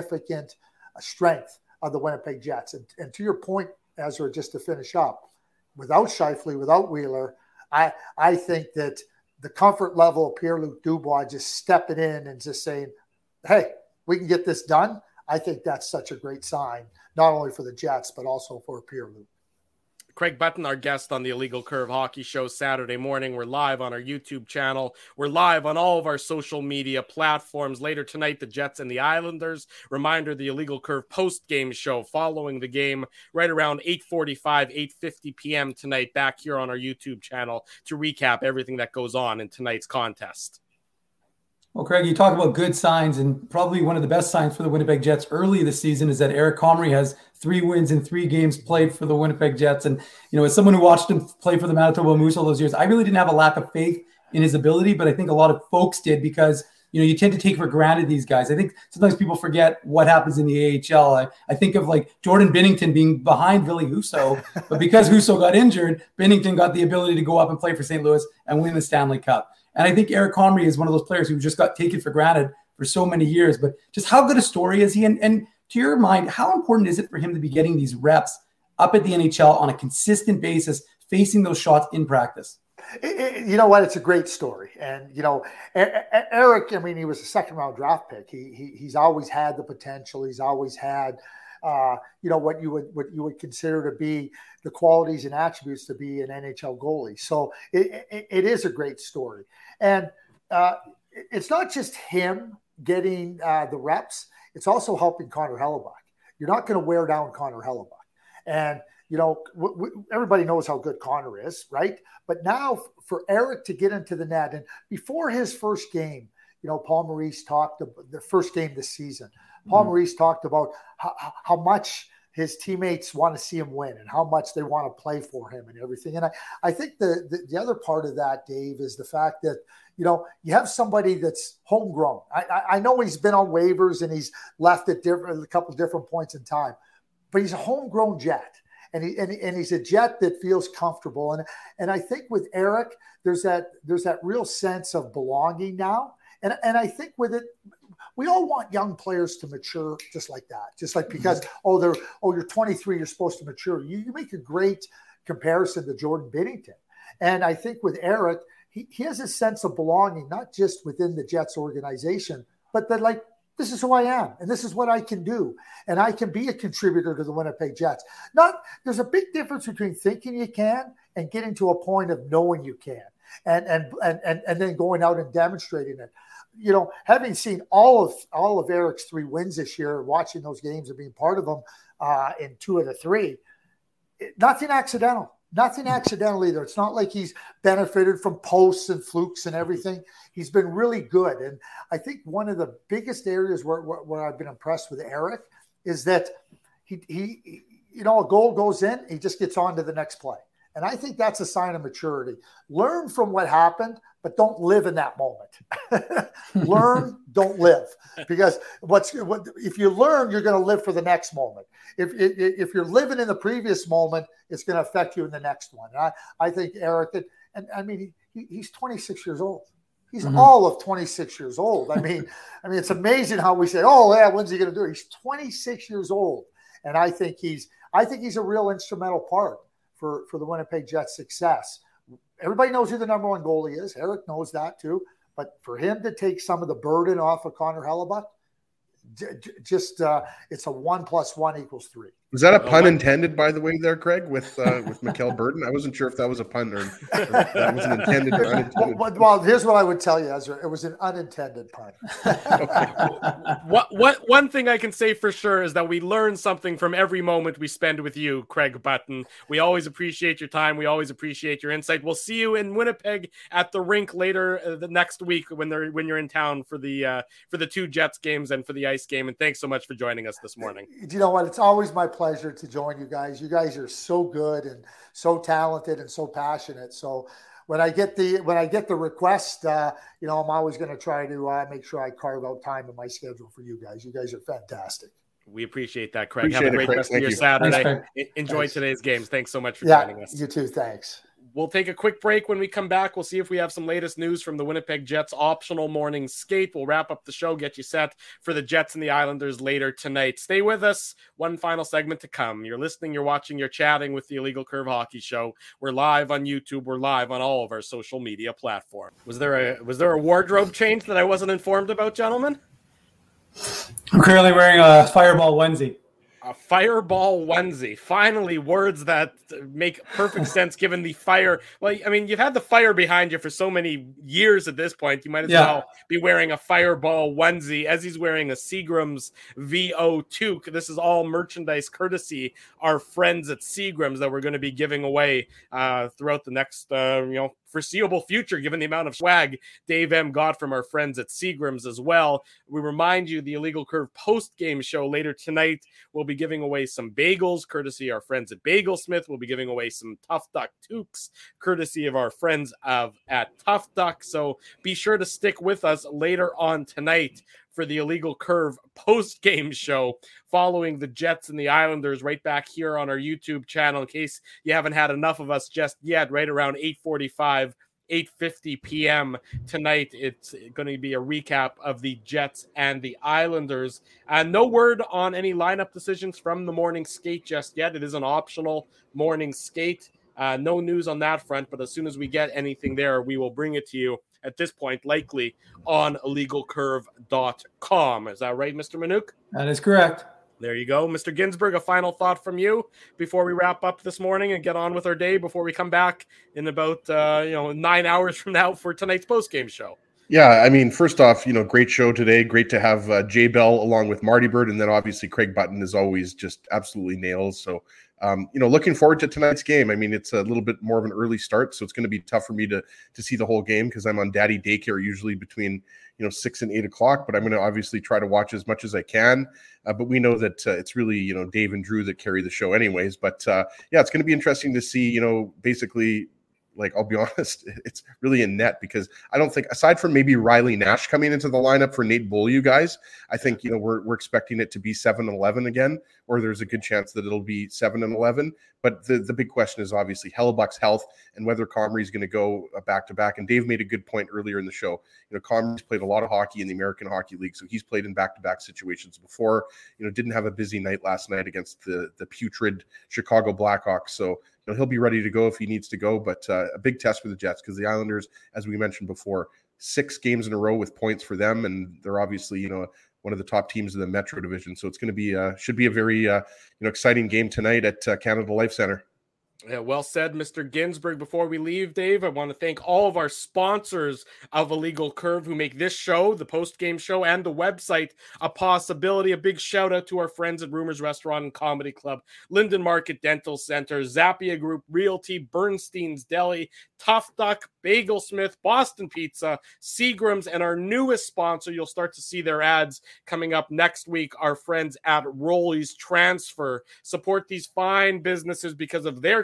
strength of the Winnipeg Jets. And to your point, Ezra, just to finish up, without Scheifele, without Wheeler, I think that the comfort level of Pierre-Luc Dubois just stepping in and just saying, hey, we can get this done. I think that's such a great sign, not only for the Jets, but also for Pierre-Luc. Craig Button, our guest on the Illegal Curve Hockey Show Saturday morning. We're live on our YouTube channel. We're live on all of our social media platforms. Later tonight, the Jets and the Islanders. Reminder, the Illegal Curve post-game show following the game right around 8:45, 8:50 p.m. tonight, back here on our YouTube channel to recap everything that goes on in tonight's contest. Well, Craig, you talk about good signs, and probably one of the best signs for the Winnipeg Jets early this season is that Eric Comrie has 3 wins in 3 games played for the Winnipeg Jets. And, as someone who watched him play for the Manitoba Moose all those years, I really didn't have a lack of faith in his ability, but I think a lot of folks did because, you tend to take for granted these guys. I think sometimes people forget what happens in the AHL. I think of like Jordan Binnington being behind Ville Husso, but because Husso got injured, Binnington got the ability to go up and play for St. Louis and win the Stanley Cup. And I think Eric Comrie is one of those players who just got taken for granted for so many years. But just how good a story is he? And to your mind, how important is it for him to be getting these reps up at the NHL on a consistent basis, facing those shots in practice? You know what? It's a great story. And, Eric, he was a second-round draft pick. He's always had the potential. He's always had, what you would consider to be the qualities and attributes to be an NHL goalie. So it is a great story. And it's not just him getting the reps. It's also helping Connor Hellebuyck. You're not going to wear down Connor Hellebuyck. And, everybody knows how good Connor is, right? But now for Eric to get into the net, and before his first game, Paul Maurice talked about the first game this season. Paul Maurice talked about how much his teammates want to see him win and how much they want to play for him and everything. And I think the other part of that, Dave, is the fact that, you have somebody that's homegrown. I know he's been on waivers and he's left at a couple different points in time, but he's a homegrown Jet. And he's a Jet that feels comfortable. And I think with Eric, there's that real sense of belonging now. And I think with it, we all want young players to mature just like that. Just like because, you're 23, you're supposed to mature. You make a great comparison to Jordan Binnington. And I think with Eric, he has a sense of belonging, not just within the Jets organization, but that like, this is who I am, and this is what I can do, and I can be a contributor to the Winnipeg Jets. There's a big difference between thinking you can and getting to a point of knowing you can, and then going out and demonstrating it. Having seen all of Eric's 3 wins this year, watching those games and being part of them in 2 of the 3, nothing accidental. Nothing accidental either. It's not like he's benefited from posts and flukes and everything. He's been really good. And I think one of the biggest areas where I've been impressed with Eric is that he a goal goes in, he just gets on to the next play. And I think that's a sign of maturity. Learn from what happened, but don't live in that moment. Learn, don't live. Because if you learn, you're going to live for the next moment. If you're living in the previous moment, it's going to affect you in the next one. And I think Eric, and I mean, he's 26 years old. He's all of 26 years old. I mean, it's amazing how we say, "Oh, yeah, when's he going to do it?" He's 26 years old, and I think he's a real instrumental part for the Winnipeg Jets' success. Everybody knows who the number one goalie is. Eric knows that too. But for him to take some of the burden off of Connor Hellebuyck, it's a 1 + 1 = 3. Was that a pun intended, by the way, there, Craig, with Mikkel Burton? I wasn't sure if that was a pun or that was an intended or unintended. Well, here's what I would tell you, Ezra. It was an unintended pun. One thing I can say for sure is that we learn something from every moment we spend with you, Craig Button. We always appreciate your time. We always appreciate your insight. We'll see you in Winnipeg at the rink later the next week when you're in town for the 2 Jets games and for the ice game. And thanks so much for joining us this morning. You know what? It's always my pleasure to join you guys. You guys are so good and so talented and so passionate. So when I get the request, I'm always going to try to make sure I carve out time in my schedule for you guys. You guys are fantastic. We appreciate that, Craig. Have a great rest of your Saturday. Enjoy today's games. Thanks so much for joining us. You too. Thanks. We'll take a quick break. When we come back, we'll see if we have some latest news from the Winnipeg Jets optional morning skate. We'll wrap up the show, get you set for the Jets and the Islanders later tonight. Stay with us. One final segment to come. You're listening, you're watching, you're chatting with the Illegal Curve Hockey Show. We're live on YouTube. We're live on all of our social media platforms. Was there a wardrobe change that I wasn't informed about, gentlemen? I'm currently wearing a Fireball onesie. A Fireball onesie. Finally, words that make perfect sense given the fire. Well, I mean, you've had the fire behind you for so many years at this point. You might as well be wearing a Fireball onesie as he's wearing a Seagram's VO toque. This is all merchandise courtesy our friends at Seagram's that we're going to be giving away throughout the next, foreseeable future, given the amount of swag Dave M got from our friends at Seagram's as well. We remind you the Illegal Curve post-game show later tonight. We'll be giving away some bagels, courtesy our friends at Bagelsmith. We'll be giving away some Tough Duck toques, courtesy of our friends at Tough Duck. So be sure to stick with us later on tonight for the Illegal Curve post-game show following the Jets and the Islanders right back here on our YouTube channel in case you haven't had enough of us just yet, right around 8:45, 8:50 p.m. tonight. It's going to be a recap of the Jets and the Islanders. No word on any lineup decisions from the morning skate just yet. It is an optional morning skate. No news on that front, but as soon as we get anything there, we will bring it to you. At this point, likely on illegalcurve.com. Is that right, Mr. Manuk? That is correct. There you go. Mr. Ginsburg, a final thought from you before we wrap up this morning and get on with our day before we come back in about 9 hours from now for tonight's postgame show. Yeah, I mean, first off, great show today. Great to have Jay Bell along with Marty Bird, and then obviously Craig Button is always just absolutely nails. So, looking forward to tonight's game. I mean, it's a little bit more of an early start, so it's going to be tough for me to see the whole game because I'm on daddy daycare usually between 6 and 8 o'clock. But I'm going to obviously try to watch as much as I can. But we know that it's really Dave and Drew that carry the show anyways. But it's going to be interesting to see basically. Like, I'll be honest, it's really a net because I don't think, aside from maybe Riley Nash coming into the lineup for Nate Beaulieu, guys, I think, we're expecting it to be 7-11 again, or there's a good chance that it'll be 7-11. But the big question is obviously Hellebuyck's health and whether Comrie's going to go back-to-back. And Dave made a good point earlier in the show. Comrie's played a lot of hockey in the American Hockey League, so he's played in back-to-back situations before. Didn't have a busy night last night against the putrid Chicago Blackhawks. So, he'll be ready to go if he needs to go, but a big test for the Jets because the Islanders, as we mentioned before, 6 games in a row with points for them, and they're obviously one of the top teams in the Metro Division. So it's going to be should be a very exciting game tonight at Canada Life Center. Yeah, well said, Mr. Ginsburg. Before we leave, Dave, I want to thank all of our sponsors of Illegal Curve who make this show, the post-game show, and the website a possibility. A big shout-out to our friends at Rumors Restaurant and Comedy Club, Linden Market Dental Center, Zappia Group Realty, Bernstein's Deli, Tough Duck, Bagelsmith, Boston Pizza, Seagram's, and our newest sponsor, you'll start to see their ads coming up next week, our friends at Rolly's Transfer. Support these fine businesses because of their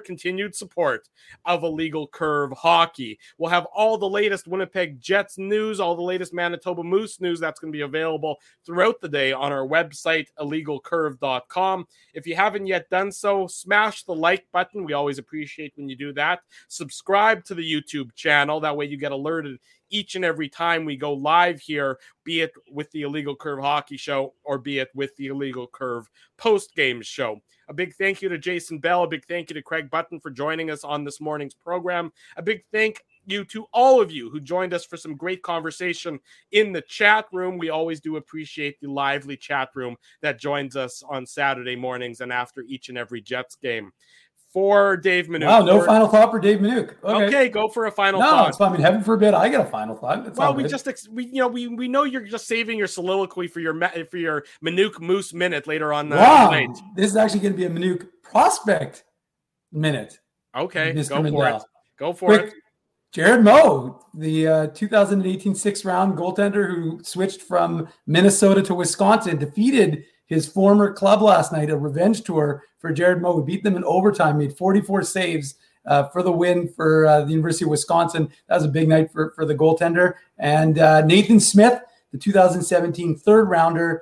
continued support of Illegal Curve Hockey. We'll have all the latest Winnipeg Jets news, all the latest Manitoba Moose news. That's going to be available throughout the day on our website, illegalcurve.com. If you haven't yet done so, smash the like button. We always appreciate when you do that. Subscribe to the YouTube channel. That way you get alerted each and every time we go live here, be it with the Illegal Curve Hockey Show or be it with the Illegal Curve post-game show. A big thank you to Jason Bell. A big thank you to Craig Button for joining us on this morning's program. A big thank you to all of you who joined us for some great conversation in the chat room. We always do appreciate the lively chat room that joins us on Saturday mornings and after each and every Jets game. For Dave Minuk. Wow, no final thought for Dave Minuk. Okay, go for a final thought. No, I mean, heaven forbid I get a final thought. That's well, we know you're just saving your soliloquy for your Minuk Moose minute later on tonight. This is actually going to be a Minuk prospect minute. Okay, Mr. Go for it. Jared Moe, the 2018 6th-round goaltender who switched from Minnesota to Wisconsin, defeated his former club last night, a revenge tour for Jared Moe. We beat them in overtime, made 44 saves for the win for the University of Wisconsin. That was a big night for the goaltender. And Nathan Smith, the 2018 third rounder,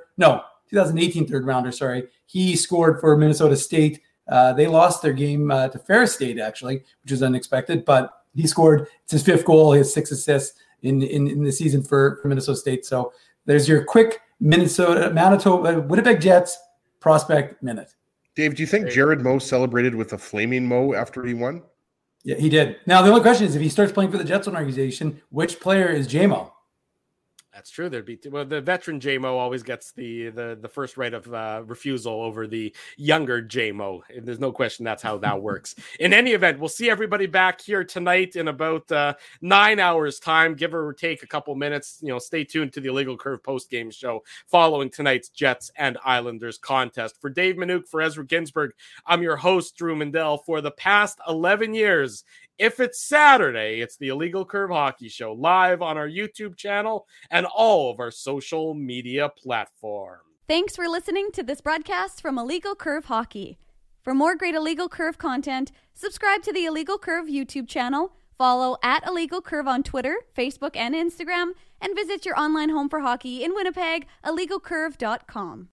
sorry. He scored for Minnesota State. They lost their game to Ferris State, actually, which is unexpected, but he scored. It's his 5th goal. He has 6 assists in the season for Minnesota State. So there's your quick Manitoba, Winnipeg Jets prospect minute. Dave, do you think Jared Moe celebrated with a flaming Moe after he won? Yeah, he did. Now, the only question is if he starts playing for the Jets organization, which player is J-Mo? That's true. The veteran J-Mo always gets the first right of refusal over the younger J-Mo. There's no question that's how that works. In any event, we'll see everybody back here tonight in about 9 hours time, give or take a couple minutes. Stay tuned to the Illegal Curve post-game show following tonight's Jets and Islanders contest. For Dave Minuk, for Ezra Ginsburg, I'm your host, Drew Mandel. For the past 11 years, if it's Saturday, it's the Illegal Curve Hockey Show live on our YouTube channel and all of our social media platforms. Thanks for listening to this broadcast from Illegal Curve Hockey. For more great Illegal Curve content, subscribe to the Illegal Curve YouTube channel, follow @Illegal Curve on Twitter, Facebook, and Instagram, and visit your online home for hockey in Winnipeg, illegalcurve.com.